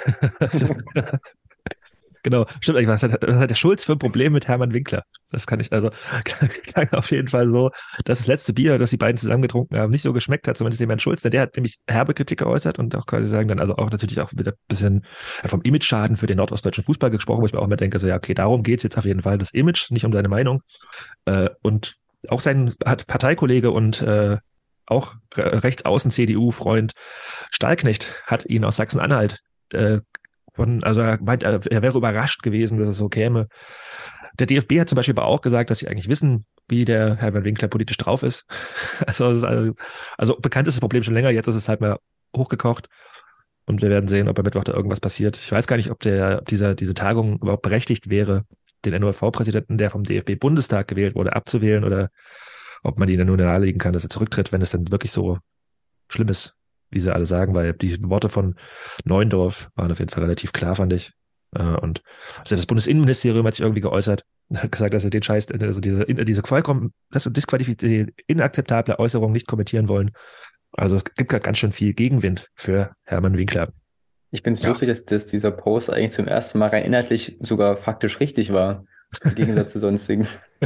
Speaker 5: genau, stimmt eigentlich. Was hat, was hat der Schulz für ein Problem mit Hermann Winkler? Das kann ich, also, klang auf jeden Fall so, dass das letzte Bier, das die beiden zusammen getrunken haben, nicht so geschmeckt hat, zumindest dem Herrn Schulz, denn der hat nämlich herbe Kritik geäußert und auch quasi sagen dann, also auch natürlich auch wieder ein bisschen vom Image-Schaden für den nordostdeutschen Fußball gesprochen, wo ich mir auch immer denke, so, ja, okay, darum geht's jetzt auf jeden Fall, das Image, nicht um deine Meinung. Äh, und auch sein Parteikollege und äh, auch Rechtsaußen C D U-Freund Stahlknecht hat ihn aus Sachsen-Anhalt äh, von, also er meint, er wäre überrascht gewesen, dass es so käme. Der D F B hat zum Beispiel aber auch gesagt, dass sie eigentlich wissen, wie der Hermann Winkler politisch drauf ist. Also, ist also, also bekannt ist das Problem schon länger, jetzt ist es halt mal hochgekocht und wir werden sehen, ob am Mittwoch da irgendwas passiert. Ich weiß gar nicht, ob der, ob dieser, diese Tagung überhaupt berechtigt wäre, den N O F V-Präsidenten, der vom D F B-Bundestag gewählt wurde, abzuwählen oder ob man ihnen nur nahelegen kann, dass er zurücktritt, wenn es dann wirklich so schlimm ist, wie sie alle sagen, weil die Worte von Neuendorf waren auf jeden Fall relativ klar, fand ich. Und also das Bundesinnenministerium hat sich irgendwie geäußert, hat gesagt, dass sie den Scheiß, also diese, diese vollkommen disqualifizierte, inakzeptable Äußerung nicht kommentieren wollen. Also es gibt gerade ganz schön viel Gegenwind für Hermann Winkler.
Speaker 8: Ich finde es
Speaker 5: Ja.
Speaker 8: lustig, dass, dass dieser Post eigentlich zum ersten Mal rein inhaltlich sogar faktisch richtig war, im Gegensatz zu sonstigen.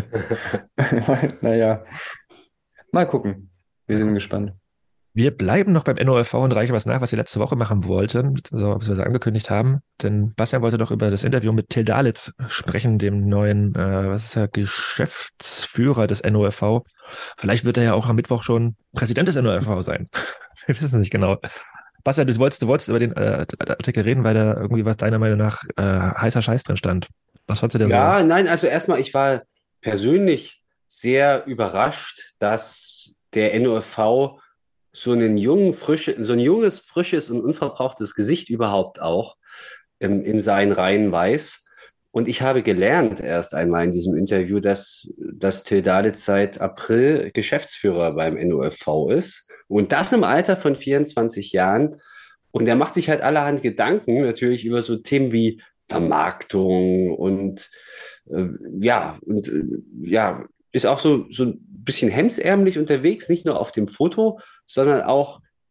Speaker 8: Naja, mal gucken. Wir sind gespannt.
Speaker 5: Wir bleiben noch beim N O F V und reichen was nach, was wir letzte Woche machen wollten, also was wir angekündigt haben. Denn Bastian wollte doch über das Interview mit Till Dalitz sprechen, dem neuen, äh, was ist er, Geschäftsführer des N O F V. Vielleicht wird er ja auch am Mittwoch schon Präsident des N O F V sein. Wir wissen es nicht genau. Bastian, du wolltest, du wolltest über den äh, Artikel reden, weil da irgendwie was deiner Meinung nach äh, heißer Scheiß drin stand. Was fandst du denn so?
Speaker 7: Ja, nein, also erstmal, ich war persönlich sehr überrascht, dass der N O F V so einen jungen, frische, so ein junges, frisches und unverbrauchtes Gesicht überhaupt auch ähm, in seinen Reihen weiß. Und ich habe gelernt erst einmal in diesem Interview, dass, dass Till Dalitz seit April Geschäftsführer beim N O F V ist. Und das im Alter von vierundzwanzig Jahren. Und er macht sich halt allerhand Gedanken natürlich über so Themen wie Vermarktung und äh, ja, und äh, ja, ist auch so, so ein bisschen hemdsärmlich unterwegs, nicht nur auf dem Foto, sondern auch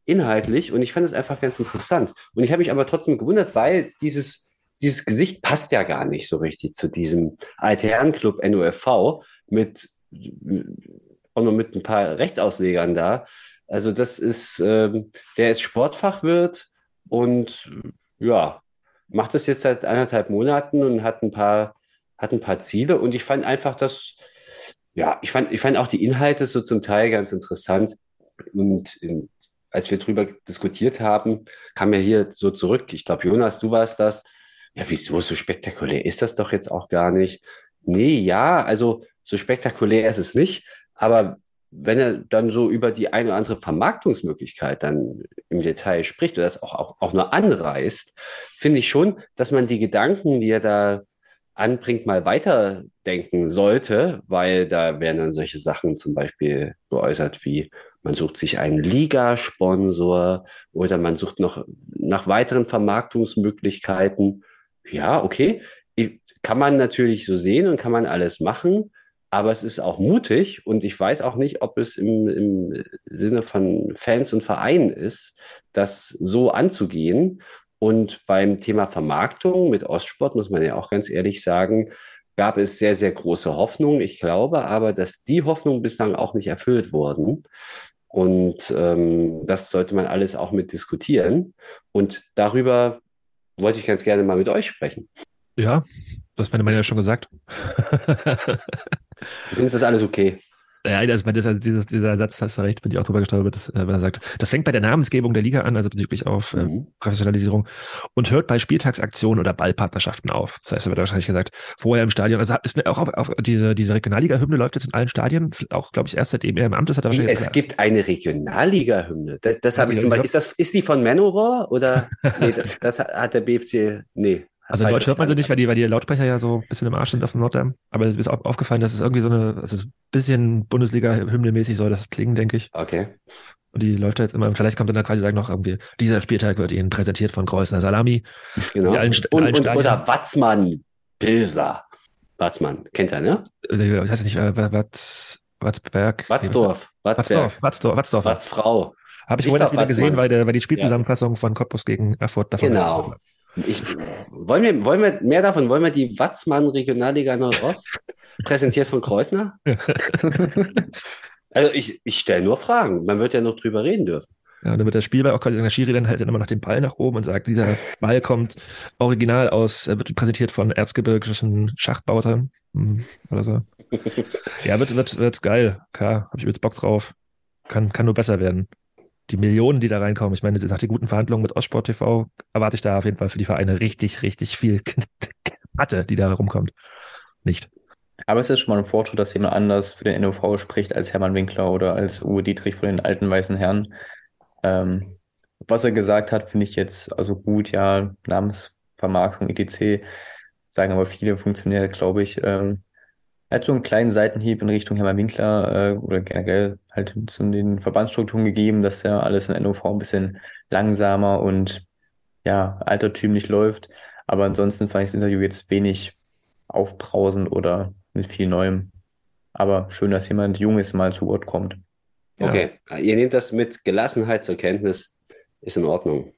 Speaker 7: inhaltlich und ich fand es einfach ganz interessant. Und ich habe mich aber trotzdem gewundert, weil dieses, dieses Gesicht passt ja gar nicht so richtig zu diesem Altherrenclub N O F V mit, auch noch mit ein paar Rechtsauslegern da. Also das ist, ähm, der ist Sportfachwirt und ja, macht das jetzt seit anderthalb Monaten und hat ein paar, hat ein paar Ziele. Und ich fand einfach das, ja, ich fand, ich fand auch die Inhalte so zum Teil ganz interessant. Und in, als wir drüber diskutiert haben, kam ja hier so zurück. Ich glaube, Jonas, du warst das. Ja, wieso so spektakulär ist das doch jetzt auch gar nicht? Nee, ja, also so spektakulär ist es nicht. Aber wenn er dann so über die eine oder andere Vermarktungsmöglichkeit dann im Detail spricht oder das auch, auch, auch nur anreißt, finde ich schon, dass man die Gedanken, die er da anbringt, mal weiterdenken sollte, weil da werden dann solche Sachen zum Beispiel geäußert wie, man sucht sich einen Ligasponsor oder man sucht noch nach weiteren Vermarktungsmöglichkeiten. Ja, okay, kann man natürlich so sehen und kann man alles machen, aber es ist auch mutig und ich weiß auch nicht, ob es im, im Sinne von Fans und Vereinen ist, das so anzugehen. Und beim Thema Vermarktung mit Ostsport, muss man ja auch ganz ehrlich sagen, gab es sehr, sehr große Hoffnungen. Ich glaube aber, dass die Hoffnungen bislang auch nicht erfüllt wurden. Und ähm, das sollte man alles auch mit diskutieren. Und darüber wollte ich ganz gerne mal mit euch sprechen.
Speaker 5: Ja, du hast meine Meinung ja schon gesagt.
Speaker 7: Du findest das alles okay?
Speaker 5: Ja, also das, dieses, dieser Satz, hast du recht, bin ich auch drüber gestolpert, dass, wenn er sagt, das fängt bei der Namensgebung der Liga an, also bezüglich auf äh,
Speaker 7: Mhm.
Speaker 5: Professionalisierung und hört bei Spieltagsaktionen oder Ballpartnerschaften auf. Das heißt, er wird wahrscheinlich gesagt, vorher im Stadion, also ist mir auch auf, auf diese, diese Regionalliga-Hymne läuft jetzt in allen Stadien, auch, glaube ich, erst seitdem er im Amt ist, hat er wahrscheinlich
Speaker 7: Es gibt eine Regionalliga-Hymne. Das, das habe ich zum Beispiel. Ist, das, ist die von Manowar oder? Nee, das, das hat der B F C. Nee.
Speaker 5: Also in Deutsch hört man sie nicht, weil die, weil die Lautsprecher ja so ein bisschen im Arsch sind auf dem Nordheim. Aber es ist auch aufgefallen, dass es irgendwie so eine, es ist ein bisschen Bundesliga-Hymne-mäßig soll das klingen, denke ich.
Speaker 7: Okay.
Speaker 5: Und die läuft da jetzt immer, vielleicht kommt dann da quasi sagen noch irgendwie, dieser Spieltag wird Ihnen präsentiert von Kreuzer Salami.
Speaker 7: Genau.
Speaker 5: In allen, in
Speaker 7: und,
Speaker 5: allen
Speaker 7: und,
Speaker 5: Stadien.
Speaker 7: oder Watzmann Pilser. Watzmann, kennt er, ne?
Speaker 5: Das heißt nicht, äh, Watz, Watzberg.
Speaker 7: Watzdorf.
Speaker 5: Watzdorf. Watzdorf. Watzdorf.
Speaker 7: Watzfrau.
Speaker 5: Habe ich
Speaker 7: Ich
Speaker 5: vorhin
Speaker 7: glaub,
Speaker 5: erst wieder gesehen,
Speaker 7: Watzmann.
Speaker 5: weil, der, weil die Spielzusammenfassung von Cottbus gegen Erfurt davon
Speaker 7: Genau. Ich, wollen, wir, wollen wir mehr davon? Wollen wir die Watzmann Regionalliga Nordost? Präsentiert von Kreuzner? Also ich, ich stelle nur Fragen. Man wird ja noch drüber reden dürfen.
Speaker 5: Ja, und dann wird der Spielball auch quasi, der Schiri dann hält dann immer noch den Ball nach oben und sagt, dieser Ball kommt original aus, äh, wird präsentiert von erzgebirgischen Schachbautern hm, oder so. Ja, wird, wird, wird geil. Klar, habe ich jetzt Bock drauf. Kann, kann nur besser werden. Die Millionen, die da reinkommen, ich meine, nach den guten Verhandlungen mit Ostsport T V erwarte ich da auf jeden Fall für die Vereine richtig, richtig viel Patte, die da rumkommt. Nicht.
Speaker 8: Aber es ist schon mal ein Fortschritt, dass jemand anders für den N O V spricht als Hermann Winkler oder als Uwe Dietrich von den alten weißen Herren. Ähm, was er gesagt hat, finde ich jetzt also gut, ja, Namensvermarktung, et cetera. Sagen aber viele Funktionäre, glaube ich. Ähm, er hat so einen kleinen Seitenhieb in Richtung Hermann Winkler äh, oder generell halt zu den Verbandsstrukturen gegeben, dass ja alles in N O V ein bisschen langsamer und ja, altertümlich läuft. Aber ansonsten fand ich das Interview jetzt wenig aufbrausend oder mit viel Neuem. Aber schön, dass jemand Junges mal zu Wort kommt.
Speaker 5: Ja.
Speaker 7: Okay, ihr nehmt das mit Gelassenheit zur Kenntnis. Ist in Ordnung.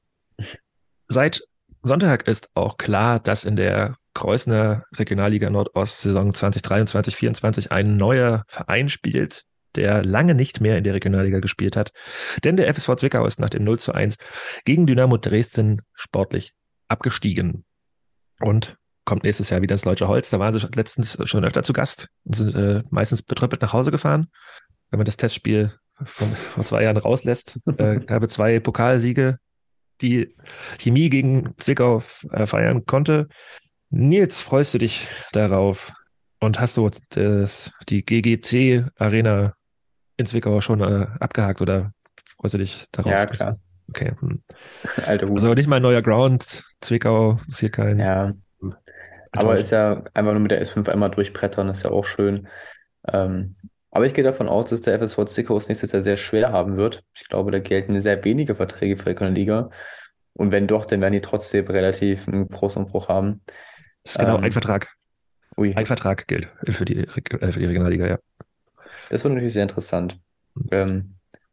Speaker 5: Seit Sonntag ist auch klar, dass in der Kreuznaer Regionalliga Nordost Saison zwanzig dreiundzwanzig vierundzwanzig ein neuer Verein spielt, der lange nicht mehr in der Regionalliga gespielt hat. Denn der F S V Zwickau ist nach dem null zu eins gegen Dynamo Dresden sportlich abgestiegen und kommt nächstes Jahr wieder ins Leutscher Holz. Da waren sie letztens schon öfter zu Gast und sind äh, meistens betröppelt nach Hause gefahren. Wenn man das Testspiel von vor zwei Jahren rauslässt, äh, gab es zwei Pokalsiege, die Chemie gegen Zwickau äh, feiern konnte. Nils, freust du dich darauf? Und hast du das, die G G C-Arena in Zwickau schon äh, abgehakt oder freust du dich darauf?
Speaker 8: Ja, klar.
Speaker 5: Okay. Hm.
Speaker 8: Alter Hut.
Speaker 5: Also nicht mal ein neuer Ground, Zwickau ist hier kein...
Speaker 8: Ja, aber ist ja einfach nur mit der S fünf einmal durchbrettern, ist ja auch schön. Ähm, aber ich gehe davon aus, dass der F S V Zwickau es nächstes Jahr sehr schwer haben wird. Ich glaube, da gelten sehr wenige Verträge für die Regionalliga. Und wenn doch, dann werden die trotzdem relativ einen Großumbruch haben.
Speaker 5: Das ist genau
Speaker 8: Ähm,
Speaker 5: ein Vertrag.
Speaker 8: Ui,
Speaker 5: Ein Vertrag gilt für die, äh, für die Regionalliga, ja.
Speaker 8: das war natürlich sehr interessant. Ähm,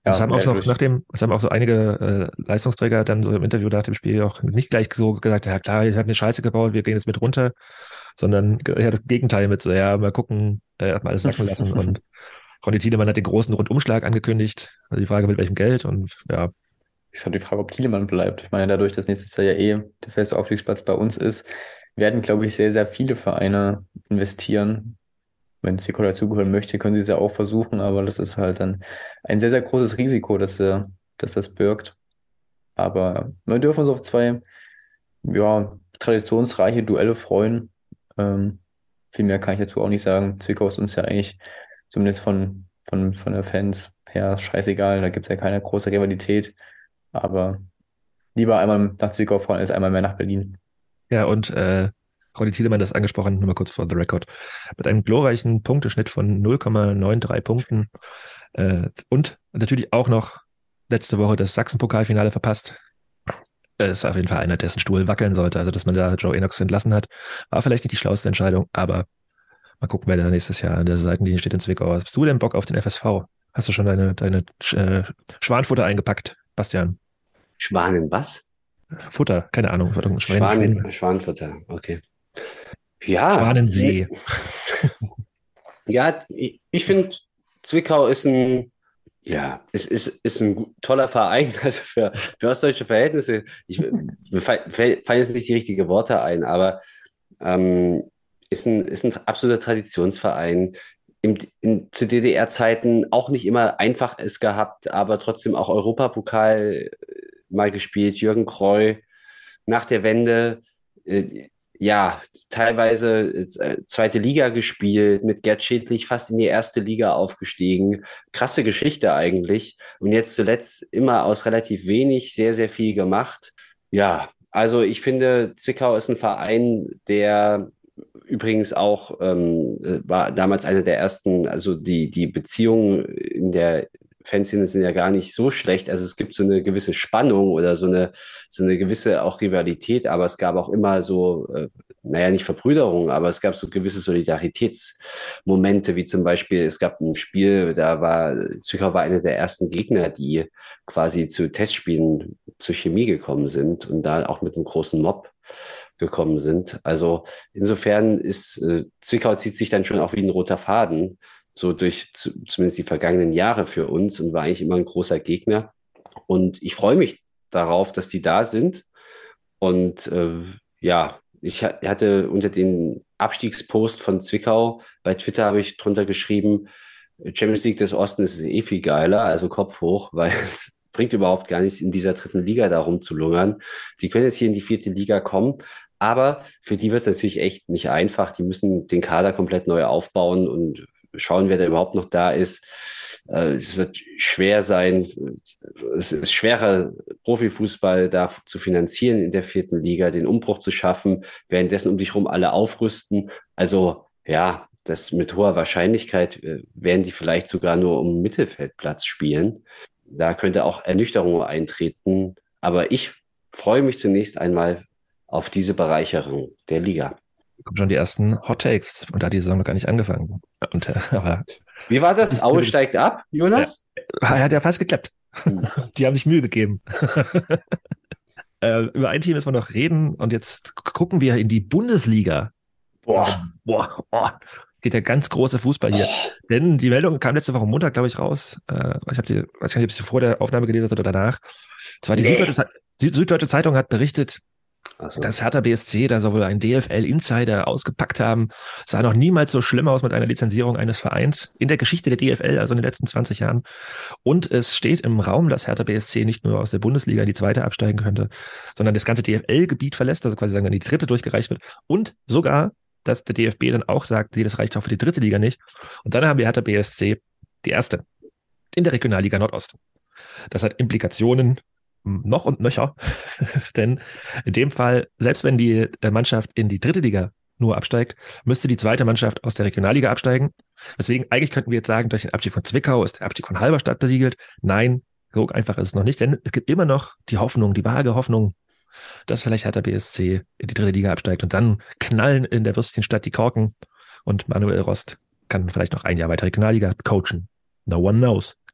Speaker 5: Das
Speaker 8: Ja,
Speaker 5: haben auch noch
Speaker 8: durch-
Speaker 5: nach dem, das haben auch so einige äh, Leistungsträger dann so im Interview nach dem Spiel auch nicht gleich so gesagt, ja klar, ich habe eine Scheiße gebaut, wir gehen jetzt mit runter, sondern ja, das Gegenteil mit so, ja, mal gucken, äh, erstmal alles sacken lassen und Ronny Tiedemann hat den großen Rundumschlag angekündigt. Also die Frage, mit welchem Geld und ja,
Speaker 8: Ist halt die Frage, ob Thielemann bleibt. Ich meine, dadurch, dass nächstes Jahr ja eh der feste Aufstiegsplatz bei uns ist, werden, glaube ich, sehr, sehr viele Vereine investieren. Wenn Zwickau dazugehören möchte, können sie es ja auch versuchen, aber das ist halt dann ein sehr, sehr großes Risiko, dass, äh, dass das birgt. Aber wir dürfen uns auf zwei ja, traditionsreiche Duelle freuen. Ähm, viel mehr kann ich dazu auch nicht sagen. Zwickau ist uns ja eigentlich, zumindest von, von, von der Fans her, scheißegal. Da gibt es ja keine große Rivalität. Aber lieber einmal nach Zwickau fahren als einmal mehr nach Berlin.
Speaker 5: ja und äh, Ronny Tiedemann das angesprochen, nur mal kurz for the record, mit einem glorreichen Punkteschnitt von null Komma neununddreißig Punkten äh, und natürlich auch noch letzte Woche das Sachsen-Pokalfinale verpasst. Das ist auf jeden Fall einer, dessen Stuhl wackeln sollte. Also, dass man da Joe Enox entlassen hat, war vielleicht nicht die schlauste Entscheidung, aber mal gucken, wer da nächstes Jahr an der Seitenlinie steht in Zwickau. Hast du denn Bock auf den F S V? Hast du schon deine, deine äh, Schwanfutter eingepackt, Bastian?
Speaker 7: Schwanen was?
Speaker 5: Futter, keine Ahnung. Schwan,
Speaker 7: Schwan, Schwanfutter, okay. Ja.
Speaker 5: Schwanensee.
Speaker 7: Ja, ich, ich finde, Zwickau ist ein, ja, ist, ist, ist ein gu- toller Verein, also für, für ostdeutsche Verhältnisse. Ich, mir fall- fall- fallen jetzt nicht die richtigen Worte ein, aber ähm, ist ein, ist ein absoluter Traditionsverein. Im, in, zu D D R-Zeiten auch nicht immer einfach es gehabt, aber trotzdem auch Europapokal äh, mal gespielt. Jürgen Kreu nach der Wende, äh, ja, teilweise äh, zweite Liga gespielt, mit Gerd Schädlich fast in die erste Liga aufgestiegen. Krasse Geschichte eigentlich. Und jetzt zuletzt immer aus relativ wenig sehr, sehr viel gemacht. Ja, also ich finde, Zwickau ist ein Verein, der übrigens auch ähm, war damals einer der ersten, also die, die Beziehungen in der Fanszene sind ja gar nicht so schlecht. Also es gibt so eine gewisse Spannung oder so eine, so eine gewisse auch Rivalität, aber es gab auch immer so, äh, naja, nicht Verbrüderung, aber es gab so gewisse Solidaritätsmomente, wie zum Beispiel, es gab ein Spiel, da war, Zwickau war einer der ersten Gegner, die quasi zu Testspielen zur Chemie gekommen sind und da auch mit einem großen Mob gekommen sind. Also insofern ist äh, Zwickau zieht sich dann schon auch wie ein roter Faden so durch zu, zumindest die vergangenen Jahre für uns und war eigentlich immer ein großer Gegner. Und ich freue mich darauf, dass die da sind. Und äh, ja, ich ha- hatte unter den Abstiegspost von Zwickau bei Twitter habe ich drunter geschrieben, Champions League des Ostens ist eh viel geiler, also Kopf hoch, weil es bringt überhaupt gar nichts, in dieser dritten Liga da rumzulungern. Die können jetzt hier in die vierte Liga kommen, aber für die wird es natürlich echt nicht einfach. Die müssen den Kader komplett neu aufbauen und schauen, wer da überhaupt noch da ist. Äh, es wird schwer sein. Es ist schwerer, Profifußball da zu finanzieren in der vierten Liga, den Umbruch zu schaffen, währenddessen um dich rum alle aufrüsten. Also ja, das mit hoher Wahrscheinlichkeit äh, werden die vielleicht sogar nur um Mittelfeldplatz spielen. Da könnte auch Ernüchterung eintreten. Aber ich freue mich zunächst einmal auf diese Bereicherung der Liga.
Speaker 5: Kommen schon die ersten Hot Takes und da hat die Saison noch gar nicht angefangen. Und, äh, aber
Speaker 7: Wie war das? Aue steigt ab, Jonas?
Speaker 5: hat ja fast geklappt.
Speaker 7: Hm.
Speaker 5: Die haben sich Mühe gegeben. äh, über ein Team müssen wir noch reden und jetzt gucken wir in die Bundesliga.
Speaker 7: Boah.
Speaker 5: Boah, boah. Geht der ganz große Fußball hier. Denn die Meldung kam letzte Woche Montag, glaube ich, raus. Äh, ich habe die, weiß nicht, ob ich sie vor der Aufnahme gelesen habe oder danach. Zwar die
Speaker 7: Nee.
Speaker 5: Süddeutsche, Ze- Süd- Süddeutsche Zeitung hat berichtet,
Speaker 7: Ach so.
Speaker 5: dass Hertha B S C da soll wohl einen D F L-Insider ausgepackt haben. Sah noch niemals so schlimm aus mit einer Lizenzierung eines Vereins in der Geschichte der D F L, also in den letzten zwanzig Jahren. Und es steht im Raum, dass Hertha B S C nicht nur aus der Bundesliga in die zweite absteigen könnte, sondern das ganze D F L-Gebiet verlässt, also quasi sagen, in die dritte durchgereicht wird. Und sogar, dass der D F B dann auch sagt, nee, das reicht auch für die dritte Liga nicht. Und dann haben wir Hertha B S C, die erste, in der Regionalliga Nordost. Das hat Implikationen noch und nöcher, denn in dem Fall, selbst wenn die Mannschaft in die dritte Liga nur absteigt, müsste die zweite Mannschaft aus der Regionalliga absteigen. Deswegen, eigentlich könnten wir jetzt sagen, durch den Abstieg von Zwickau ist der Abstieg von Halberstadt besiegelt. Nein, so einfach ist es noch nicht, denn es gibt immer noch die Hoffnung, die vage Hoffnung, dass vielleicht Hertha B S C in die dritte Liga absteigt und dann knallen in der Würstchenstadt die Korken und Manuel Rost kann vielleicht noch ein Jahr weiter Regionalliga coachen. No one knows.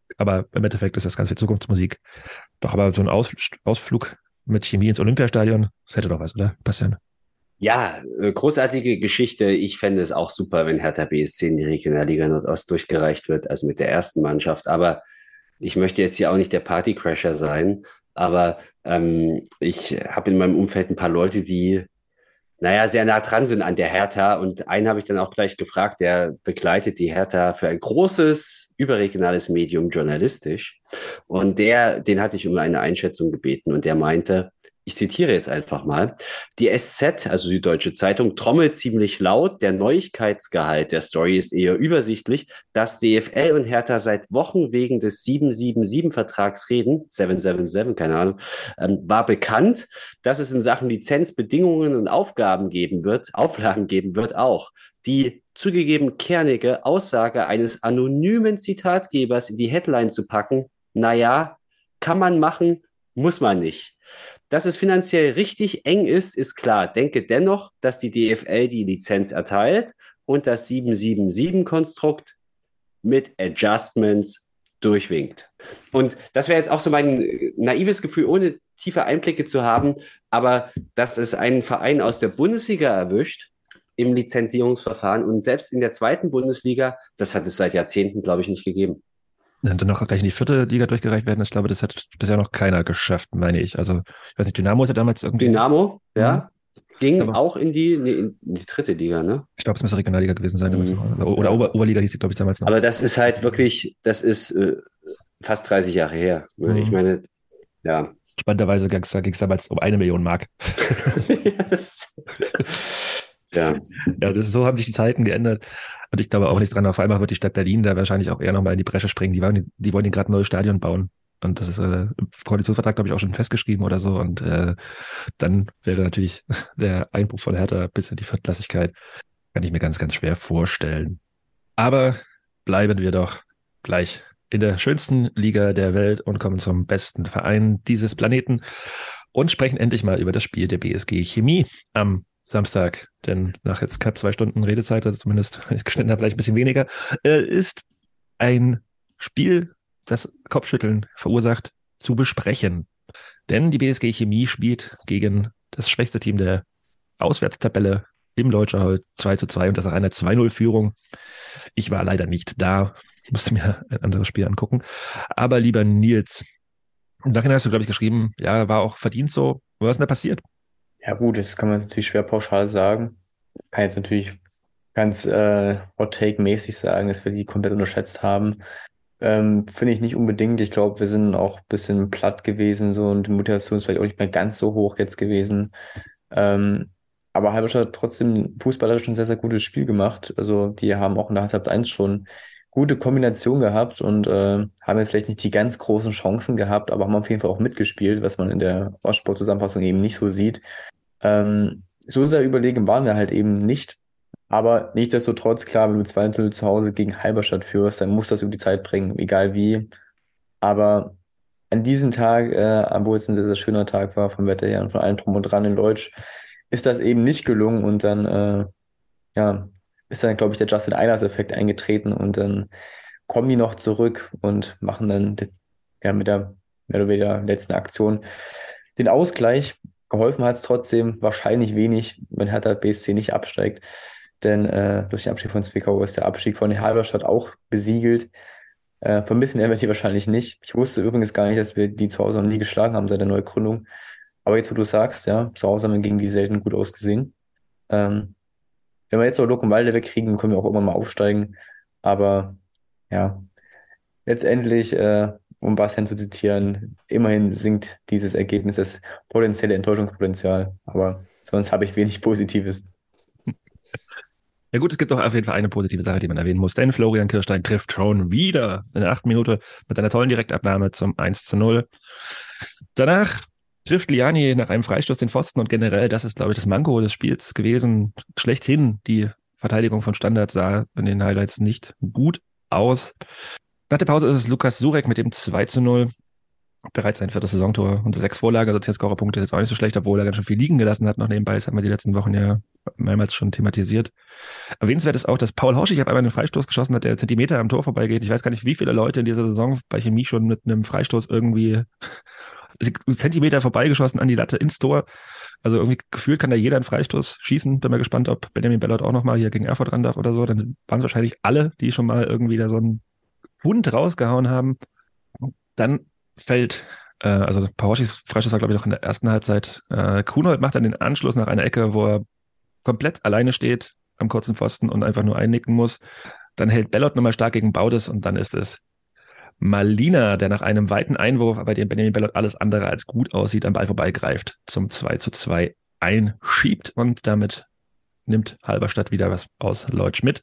Speaker 5: Aber im Endeffekt ist das ganz viel Zukunftsmusik. Doch aber so ein Aus, Ausflug mit Chemie ins Olympiastadion, das hätte doch was, oder, Bastian?
Speaker 7: Ja, äh, großartige Geschichte. Ich fände es auch super, wenn Hertha B S C in die Regionalliga Nordost durchgereicht wird, also mit der ersten Mannschaft. Aber ich möchte jetzt hier auch nicht der Partycrasher sein. Aber ähm, ich habe in meinem Umfeld ein paar Leute, die, naja, sehr nah dran sind an der Hertha. Und einen habe ich dann auch gleich gefragt, der begleitet die Hertha für ein großes überregionales Medium journalistisch. Und der, den hatte ich um eine Einschätzung gebeten. Und der meinte, ich zitiere jetzt einfach mal, die S Z, also Süddeutsche Zeitung, trommelt ziemlich laut. Der Neuigkeitsgehalt der Story ist eher übersichtlich, dass D F L und Hertha seit Wochen wegen des sieben sieben sieben-Vertrags reden, sieben sieben sieben, keine Ahnung, ähm, war bekannt, dass es in Sachen Lizenzbedingungen und Aufgaben geben wird, Auflagen geben wird auch. Die zugegeben kernige Aussage eines anonymen Zitatgebers in die Headline zu packen, naja, kann man machen, muss man nicht. Dass es finanziell richtig eng ist, ist klar. Denke dennoch, dass die D F L die Lizenz erteilt und das sieben sieben sieben-Konstrukt mit Adjustments durchwinkt. Und das wäre jetzt auch so mein naives Gefühl, ohne tiefe Einblicke zu haben, aber dass es einen Verein aus der Bundesliga erwischt im Lizenzierungsverfahren und selbst in der zweiten Bundesliga, das hat es seit Jahrzehnten, glaube ich, nicht gegeben.
Speaker 5: Und dann noch gleich in die vierte Liga durchgereicht werden. Ich glaube, das hat bisher noch keiner geschafft, meine ich. Also, ich weiß nicht, Dynamo ist ja damals irgendwie...
Speaker 7: Dynamo, ja, mhm. ging
Speaker 5: glaube,
Speaker 7: auch in die, nee, in die dritte Liga, ne?
Speaker 5: Ich glaube, es müsste Regionalliga gewesen sein.
Speaker 7: Mhm.
Speaker 5: Oder, oder Ober, Oberliga hieß sie, glaube ich, damals noch.
Speaker 7: Aber das ist halt wirklich, das ist äh, fast dreißig Jahre her. Mhm. Ich meine, ja.
Speaker 5: Spannenderweise ging es damals um eine Million Mark.
Speaker 7: yes. Ja.
Speaker 5: Ja, das, so haben sich die Zeiten geändert. Und ich glaube auch nicht dran. Auf einmal wird die Stadt Berlin da wahrscheinlich auch eher nochmal in die Bresche springen. Die, wollen, die wollen gerade ein neues Stadion bauen. Und das ist äh, im Koalitionsvertrag, glaube ich, auch schon festgeschrieben oder so. Und äh, dann wäre natürlich der Einbruch von Hertha bis in die Viertklassigkeit, kann ich mir ganz, ganz schwer vorstellen. Aber bleiben wir doch gleich in der schönsten Liga der Welt und kommen zum besten Verein dieses Planeten und sprechen endlich mal über das Spiel der B S G Chemie am Samstag, denn nach jetzt knapp zwei Stunden Redezeit, also zumindest, wenn ich geschnitten habe, vielleicht ein bisschen weniger, äh, ist ein Spiel, das Kopfschütteln verursacht, zu besprechen. Denn die B S G Chemie spielt gegen das schwächste Team der Auswärtstabelle im Leutscherholt zwei zu zwei und das nach einer zwei null Führung. Ich war leider nicht da, musste mir ein anderes Spiel angucken. Aber lieber Nils, im Nachhinein hast du, glaube ich, geschrieben, ja, war auch verdient so. Was ist denn da passiert?
Speaker 8: Ja gut, das kann man jetzt natürlich schwer pauschal sagen. Kann jetzt natürlich ganz äh, Hot-Take-mäßig sagen, dass wir die komplett unterschätzt haben. Ähm, finde ich nicht unbedingt. Ich glaube, wir sind auch ein bisschen platt gewesen so und die Motivation ist vielleicht auch nicht mehr ganz so hoch jetzt gewesen. Ähm, aber Halberstadt hat trotzdem fußballerisch ein sehr, sehr gutes Spiel gemacht. Also die haben auch in der Halbzeit eins schon gute Kombination gehabt und äh, haben jetzt vielleicht nicht die ganz großen Chancen gehabt, aber haben auf jeden Fall auch mitgespielt, was man in der Ostsport-Zusammenfassung eben nicht so sieht. Ähm, so sehr überlegen waren wir halt eben nicht. Aber nichtsdestotrotz, klar, wenn du zwei null zu Hause gegen Halberstadt führst, dann musst du das über die Zeit bringen, egal wie. Aber an diesem Tag, äh, obwohl es ein sehr, sehr schöner Tag war vom Wetter her und von allem drum und dran in Leutsch, ist das eben nicht gelungen und dann, äh, ja, ist dann, glaube ich, der Justin Eilers-Effekt eingetreten und dann kommen die noch zurück und machen dann ja, mit der mehr oder weniger letzten Aktion den Ausgleich. Geholfen hat es trotzdem wahrscheinlich wenig, wenn Hertha B S C nicht absteigt, denn äh, durch den Abstieg von Zwickau ist der Abstieg von der Halberstadt auch besiegelt. Äh, vermissen werden wir die wahrscheinlich nicht. Ich wusste übrigens gar nicht, dass wir die zu Hause noch nie geschlagen haben seit der Neugründung. Aber jetzt, wo du sagst, ja, zu Hause haben wir gegen die selten gut ausgesehen. Ähm, Wenn wir jetzt noch Luckenwalde wegkriegen, können wir auch irgendwann mal aufsteigen. Aber ja, letztendlich, äh, um Bastian zu zitieren, immerhin sinkt dieses Ergebnis das potenzielle Enttäuschungspotenzial. Aber sonst habe ich wenig Positives.
Speaker 5: Ja gut, es gibt doch auf jeden Fall eine positive Sache, die man erwähnen muss. Denn Florian Kirstein trifft schon wieder in der achten Minute mit einer tollen Direktabnahme zum eins zu null. Danach trifft Liani nach einem Freistoß den Pfosten und generell, das ist, glaube ich, das Manko des Spiels gewesen. Schlechthin, die Verteidigung von Standard sah in den Highlights nicht gut aus. Nach der Pause ist es Lukas Surek mit dem zwei zu null. Bereits sein viertes Saisontor und sechs Vorlagen, also zehn Scorerpunkte ist jetzt auch nicht so schlecht, obwohl er ganz schön viel liegen gelassen hat noch nebenbei. Das hat man die letzten Wochen ja mehrmals schon thematisiert. Erwähnenswert ist auch, dass Paul Horschig einmal einen Freistoß geschossen hat, der Zentimeter am Tor vorbeigeht. Ich weiß gar nicht, wie viele Leute in dieser Saison bei Chemie schon mit einem Freistoß irgendwie Zentimeter vorbeigeschossen an die Latte ins Tor. Also irgendwie gefühlt kann da jeder einen Freistoß schießen. Bin mal gespannt, ob Benjamin Bellot auch nochmal hier gegen Erfurt ran darf oder so. Dann waren es wahrscheinlich alle, die schon mal irgendwie da so einen Hund rausgehauen haben. Dann fällt, äh, also Pahoschis Freistoß war, glaube ich, noch in der ersten Halbzeit. Äh, Kunold macht dann den Anschluss nach einer Ecke, wo er komplett alleine steht am kurzen Pfosten und einfach nur einnicken muss. Dann hält Bellot nochmal stark gegen Baudes und dann ist es Malina, der nach einem weiten Einwurf, bei dem Benjamin Bellot alles andere als gut aussieht, am Ball vorbeigreift, zum zwei zu zwei einschiebt und damit nimmt Halberstadt wieder was aus Leutsch mit.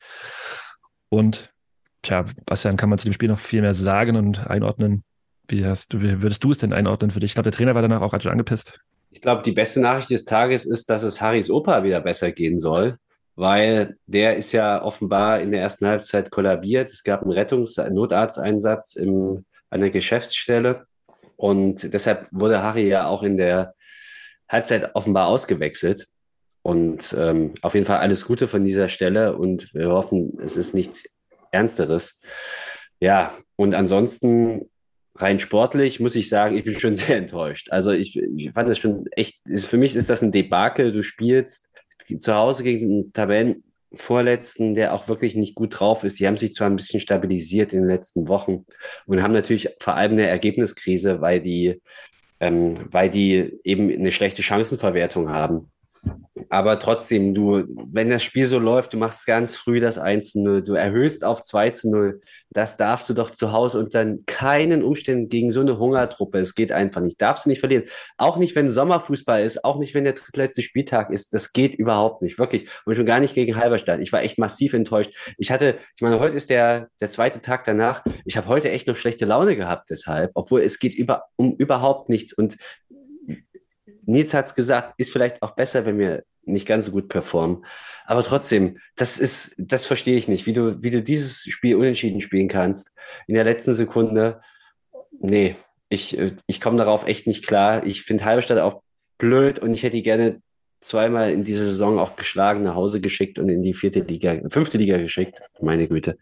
Speaker 5: Und tja, Bastian, kann man zu dem Spiel noch viel mehr sagen und einordnen? Wie, hast du, wie würdest du es denn einordnen für dich? Ich glaube, der Trainer war danach auch ganz schön angepisst.
Speaker 7: Ich glaube, die beste Nachricht des Tages ist, dass es Harrys Opa wieder besser gehen soll, weil der ist ja offenbar in der ersten Halbzeit kollabiert. Es gab einen Rettungs-, Notarzteinsatz im, an der Geschäftsstelle und deshalb wurde Harry ja auch in der Halbzeit offenbar ausgewechselt. Und ähm, auf jeden Fall alles Gute von dieser Stelle und wir hoffen, es ist nichts Ernsteres. Ja, und ansonsten rein sportlich muss ich sagen, ich bin schon sehr enttäuscht. Also ich, ich fand das schon echt, für mich ist das ein Debakel. Du spielst zu Hause gegen den Tabellenvorletzten, der auch wirklich nicht gut drauf ist. Die haben sich zwar ein bisschen stabilisiert in den letzten Wochen und haben natürlich vor allem eine Ergebniskrise, weil die, ähm, weil die eben eine schlechte Chancenverwertung haben. Aber trotzdem, du, wenn das Spiel so läuft, du machst ganz früh das eins zu null, du erhöhst auf zwei zu null, das darfst du doch zu Hause unter keinen Umständen gegen so eine Hungertruppe, es geht einfach nicht, darfst du nicht verlieren. Auch nicht, wenn Sommerfußball ist, auch nicht, wenn der drittletzte Spieltag ist, das geht überhaupt nicht, wirklich. Und schon gar nicht gegen Halberstadt. Ich war echt massiv enttäuscht. Ich hatte, ich meine, heute ist der, der zweite Tag danach, ich habe heute echt noch schlechte Laune gehabt deshalb, obwohl es geht über, um überhaupt nichts und Nils hat es gesagt, ist vielleicht auch besser, wenn wir nicht ganz so gut performen. Aber trotzdem, das ist, das verstehe ich nicht, wie du, wie du dieses Spiel unentschieden spielen kannst. In der letzten Sekunde, nee, ich, ich komme darauf echt nicht klar. Ich finde Halberstadt auch blöd und ich hätte die gerne zweimal in dieser Saison auch geschlagen, nach Hause geschickt und in die vierte Liga, fünfte Liga geschickt. Meine Güte.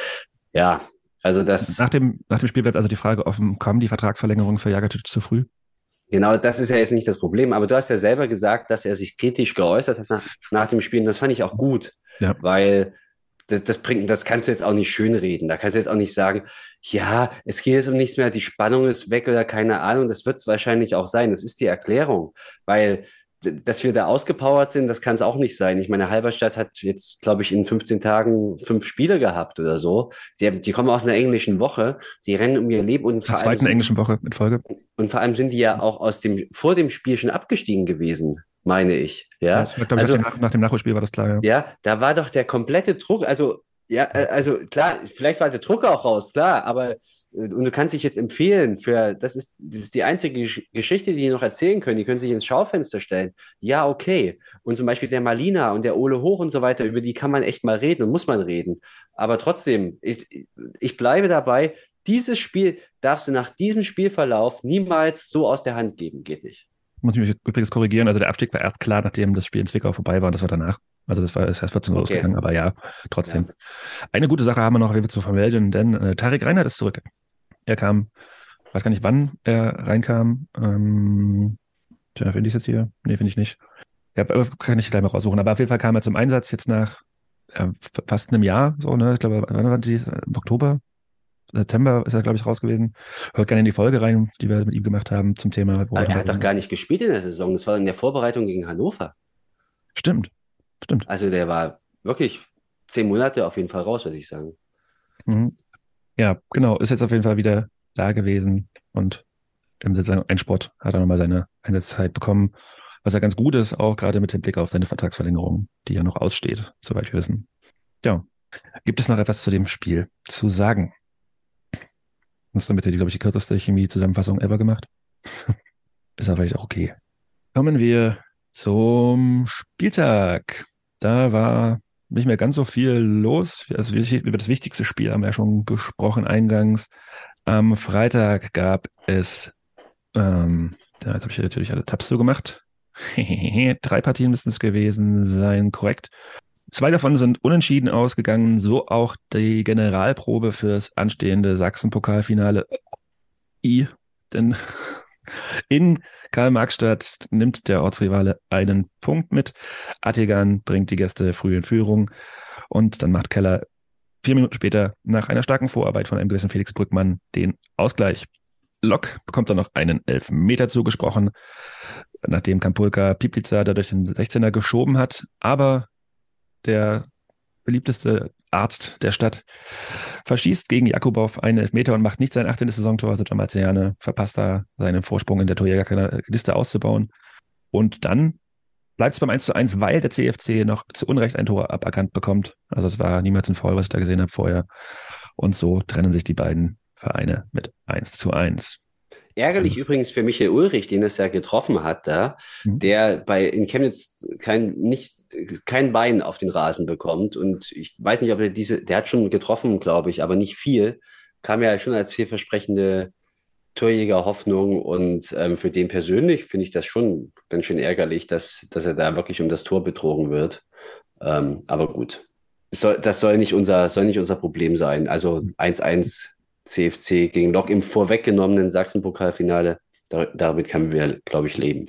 Speaker 7: Ja, also das.
Speaker 5: Nach dem, nach dem Spiel bleibt also die Frage offen, kam die Vertragsverlängerung für Jagatic zu früh?
Speaker 7: Genau, das ist ja jetzt nicht das Problem, aber du hast ja selber gesagt, dass er sich kritisch geäußert hat nach, nach dem Spiel und das fand ich auch gut, ja. Weil das, das bringt, das kannst du jetzt auch nicht schönreden, da kannst du jetzt auch nicht sagen, ja, es geht jetzt um nichts mehr, die Spannung ist weg oder keine Ahnung, das wird es wahrscheinlich auch sein, das ist die Erklärung, weil dass wir da ausgepowert sind, das kann es auch nicht sein. Ich meine, Halberstadt hat jetzt, glaube ich, in fünfzehn Tagen fünf Spiele gehabt oder so. Die, die kommen aus einer englischen Woche, die rennen um ihr Leben. Und
Speaker 5: zur zweiten englischen Woche mit Folge.
Speaker 7: Und vor allem sind die ja auch aus dem, vor dem Spiel schon abgestiegen gewesen, meine ich. Ja,
Speaker 5: ja, glaub, also, nach, dem, nach dem Nachholspiel war das klar, ja.
Speaker 7: Ja, da war doch der komplette Druck, also ja, also klar, vielleicht war der Druck auch raus, klar, aber und du kannst dich jetzt empfehlen für, das ist, das ist die einzige Geschichte, die die noch erzählen können, die können sich ins Schaufenster stellen. Ja, okay. Und zum Beispiel der Malina und der Ole Hoch und so weiter, über die kann man echt mal reden und muss man reden. Aber trotzdem, ich, ich bleibe dabei, dieses Spiel darfst du nach diesem Spielverlauf niemals so aus der Hand geben, geht nicht.
Speaker 5: Muss ich mich übrigens korrigieren, also der Abstieg war erst klar, nachdem das Spiel in Zwickau vorbei war und das war danach. Also das war erst vierzehn Uhr okay. losgegangen, aber ja, trotzdem. Ja. Eine gute Sache haben wir noch, wie wir zu vermelden, denn äh, Tarek Reinhardt ist zurück. Er kam, weiß gar nicht, wann er reinkam. Ähm, tja, finde ich jetzt hier? Nee, finde ich nicht. Ja, kann ich gleich mal raussuchen. Aber auf jeden Fall kam er zum Einsatz jetzt nach äh, fast einem Jahr, so, ne? Ich glaube, wann war die? Im Oktober? September ist er, glaube ich, raus gewesen. Hört gerne in die Folge rein, die wir mit ihm gemacht haben zum Thema.
Speaker 7: Aber er hat doch gar nicht gespielt in der Saison. Das war in der Vorbereitung gegen Hannover.
Speaker 5: Stimmt, stimmt.
Speaker 7: Also der war wirklich zehn Monate auf jeden Fall raus, würde ich sagen.
Speaker 5: Mhm. Ja, genau. Ist jetzt auf jeden Fall wieder da gewesen und im Sinne ein Sport hat er nochmal seine eine Zeit bekommen, was ja ganz gut ist, auch gerade mit dem Blick auf seine Vertragsverlängerung, die ja noch aussteht, soweit wir wissen. Ja. Gibt es noch etwas zu dem Spiel zu sagen? Hast du mit dir, glaube ich, die kürzeste Chemie-Zusammenfassung ever gemacht? Ist aber vielleicht auch okay. Kommen wir zum Spieltag. Da war nicht mehr ganz so viel los. Also über das wichtigste Spiel haben wir ja schon gesprochen eingangs. Am Freitag gab es, ähm, da habe ich natürlich alle Tabs so gemacht. Drei Partien müssten es gewesen sein, korrekt. Zwei davon sind unentschieden ausgegangen, so auch die Generalprobe fürs anstehende Sachsen-Pokalfinale. I, denn in Karl-Marx-Stadt nimmt der Ortsrivale einen Punkt mit. Attigan bringt die Gäste früh in Führung und dann macht Keller vier Minuten später nach einer starken Vorarbeit von einem gewissen Felix Brückmann den Ausgleich. Lok bekommt dann noch einen Elfmeter zugesprochen, nachdem Kampulka Piplica dadurch den sechzehner geschoben hat. Aber der beliebteste Arzt der Stadt verschießt gegen Jakubow einen Elfmeter und macht nicht sein achtzehntes Saisontor. Also Marziane verpasst da seinen Vorsprung in der Torjägerliste auszubauen. Und dann bleibt es beim eins zu eins, weil der C F C noch zu Unrecht ein Tor aberkannt bekommt. Also es war niemals ein Foul, was ich da gesehen habe vorher. Und so trennen sich die beiden Vereine mit eins zu eins.
Speaker 7: Ärgerlich also. Übrigens für Michael Ulrich, den es ja getroffen hat da, mhm. der bei in Chemnitz kein, nicht, kein Bein auf den Rasen bekommt. Und ich weiß nicht, ob er diese, der hat schon getroffen, glaube ich, aber nicht viel. Kam ja schon als vielversprechende Torjäger-Hoffnung. Und ähm, für den persönlich finde ich das schon ganz schön ärgerlich, dass, dass er da wirklich um das Tor betrogen wird. Ähm, aber gut, soll, das soll nicht, unser, soll nicht unser Problem sein. Also eins eins C F C gegen Lok im vorweggenommenen Sachsen-Pokalfinale. Da, damit können wir, glaube ich, leben.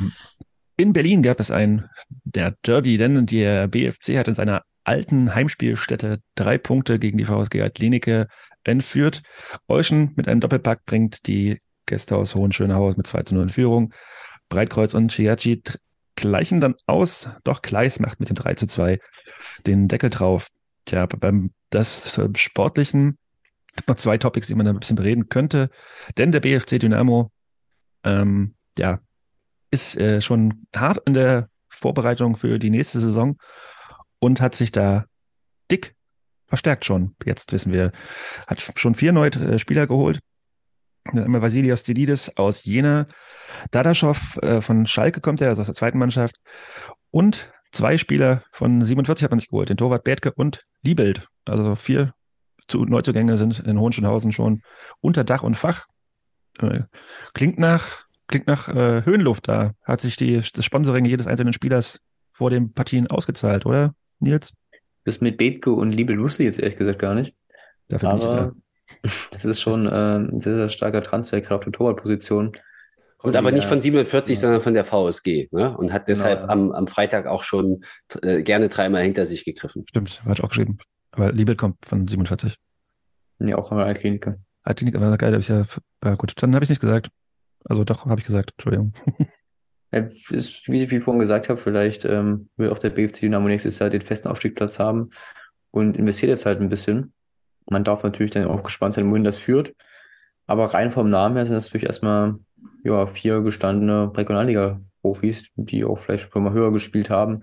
Speaker 5: In Berlin gab es ein der Derby, denn der B F C hat in seiner alten Heimspielstätte drei Punkte gegen die V S G Altlinike entführt. Euschen mit einem Doppelpack bringt die Gäste aus Hohenschönhausen mit zwei zu null in Führung. Breitkreuz und Chiachi gleichen dann aus, doch Kleis macht mit dem drei zu zwei den Deckel drauf. Tja, beim das Sportlichen gibt noch zwei Topics, die man da ein bisschen bereden könnte, denn der B F C Dynamo ähm, ja, ist äh, schon hart in der Vorbereitung für die nächste Saison und hat sich da dick verstärkt schon. Jetzt wissen wir, hat schon vier neue äh, Spieler geholt. Einmal Vasilios Delidis aus Jena, Dadaschow äh, von Schalke kommt er, also aus der zweiten Mannschaft, und zwei Spieler von siebenundvierzig hat man sich geholt, den Torwart Bethke und Liebelt. Also vier zu, Neuzugänge sind in Hohenschönhausen schon unter Dach und Fach. Äh, klingt nach, klingt nach äh, Höhenluft da. Hat sich die, das Sponsoring jedes einzelnen Spielers vor den Partien ausgezahlt, oder, Nils?
Speaker 8: Das mit Bethke und Liebelt wusste ich jetzt ehrlich gesagt gar nicht.
Speaker 5: Dafür
Speaker 8: aber das ist schon äh, ein sehr, sehr starker Transfer, gerade auf der Torwartposition.
Speaker 7: Kommt aber nicht von siebenundvierzig, ja. sondern von der V S G, ne? Und hat deshalb
Speaker 8: Genau, ja.
Speaker 7: am, am Freitag auch schon äh, gerne dreimal hinter sich gegriffen.
Speaker 5: Stimmt, hatte ich auch geschrieben. Aber Liebelt kommt von siebenundvierzig.
Speaker 8: Nee, auch von der Altklinike.
Speaker 5: Altklinike war geil, hab ich ja, ja gut, dann habe ich nicht gesagt. Also doch, habe ich gesagt, Entschuldigung.
Speaker 8: Ja, ist, wie ich wie vorhin gesagt habe, vielleicht ähm, will auch der B F C Dynamo nächstes Jahr den festen Aufstiegsplatz haben und investiert jetzt halt ein bisschen. Man darf natürlich dann auch gespannt sein, wohin das führt. Aber rein vom Namen her sind das natürlich erstmal ja, vier gestandene Regionalliga-Profis, die auch vielleicht schon mal höher gespielt haben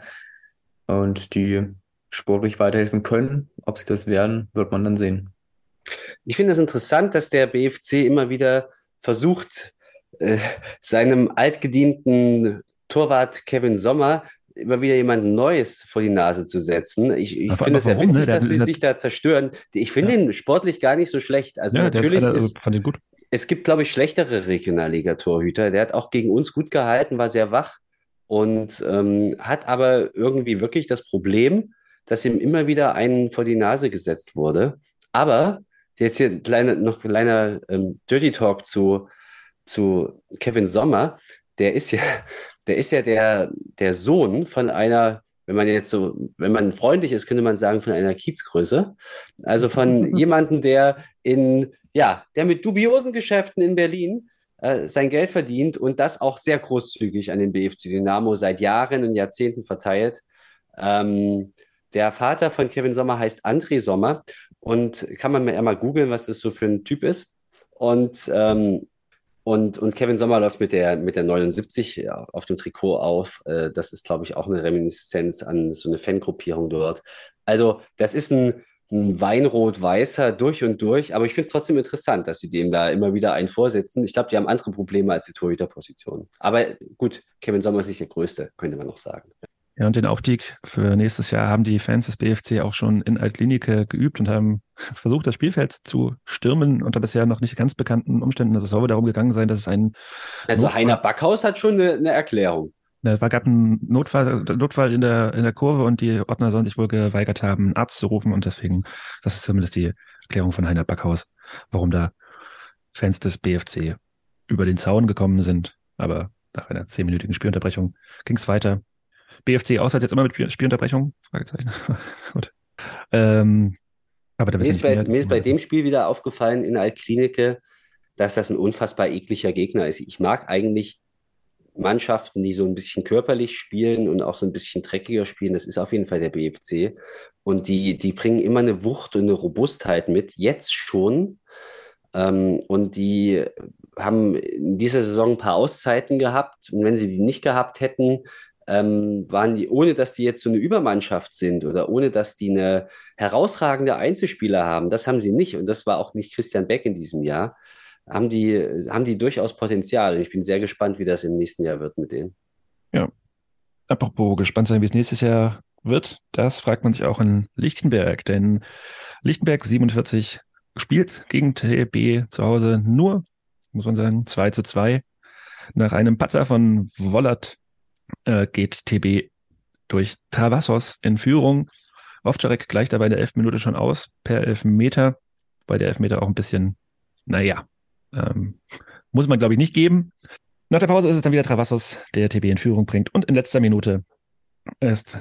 Speaker 8: und die sportlich weiterhelfen können. Ob sie das werden, wird man dann sehen.
Speaker 7: Ich finde es interessant, dass der B F C immer wieder versucht, äh, seinem altgedienten Torwart Kevin Sommer immer wieder jemand Neues vor die Nase zu setzen. Ich, ich finde es ja witzig, ne? dass die sich da zerstören. Ich finde ja. ihn sportlich gar nicht so schlecht. Also
Speaker 5: ja,
Speaker 7: natürlich
Speaker 5: ist, einer,
Speaker 7: ist,
Speaker 5: fand ihn gut.
Speaker 7: Es gibt, glaube ich, schlechtere Regionalliga-Torhüter. Der hat auch gegen uns gut gehalten, war sehr wach und ähm, hat aber irgendwie wirklich das Problem, dass ihm immer wieder einen vor die Nase gesetzt wurde. Aber jetzt hier kleine, noch ein kleiner ähm, Dirty Talk zu, zu Kevin Sommer. Der ist ja, der ist ja der, der Sohn von einer, wenn man jetzt so, wenn man freundlich ist, könnte man sagen, von einer Kiezgröße. Also von jemandem, der in, ja, der mit dubiosen Geschäften in Berlin äh, sein Geld verdient und das auch sehr großzügig an den B F C Dynamo seit Jahren und Jahrzehnten verteilt. Ähm, der Vater von Kevin Sommer heißt André Sommer und kann man ja mal googeln, was das so für ein Typ ist. Und ähm, Und, und Kevin Sommer läuft mit der, mit der neunundsiebzig auf dem Trikot auf. Das ist, glaube ich, auch eine Reminiszenz an so eine Fangruppierung dort. Also das ist ein, ein Weinrot-Weißer durch und durch. Aber ich finde es trotzdem interessant, dass sie dem da immer wieder einen vorsetzen. Ich glaube, die haben andere Probleme als die Torhüterposition. Aber gut, Kevin Sommer ist nicht der Größte, könnte man noch sagen.
Speaker 5: Ja, und den Aufstieg für nächstes Jahr haben die Fans des B F C auch schon in Altlinike geübt und haben versucht, das Spielfeld zu stürmen unter bisher noch nicht ganz bekannten Umständen. Also es soll darum gegangen sein, dass es ein...
Speaker 7: Also Heiner Backhaus hat schon eine, eine Erklärung.
Speaker 5: Es war gerade ein Notfall, Notfall in der, in der Kurve und die Ordner sollen sich wohl geweigert haben, einen Arzt zu rufen und deswegen, das ist zumindest die Erklärung von Heiner Backhaus, warum da Fans des B F C über den Zaun gekommen sind. Aber nach einer zehnminütigen Spielunterbrechung ging es weiter. B F C auswärts jetzt immer mit Spielunterbrechung? Fragezeichen. Gut. Ähm, aber da
Speaker 7: Mir
Speaker 5: wissen
Speaker 7: ist,
Speaker 5: wir
Speaker 7: bei,
Speaker 5: nicht mehr.
Speaker 7: mir ist bei dem Spiel wieder aufgefallen in Altklinike, dass das ein unfassbar ekliger Gegner ist. Ich mag eigentlich Mannschaften, die so ein bisschen körperlich spielen und auch so ein bisschen dreckiger spielen. Das ist auf jeden Fall der B F C. Und die, die bringen immer eine Wucht und eine Robustheit mit, jetzt schon. Ähm, und die haben in dieser Saison ein paar Auszeiten gehabt. Und wenn sie die nicht gehabt hätten, ähm, waren die, ohne dass die jetzt so eine Übermannschaft sind oder ohne dass die eine herausragende Einzelspieler haben, das haben sie nicht. Und das war auch nicht Christian Beck in diesem Jahr. Haben die, haben die durchaus Potenzial. Und ich bin sehr gespannt, wie das im nächsten Jahr wird mit denen.
Speaker 5: Ja. Apropos gespannt sein, wie es nächstes Jahr wird, das fragt man sich auch in Lichtenberg. Denn Lichtenberg siebenundvierzig spielt gegen T B zu Hause nur, muss man sagen, zwei zu zwei. Nach einem Patzer von Wollert äh, geht T B durch Travassos in Führung. Ovčarek gleicht dabei in der elften Minute schon aus per Elfmeter, weil der Elfmeter auch ein bisschen, naja, ähm, muss man glaube ich nicht geben. Nach der Pause ist es dann wieder Travassos, der T B in Führung bringt und in letzter Minute ist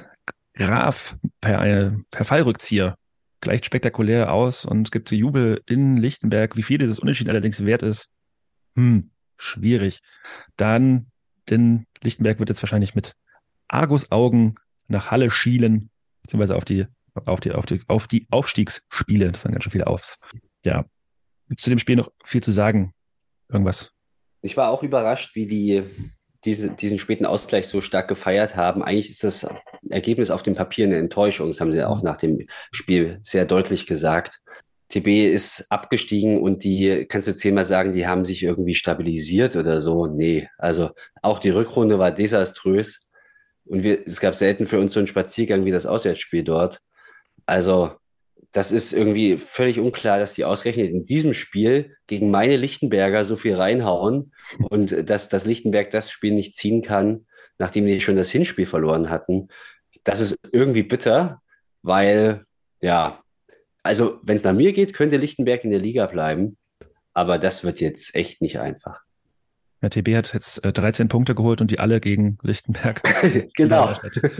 Speaker 5: Graf per, eine, per Fallrückzieher gleicht spektakulär aus und es gibt Jubel in Lichtenberg. Wie viel dieses Unentschieden allerdings wert ist, hm, schwierig. Dann, denn Lichtenberg wird jetzt wahrscheinlich mit Argusaugen nach Halle schielen, beziehungsweise auf die, auf die, auf die, auf die Aufstiegsspiele. Das sind ganz schön viele Aufs. Ja, zu dem Spiel noch viel zu sagen. Irgendwas.
Speaker 7: Ich war auch überrascht, wie die diese, diesen späten Ausgleich so stark gefeiert haben. Eigentlich ist das Ergebnis auf dem Papier eine Enttäuschung. Das haben sie ja auch nach dem Spiel sehr deutlich gesagt. T B ist abgestiegen und die, kannst du zehnmal sagen, die haben sich irgendwie stabilisiert oder so? Nee, also auch die Rückrunde war desaströs und wir, es gab selten für uns so einen Spaziergang wie das Auswärtsspiel dort. Also das ist irgendwie völlig unklar, dass die ausgerechnet in diesem Spiel gegen meine Lichtenberger so viel reinhauen und dass, dass Lichtenberg das Spiel nicht ziehen kann, nachdem die schon das Hinspiel verloren hatten. Das ist irgendwie bitter, weil, ja, also wenn es nach mir geht, könnte Lichtenberg in der Liga bleiben, aber das wird jetzt echt nicht einfach.
Speaker 5: Ja, T B hat jetzt äh, dreizehn Punkte geholt und die alle gegen Lichtenberg.
Speaker 7: Genau.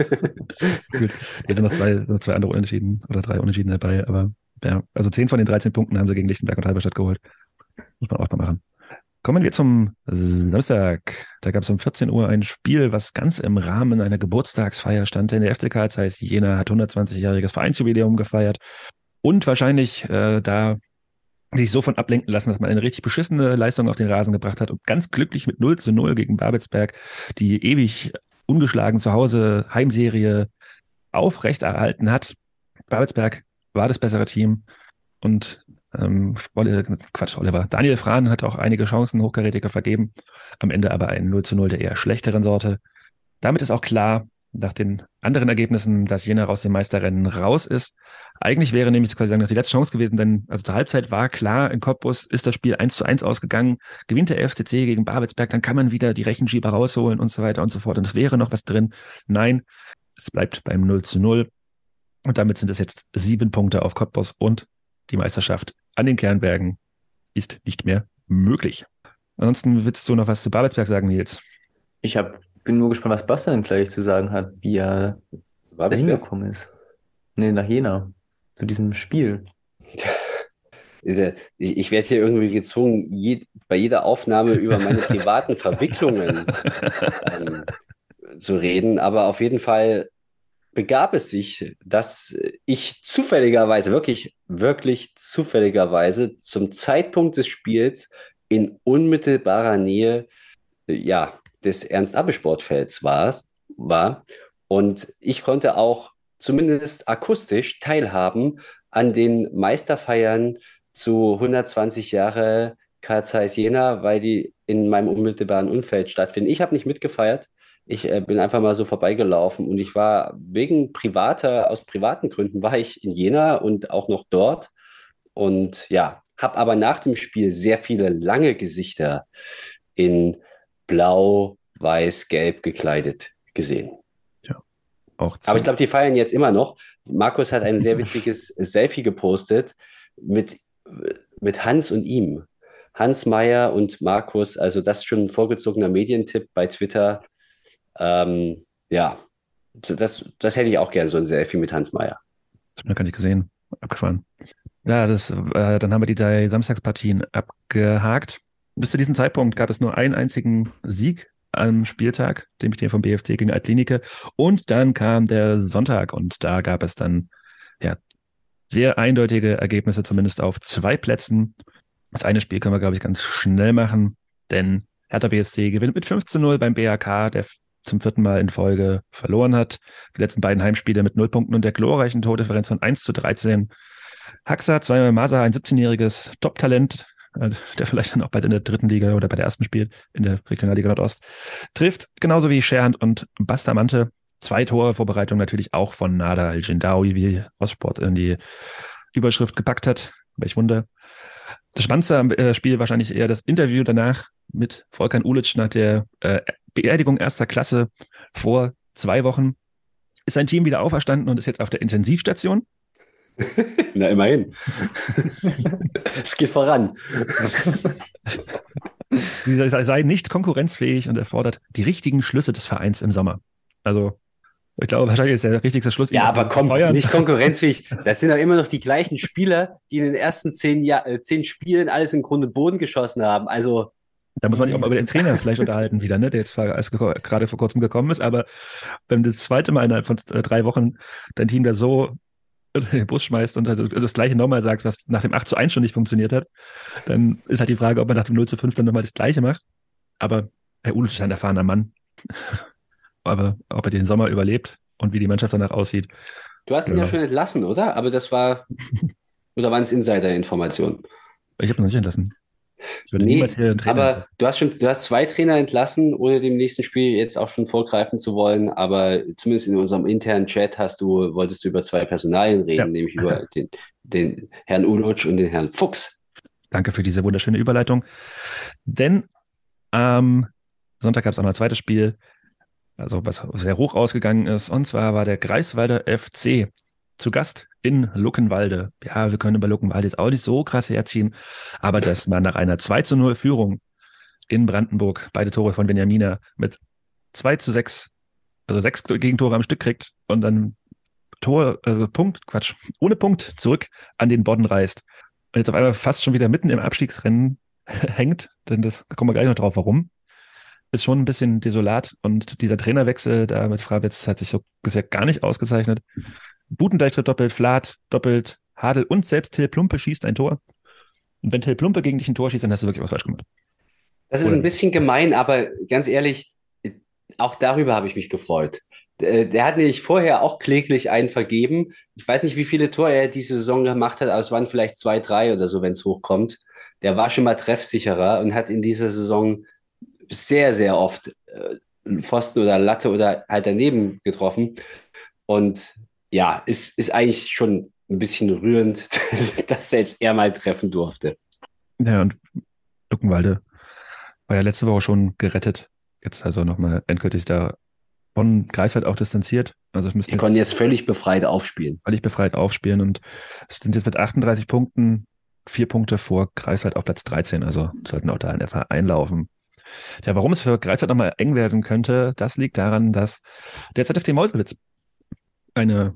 Speaker 5: Gut. Hier sind noch zwei, noch zwei andere Unentschieden oder drei Unentschieden dabei, aber ja, also zehn von den dreizehn Punkten haben sie gegen Lichtenberg und Halberstadt geholt. Muss man auch mal machen. Kommen wir zum Samstag. Da gab es um vierzehn Uhr ein Spiel, was ganz im Rahmen einer Geburtstagsfeier stand. Denn der F C Karl Zeiss Jena hat hundertzwanzigjähriges Vereinsjubiläum gefeiert und wahrscheinlich äh, da sich so von ablenken lassen, dass man eine richtig beschissene Leistung auf den Rasen gebracht hat und ganz glücklich mit null zu null gegen Babelsberg die ewig ungeschlagen zu Hause Heimserie aufrechterhalten hat. Babelsberg war das bessere Team und ähm, Quatsch, Oliver. Daniel Frahn hat auch einige Chancen hochkarätiger vergeben, am Ende aber ein null zu null der eher schlechteren Sorte. Damit ist auch klar, nach den anderen Ergebnissen, dass Jena aus dem Meisterrennen raus ist. Eigentlich wäre nämlich quasi noch die letzte Chance gewesen, denn also zur Halbzeit war klar, in Cottbus ist das Spiel eins zu eins ausgegangen, gewinnt der F C C gegen Babelsberg, dann kann man wieder die Rechenschieber rausholen und so weiter und so fort und es wäre noch was drin. Nein, es bleibt beim null zu null und damit sind es jetzt sieben Punkte auf Cottbus und die Meisterschaft an den Kernbergen ist nicht mehr möglich. Ansonsten willst du noch was zu Babelsberg sagen, Nils?
Speaker 8: Ich hab, bin nur gespannt, was Bastian gleich zu sagen hat, wie er da hingekommen ist. Nee, nach Jena. Zu diesem Spiel.
Speaker 7: Ich, ich werde hier irgendwie gezwungen, je, bei jeder Aufnahme über meine privaten Verwicklungen ähm, zu reden. Aber auf jeden Fall begab es sich, dass ich zufälligerweise, wirklich, wirklich zufälligerweise zum Zeitpunkt des Spiels in unmittelbarer Nähe, ja, des Ernst-Abbe-Sportfelds war, war. Und ich konnte auch zumindest akustisch teilhaben an den Meisterfeiern zu hundertzwanzig Jahre Karl Zeiss Jena, weil die in meinem unmittelbaren Umfeld stattfinden. Ich habe nicht mitgefeiert. Ich äh, bin einfach mal so vorbeigelaufen und ich war wegen privater, aus privaten Gründen war ich in Jena und auch noch dort und ja, habe aber nach dem Spiel sehr viele lange Gesichter in Blau, weiß-gelb gekleidet gesehen.
Speaker 5: Ja, auch
Speaker 7: Aber ich glaube, die feiern jetzt immer noch. Markus hat ein sehr witziges Selfie gepostet mit, mit Hans und ihm. Hans Meyer und Markus, also das ist schon ein vorgezogener Medientipp bei Twitter. Ähm, ja, das, das hätte ich auch gerne, so ein Selfie mit Hans Meyer.
Speaker 5: Das habe ich noch gar nicht gesehen. Abgefahren. Ja, das, äh, dann haben wir die drei Samstagspartien abgehakt. Bis zu diesem Zeitpunkt gab es nur einen einzigen Sieg am Spieltag, nämlich den vom B F C gegen Altlinike. Und dann kam der Sonntag und da gab es dann ja sehr eindeutige Ergebnisse, zumindest auf zwei Plätzen. Das eine Spiel können wir, glaube ich, ganz schnell machen, denn Hertha B S C gewinnt mit fünf zu null beim B A K, der zum vierten Mal in Folge verloren hat. Die letzten beiden Heimspiele mit null Punkten und der glorreichen Tordifferenz von eins zu dreizehn. Haxa, zweimal Masa, ein siebzehnjähriges Top-Talent, der vielleicht dann auch bald in der dritten Liga oder bei der ersten spielt, in der Regionalliga Nordost, trifft, genauso wie Scherhand und Bastamante. Zwei Tore Vorbereitung natürlich auch von Nada El-Jindawi, wie Ostsport in die Überschrift gepackt hat. Welch Wunder. Das Spannendste am äh, Spiel wahrscheinlich eher das Interview danach mit Volkan Ulic nach der äh, Beerdigung erster Klasse vor zwei Wochen. Ist sein Team wieder auferstanden und ist jetzt auf der Intensivstation.
Speaker 7: Na, immerhin. Es geht voran.
Speaker 5: Er sei nicht konkurrenzfähig und er fordert die richtigen Schlüsse des Vereins im Sommer. Also, ich glaube, wahrscheinlich ist der richtigste Schluss.
Speaker 7: Ja, aber komm, nicht konkurrenzfähig. Das sind doch immer noch die gleichen Spieler, die in den ersten zehn, Jahr, äh, zehn Spielen alles im Grunde Boden geschossen haben. Also,
Speaker 5: da muss man sich auch mal über den Trainer vielleicht unterhalten wieder, ne? Der jetzt erst gerade vor kurzem gekommen ist. Aber wenn du das zweite Mal innerhalb von drei Wochen dein Team da so in den Bus schmeißt und das gleiche nochmal sagst, was nach dem acht zu eins schon nicht funktioniert hat, dann ist halt die Frage, ob man nach dem null zu fünf dann nochmal das Gleiche macht. Aber Herr Ulic ist ein erfahrener Mann. Aber ob er den Sommer überlebt und wie die Mannschaft danach aussieht.
Speaker 7: Du hast ihn ja, ja schon entlassen, oder? Aber das war, oder waren es Insider-Informationen?
Speaker 5: Ich habe noch nicht entlassen. Ich würde
Speaker 7: nee,
Speaker 5: niemals hier einen Trainer
Speaker 7: aber
Speaker 5: entlassen.
Speaker 7: du hast schon, du hast zwei Trainer entlassen, ohne dem nächsten Spiel jetzt auch schon vorgreifen zu wollen. Aber zumindest in unserem internen Chat hast du, wolltest du über zwei Personalien reden, ja. nämlich über den, den Herrn Ulic und den Herrn Fuchs.
Speaker 5: Danke für diese wunderschöne Überleitung. Denn am Sonntag gab es auch noch ein zweites Spiel, also was sehr hoch ausgegangen ist. Und zwar war der Greifswalder F C zu Gast in Luckenwalde. Ja, wir können über Luckenwalde jetzt auch nicht so krass herziehen, aber das war nach einer zwei zu null Führung in Brandenburg, beide Tore von Benjamina, mit zwei zu sechs, also sechs Gegentore am Stück kriegt und dann Tor, also Punkt, Quatsch, ohne Punkt zurück an den Bodden reist. Und jetzt auf einmal fast schon wieder mitten im Abstiegsrennen hängt, denn das kommen wir gleich noch drauf, warum. Ist schon ein bisschen desolat und dieser Trainerwechsel da mit Frawitz hat sich so gesagt gar nicht ausgezeichnet. Butendeich tritt doppelt, Flath doppelt, Hadl und selbst Till Plumpe schießt ein Tor. Und wenn Till Plumpe gegen dich ein Tor schießt, dann hast du wirklich was falsch gemacht.
Speaker 7: Das ist Oder ein bisschen gemein, aber ganz ehrlich, auch darüber habe ich mich gefreut. Der hat nämlich vorher auch kläglich einen vergeben. Ich weiß nicht, wie viele Tore er diese Saison gemacht hat, aber es waren vielleicht zwei, drei oder so, wenn es hochkommt. Der war schon mal treffsicherer und hat in dieser Saison sehr, sehr oft äh, Pfosten oder Latte oder halt daneben getroffen. Und ja, ist, ist eigentlich schon ein bisschen rührend, dass selbst er mal treffen durfte.
Speaker 5: Ja, und Luckenwalde war ja letzte Woche schon gerettet. Jetzt also nochmal endgültig da von Greifswald auch distanziert. Also
Speaker 7: Die konnten jetzt völlig befreit aufspielen.
Speaker 5: Völlig befreit aufspielen und sind jetzt mit achtunddreißig Punkten, vier Punkte vor Greifswald auf Platz dreizehn. Also sollten auch da in etwa einlaufen. Ja, warum es für Greifswald nochmal eng werden könnte, das liegt daran, dass der Z F C Meuselwitz eine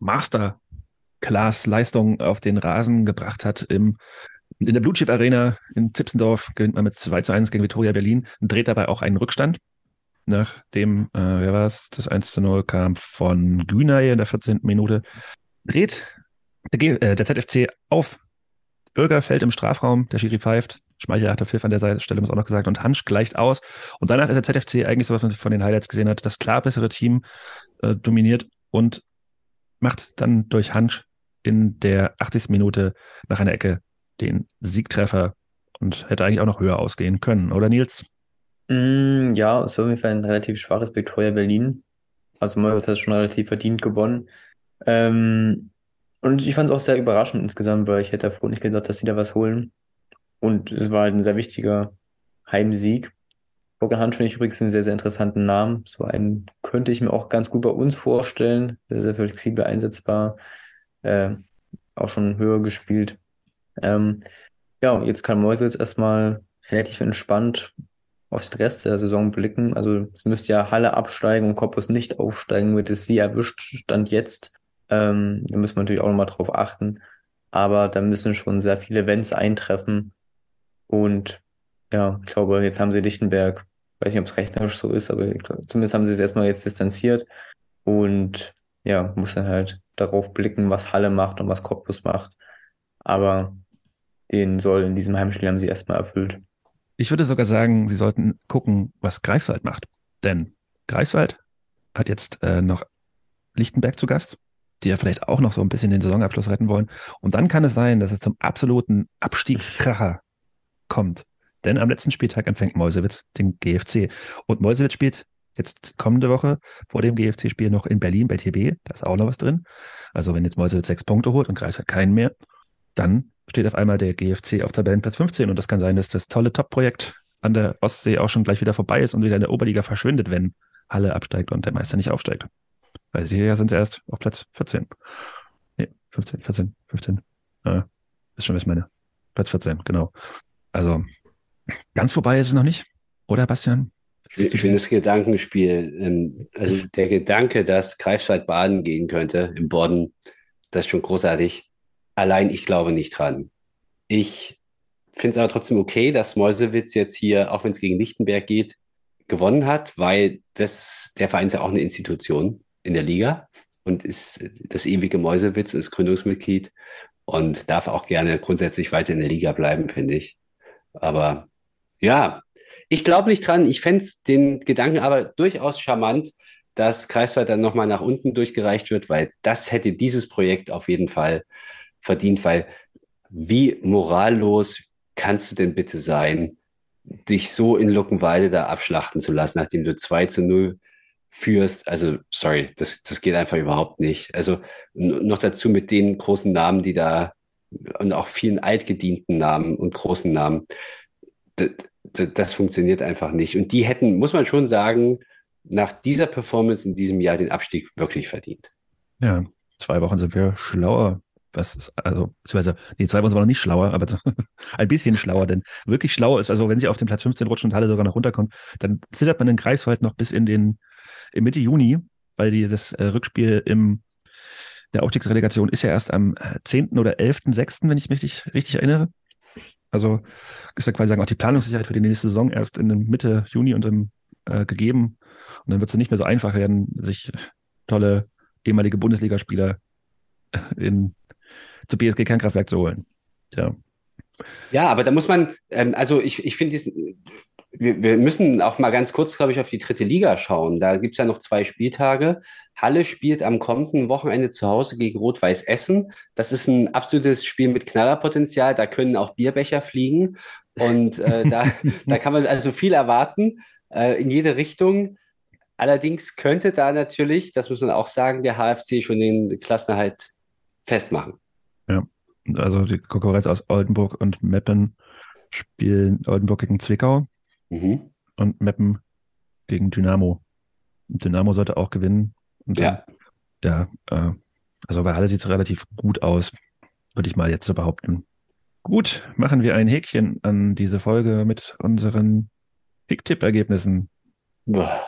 Speaker 5: Master-Class-Leistung auf den Rasen gebracht hat. Im, in der Blutschiff Arena in Zipsendorf gewinnt man mit zwei zu eins gegen Viktoria Berlin und dreht dabei auch einen Rückstand. Nachdem, äh, wer war es, das eins zu null kam von Günay in der vierzehnten Minute. Dreht der, äh, der Z F C auf. Irger fällt im Strafraum, der Schiri pfeift. Schmeichel hat der Pfiff an der Seite, Stelle muss auch noch gesagt, und Hansch gleicht aus. Und danach ist der Z F C eigentlich so, was man von den Highlights gesehen hat, das klar bessere Team äh, dominiert und macht dann durch Hansch in der achtzigsten Minute nach einer Ecke den Siegtreffer und hätte eigentlich auch noch höher ausgehen können, oder Nils?
Speaker 8: Mm, ja, es war auf jeden Fall ein relativ schwaches Viktoria Berlin. Also Meuselwitz hat schon relativ verdient gewonnen. Ähm, und ich fand es auch sehr überraschend insgesamt, weil ich hätte davor nicht gedacht, dass sie da was holen. Und es war halt ein sehr wichtiger Heimsieg. Bogdan Hansch finde ich übrigens einen sehr, sehr interessanten Namen. So einen könnte ich mir auch ganz gut bei uns vorstellen. Sehr, sehr flexibel einsetzbar. Äh, auch schon höher gespielt. Ähm, ja, und jetzt kann Meuselwitz erstmal relativ entspannt auf den Rest der Saison blicken. Also es müsste ja Halle absteigen und Cottbus nicht aufsteigen, wird es sie erwischt, Stand jetzt. Ähm, da müssen wir natürlich auch nochmal drauf achten. Aber da müssen schon sehr viele Wenns eintreffen. Und ja, ich glaube, jetzt haben sie Lichtenberg, weiß nicht, ob es rechnerisch so ist, aber ich glaub, zumindest haben sie es erstmal jetzt distanziert. Und ja, muss dann halt darauf blicken, was Halle macht und was Cottbus macht. Aber den Soll in diesem Heimspiel haben sie erstmal erfüllt.
Speaker 5: Ich würde sogar sagen, sie sollten gucken, was Greifswald macht. Denn Greifswald hat jetzt äh, noch Lichtenberg zu Gast, die ja vielleicht auch noch so ein bisschen den Saisonabschluss retten wollen. Und dann kann es sein, dass es zum absoluten Abstiegskracher kommt. Denn am letzten Spieltag empfängt Meuselwitz den G F C. Und Meuselwitz spielt jetzt kommende Woche vor dem G F C-Spiel noch in Berlin bei T B. Da ist auch noch was drin. Also wenn jetzt Meuselwitz sechs Punkte holt und Greifswald keinen mehr, dann steht auf einmal der G F C auf Tabellenplatz fünfzehn. Und das kann sein, dass das tolle Top-Projekt an der Ostsee auch schon gleich wieder vorbei ist und wieder in der Oberliga verschwindet, wenn Halle absteigt und der Meister nicht aufsteigt. Weil sie hier sind sie erst auf Platz vierzehn. Nee, fünfzehn, vierzehn, fünfzehn. Ja, ist schon, was ich meine. Platz vierzehn, genau. Also, ganz vorbei ist es noch nicht, oder Bastian?
Speaker 7: Schönes Gedankenspiel. Also der Gedanke, dass Greifswald baden gehen könnte im Bodden, das ist schon großartig. Allein ich glaube nicht dran. Ich finde es aber trotzdem okay, dass Meuselwitz jetzt hier, auch wenn es gegen Lichtenberg geht, gewonnen hat, weil das, der Verein ist ja auch eine Institution in der Liga und ist das ewige Meuselwitz, ist Gründungsmitglied und darf auch gerne grundsätzlich weiter in der Liga bleiben, finde ich. Aber ja, ich glaube nicht dran. Ich fände den Gedanken aber durchaus charmant, dass Greifswald dann nochmal nach unten durchgereicht wird, weil das hätte dieses Projekt auf jeden Fall verdient, weil wie morallos kannst du denn bitte sein, dich so in Luckenwalde da abschlachten zu lassen, nachdem du zwei zu null führst. Also, sorry, das, das geht einfach überhaupt nicht. Also n- noch dazu mit den großen Namen, die da und auch vielen altgedienten Namen und großen Namen. Das, das, das funktioniert einfach nicht. Und die hätten, muss man schon sagen, nach dieser Performance in diesem Jahr den Abstieg wirklich verdient.
Speaker 5: Ja, zwei Wochen sind wir schlauer. Was ist, also, beziehungsweise, nee, zwei Wochen sind wir noch nicht schlauer, aber ein bisschen schlauer, denn wirklich schlau ist, also wenn sie auf den Platz fünfzehn rutschen und Halle sogar noch runterkommt, dann zittert man in Greifswald noch bis in den, in Mitte Juni, weil die, das äh, Rückspiel im, der Aufstiegsrelegation ist ja erst am zehnten oder elften sechsten, wenn ich mich richtig, richtig erinnere. Also ist ja quasi sagen, auch die Planungssicherheit für die nächste Saison erst in Mitte Juni und im, äh, gegeben. Und dann wird es nicht mehr so einfach werden, sich tolle ehemalige Bundesligaspieler in zu B S G Kernkraftwerk zu holen. Tja.
Speaker 7: Ja, aber da muss man, ähm, also ich, ich finde diesen, wir, wir müssen auch mal ganz kurz, glaube ich, auf die dritte Liga schauen. Da gibt es ja noch zwei Spieltage. Halle spielt am kommenden Wochenende zu Hause gegen Rot-Weiß Essen. Das ist ein absolutes Spiel mit Knallerpotenzial. Da können auch Bierbecher fliegen. Und äh, da, da kann man also viel erwarten, äh, in jede Richtung. Allerdings könnte da natürlich, das muss man auch sagen, der H F C schon den Klassenerhalt festmachen.
Speaker 5: Ja, also die Konkurrenz aus Oldenburg und Meppen spielen Oldenburg gegen Zwickau
Speaker 7: Mhm.
Speaker 5: und Meppen gegen Dynamo. Und Dynamo sollte auch gewinnen. Und dann,
Speaker 7: Ja.
Speaker 5: ja, äh, also bei Halle sieht es relativ gut aus, würde ich mal jetzt so behaupten. Gut, machen wir ein Häkchen an diese Folge mit unseren Kicktipp-Ergebnissen.
Speaker 7: Boah.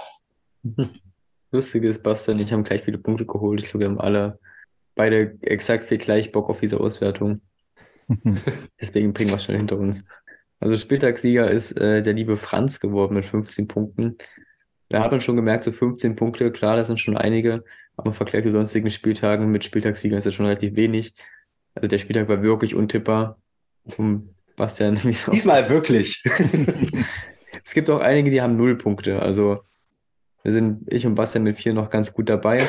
Speaker 8: Lustig ist, Bastian und ich haben gleich viele Punkte geholt. Ich glaube, wir haben alle beide exakt viel gleich Bock auf diese Auswertung. Deswegen bringen wir es schnell hinter uns. Also Spieltagssieger ist äh, der liebe Franz geworden mit fünfzehn Punkten. Da hat man schon gemerkt, so fünfzehn Punkte, klar, das sind schon einige, aber im Vergleich zu sonstigen Spieltagen mit Spieltagssiegern ist das schon relativ wenig. Also der Spieltag war wirklich untippbar. Um Bastian, wie es
Speaker 7: Diesmal wirklich.
Speaker 8: Es gibt auch einige, die haben null Punkte. Also wir sind ich und Bastian mit vier noch ganz gut dabei.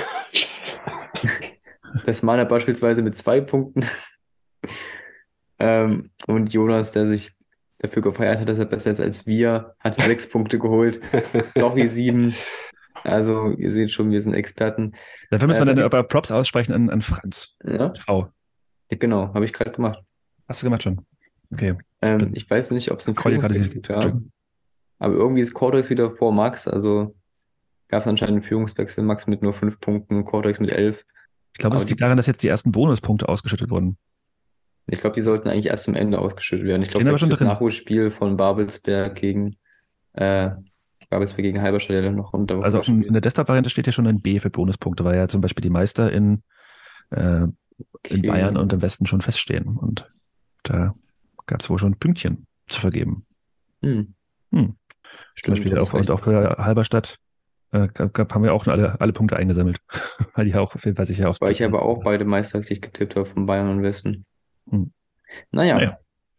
Speaker 8: Das Mana beispielsweise mit zwei Punkten. ähm, und Jonas, der sich dafür gefeiert hat, dass er besser ist als wir, hat sechs Punkte geholt. Dochi sieben. Also ihr seht schon, wir sind Experten.
Speaker 5: Dafür müssen wir
Speaker 8: Also
Speaker 5: dann
Speaker 8: die-
Speaker 5: aber Props aussprechen an, an Franz.
Speaker 8: Ja,
Speaker 5: V.
Speaker 8: ja, genau, habe ich gerade gemacht.
Speaker 5: Hast du gemacht schon? Okay.
Speaker 8: Ähm, ich weiß nicht, ob es einen
Speaker 5: Call dir gerade
Speaker 8: Führungswechsel
Speaker 5: die-
Speaker 8: gab. Aber irgendwie ist Cordrex wieder vor Max, also gab es anscheinend einen Führungswechsel, Max mit nur fünf Punkten, Cordrex mit elf.
Speaker 5: Ich glaube, es
Speaker 8: Aber
Speaker 5: liegt
Speaker 8: die-
Speaker 5: daran, dass jetzt die ersten Bonuspunkte ausgeschüttet wurden.
Speaker 8: Ich glaube, die sollten eigentlich erst zum Ende ausgeschüttet werden. Ich glaube,
Speaker 5: Stehen aber
Speaker 8: vielleicht
Speaker 5: schon
Speaker 8: das
Speaker 5: drin.
Speaker 8: Nachholspiel von Babelsberg gegen äh, Babelsberg gegen Halberstadt, der dann noch runter.
Speaker 5: Also auch in, in der Desktop-Variante steht ja schon ein B für Bonuspunkte, weil ja zum Beispiel die Meister in, äh, in
Speaker 8: Okay.
Speaker 5: Bayern und im Westen schon feststehen. Und da gab es wohl schon Pünktchen zu vergeben.
Speaker 8: Hm.
Speaker 5: Hm. Zum
Speaker 8: Stimmt,
Speaker 5: Beispiel
Speaker 8: das
Speaker 5: auch, und
Speaker 8: reicht.
Speaker 5: auch für Halberstadt äh, gab, gab, haben wir auch alle, alle Punkte eingesammelt. Weil die auch auf jeden Fall sicher aufs
Speaker 8: Weil ich
Speaker 5: Platz
Speaker 8: aber
Speaker 5: sind.
Speaker 8: auch beide meisterlich getippt habe von Bayern und Westen.
Speaker 5: Hm.
Speaker 8: Naja,
Speaker 5: Naja.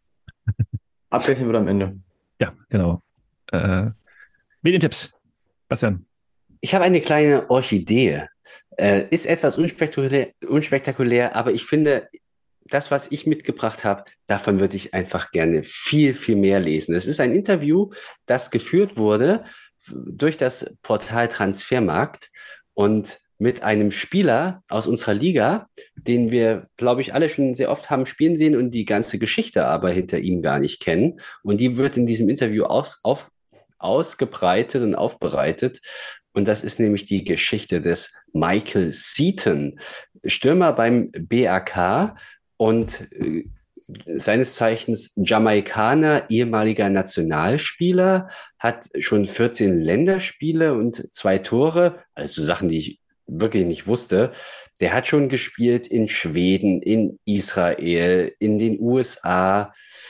Speaker 8: abrechnen wird am Ende.
Speaker 5: Ja, genau. Äh, Medientipps. Bastian.
Speaker 7: Ich habe eine kleine Orchidee. Äh, ist etwas unspektakulär, unspektakulär, aber ich finde, das, was ich mitgebracht habe, davon würde ich einfach gerne viel, viel mehr lesen. Es ist ein Interview, das geführt wurde durch das Portal Transfermarkt und mit einem Spieler aus unserer Liga, den wir, glaube ich, alle schon sehr oft haben spielen sehen und die ganze Geschichte aber hinter ihm gar nicht kennen. Und die wird in diesem Interview aus, auf, ausgebreitet und aufbereitet. Und das ist nämlich die Geschichte des Michael Seaton, Stürmer beim B R K und äh, seines Zeichens Jamaikaner, ehemaliger Nationalspieler, hat schon vierzehn Länderspiele und zwei Tore, also Sachen, die ich wirklich nicht wusste. Der hat schon gespielt in Schweden, in Israel, in den U S A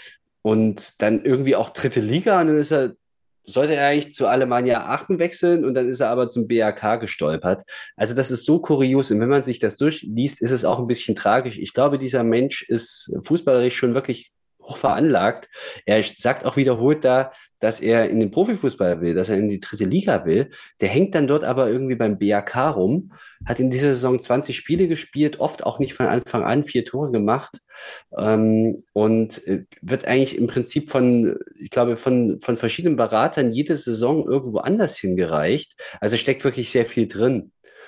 Speaker 7: und dann irgendwie auch dritte Liga und dann ist er sollte er eigentlich zu Alemannia Aachen wechseln und dann ist er aber zum B R K gestolpert. Also das ist so kurios und wenn man sich das durchliest, ist es auch ein bisschen tragisch. Ich glaube, dieser Mensch ist fußballerisch schon wirklich hoch veranlagt. Er sagt auch wiederholt da, dass er in den Profifußball will, dass er in die dritte Liga will. Der hängt dann dort aber irgendwie beim B R K rum, hat in dieser Saison zwanzig Spiele gespielt, oft auch nicht von Anfang an, vier Tore gemacht ähm, und äh, wird eigentlich im Prinzip von, ich glaube, von, von verschiedenen Beratern jede Saison irgendwo anders hingereicht. Also steckt wirklich sehr viel drin.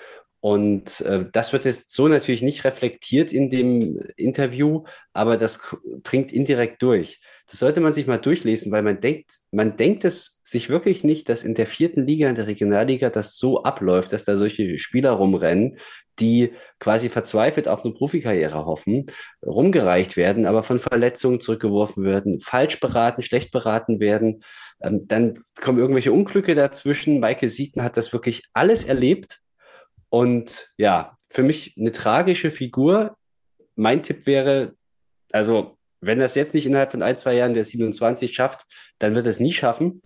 Speaker 7: Und äh, das wird jetzt so natürlich nicht reflektiert in dem Interview, aber das k- dringt indirekt durch. Das sollte man sich mal durchlesen, weil man denkt, man denkt es sich wirklich nicht, dass in der vierten Liga, in der Regionalliga, das so abläuft, dass da solche Spieler rumrennen, die quasi verzweifelt auf eine Profikarriere hoffen, rumgereicht werden, aber von Verletzungen zurückgeworfen werden, falsch beraten, schlecht beraten werden. Ähm, dann kommen irgendwelche Unglücke dazwischen. Michael Seaton hat das wirklich alles erlebt. Und ja, für mich eine tragische Figur. Mein Tipp wäre, also wenn das jetzt nicht innerhalb von ein, zwei Jahren der siebenundzwanzig schafft, dann wird er es nie schaffen.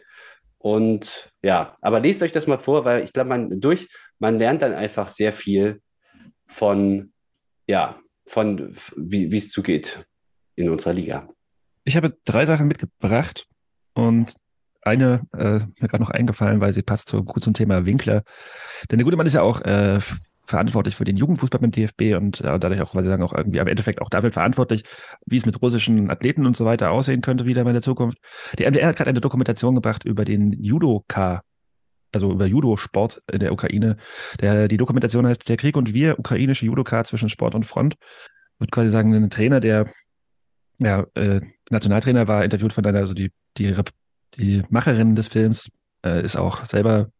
Speaker 7: Und ja, aber lest euch das mal vor, weil ich glaube, man durch, man lernt dann einfach sehr viel von, ja, von wie wie es zugeht in unserer Liga.
Speaker 5: Ich habe drei Sachen mitgebracht und eine äh, mir gerade noch eingefallen, weil sie passt so gut zum Thema Winkler. Denn der gute Mann ist ja auch äh, f- verantwortlich für den Jugendfußball beim D F B und äh, dadurch auch, weil sie sagen, auch irgendwie am Endeffekt auch dafür verantwortlich, wie es mit russischen Athleten und so weiter aussehen könnte wieder in der Zukunft. Der M D R hat gerade eine Dokumentation gebracht über den Judoka, also über Judo-Sport in der Ukraine. Der, die Dokumentation heißt Der Krieg und wir, ukrainische Judoka zwischen Sport und Front. Wird quasi sagen, ein Trainer, der ja, äh, Nationaltrainer war, interviewt von einer, also die, die, Rep- die Macherin des Films, äh, ist auch selber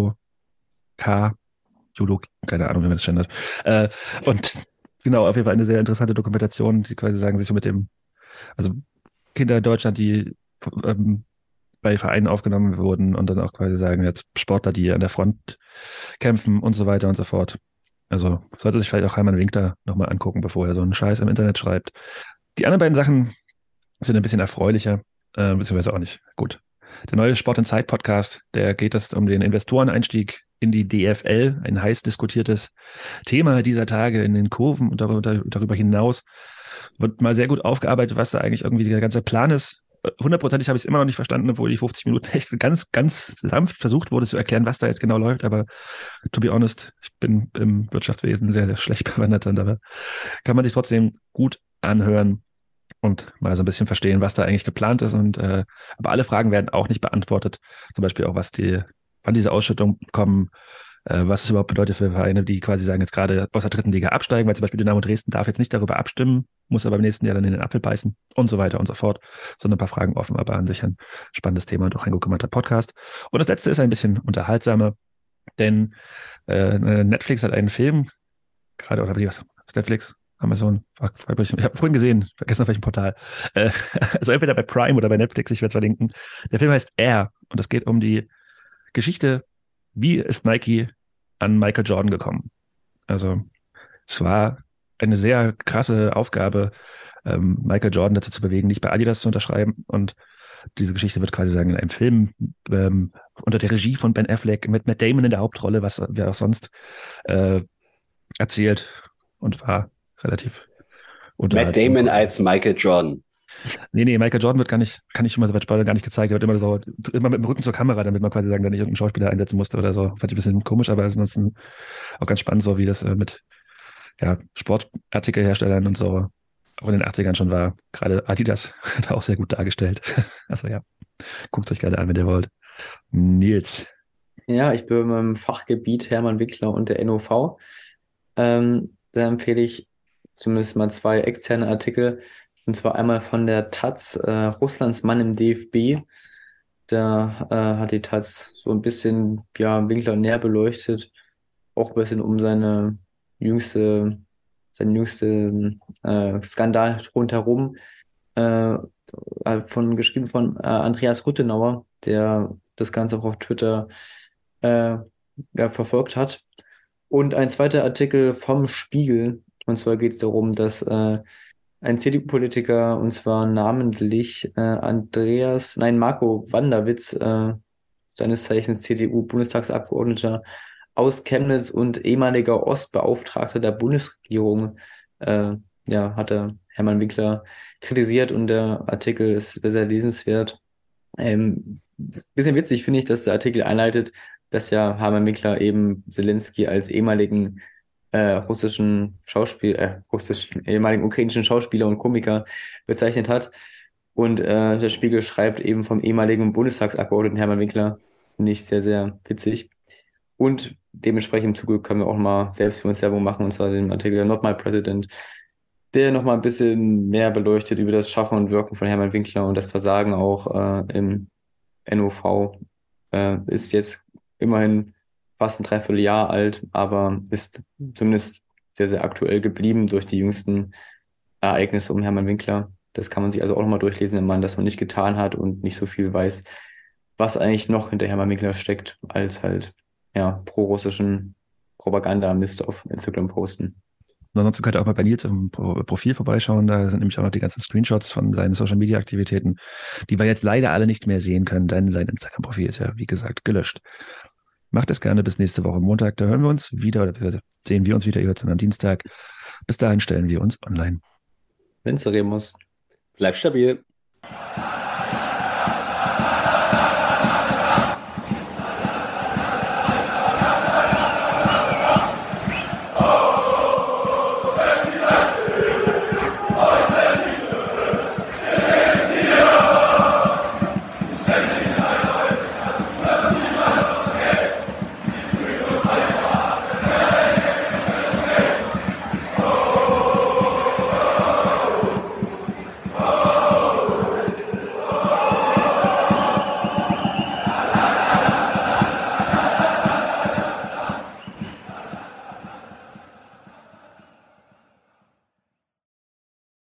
Speaker 5: Judo-K, Judo, keine Ahnung, wie man das gendert. Äh, und genau, auf jeden Fall eine sehr interessante Dokumentation, die quasi sagen, sich so mit dem, also Kinder in Deutschland, die ähm, bei Vereinen aufgenommen wurden und dann auch quasi sagen, jetzt Sportler, die an der Front kämpfen und so weiter und so fort. Also sollte sich vielleicht auch Hermann Winkler nochmal angucken, bevor er so einen Scheiß im Internet schreibt. Die anderen beiden Sachen sind ein bisschen erfreulicher, äh, beziehungsweise auch nicht. Gut. Der neue Sport in Zeit Podcast, der geht es um den Investoreneinstieg in die D F L, ein heiß diskutiertes Thema dieser Tage in den Kurven und darüber, darüber hinaus wird mal sehr gut aufgearbeitet, was da eigentlich irgendwie der ganze Plan ist. Hundertprozentig habe ich es immer noch nicht verstanden, obwohl die fünfzig Minuten echt ganz, ganz sanft versucht wurde zu erklären, was da jetzt genau läuft. Aber to be honest, ich bin im Wirtschaftswesen sehr, sehr schlecht bewandert und aber kann man sich trotzdem gut anhören und mal so ein bisschen verstehen, was da eigentlich geplant ist. Und äh, aber alle Fragen werden auch nicht beantwortet. Zum Beispiel auch, was die, wann diese Ausschüttungen kommen, äh, was es überhaupt bedeutet für Vereine, die quasi sagen, jetzt gerade aus der dritten Liga absteigen, weil zum Beispiel Dynamo Dresden darf jetzt nicht darüber abstimmen, muss aber im nächsten Jahr dann in den Apfel beißen und so weiter und so fort. So ein paar Fragen offen, aber an sich ein spannendes Thema und auch ein gut gemeinter Podcast. Und das letzte ist ein bisschen unterhaltsamer, denn äh, Netflix hat einen Film, gerade, oder wie was, was Netflix? Amazon, ich habe vorhin gesehen, vergessen auf welchem Portal. Äh, also entweder bei Prime oder bei Netflix, ich werde es verlinken. Der Film heißt Air und es geht um die Geschichte, wie ist Nike an Michael Jordan gekommen. Also es war eine sehr krasse Aufgabe, ähm, Michael Jordan dazu zu bewegen, nicht bei Adidas zu unterschreiben. Und diese Geschichte wird quasi sagen in einem Film ähm, unter der Regie von Ben Affleck mit Matt Damon in der Hauptrolle, was wir auch sonst äh, erzählt und war relativ
Speaker 7: Matt Damon als Michael Jordan.
Speaker 5: Nee, nee, Michael Jordan wird gar nicht, kann ich schon mal so bei Spoiler gar nicht gezeigt. Er wird immer so, immer mit dem Rücken zur Kamera, damit man quasi sagen, da nicht irgendeinen Schauspieler einsetzen musste oder so. Fand ich ein bisschen komisch, aber ansonsten auch ganz spannend, so wie das äh, mit ja, Sportartikelherstellern und so auch in den achtzigern schon war. Gerade Adidas hat auch sehr gut dargestellt. Also ja, guckt euch gerne an, wenn ihr wollt. Nils.
Speaker 8: Ja, ich bin im Fachgebiet Hermann Winkler und der N O V. Ähm, da empfehle ich zumindest mal zwei externe Artikel. Und zwar einmal von der Taz, äh, Russlands Mann im D F B. Da äh, hat die Taz so ein bisschen, ja, Winkler näher beleuchtet. Auch ein bisschen um seine jüngste, seinen jüngsten äh, Skandal rundherum. Äh, von, geschrieben von äh, Andreas Rüttenauer, der das Ganze auch auf Twitter äh, ja, verfolgt hat. Und ein zweiter Artikel vom Spiegel. Und zwar geht es darum, dass äh, ein C D U-Politiker, und zwar namentlich äh, Andreas, nein, Marco Wanderwitz, äh, seines Zeichens C D U-Bundestagsabgeordneter aus Chemnitz und ehemaliger Ostbeauftragter der Bundesregierung, äh, ja, hatte Hermann Winkler kritisiert und der Artikel ist sehr, sehr lesenswert. Ähm, bisschen witzig finde ich, dass der Artikel einleitet, dass ja Hermann Winkler eben Zelensky als ehemaligen äh, russischen Schauspieler, äh, russischen, ehemaligen ukrainischen Schauspieler und Komiker bezeichnet hat. Und äh, der Spiegel schreibt eben vom ehemaligen Bundestagsabgeordneten Hermann Winkler. Finde ich sehr, sehr witzig. Und dementsprechend im Zuge können wir auch mal selbst für uns Werbung machen, und zwar den Artikel Not My President, der nochmal ein bisschen mehr beleuchtet über das Schaffen und Wirken von Hermann Winkler und das Versagen auch äh, im N O V. Äh, ist jetzt immerhin fast ein Dreivierteljahr alt, aber ist zumindest sehr, sehr aktuell geblieben durch die jüngsten Ereignisse um Hermann Winkler. Das kann man sich also auch nochmal durchlesen, wenn man das noch nicht getan hat und nicht so viel weiß, was eigentlich noch hinter Hermann Winkler steckt, als halt ja pro-russischen Propaganda-Mist auf Instagram posten.
Speaker 5: Und ansonsten könnt ihr auch mal bei Nils im Profil vorbeischauen. Da sind nämlich auch noch die ganzen Screenshots von seinen Social-Media-Aktivitäten, die wir jetzt leider alle nicht mehr sehen können, denn sein Instagram-Profil ist ja, wie gesagt, gelöscht. Macht es gerne bis nächste Woche Montag. Da hören wir uns wieder, oder sehen wir uns wieder. Ihr hört es dann am Dienstag. Bis dahin stellen wir uns online.
Speaker 7: Vince Remus. Bleib stabil.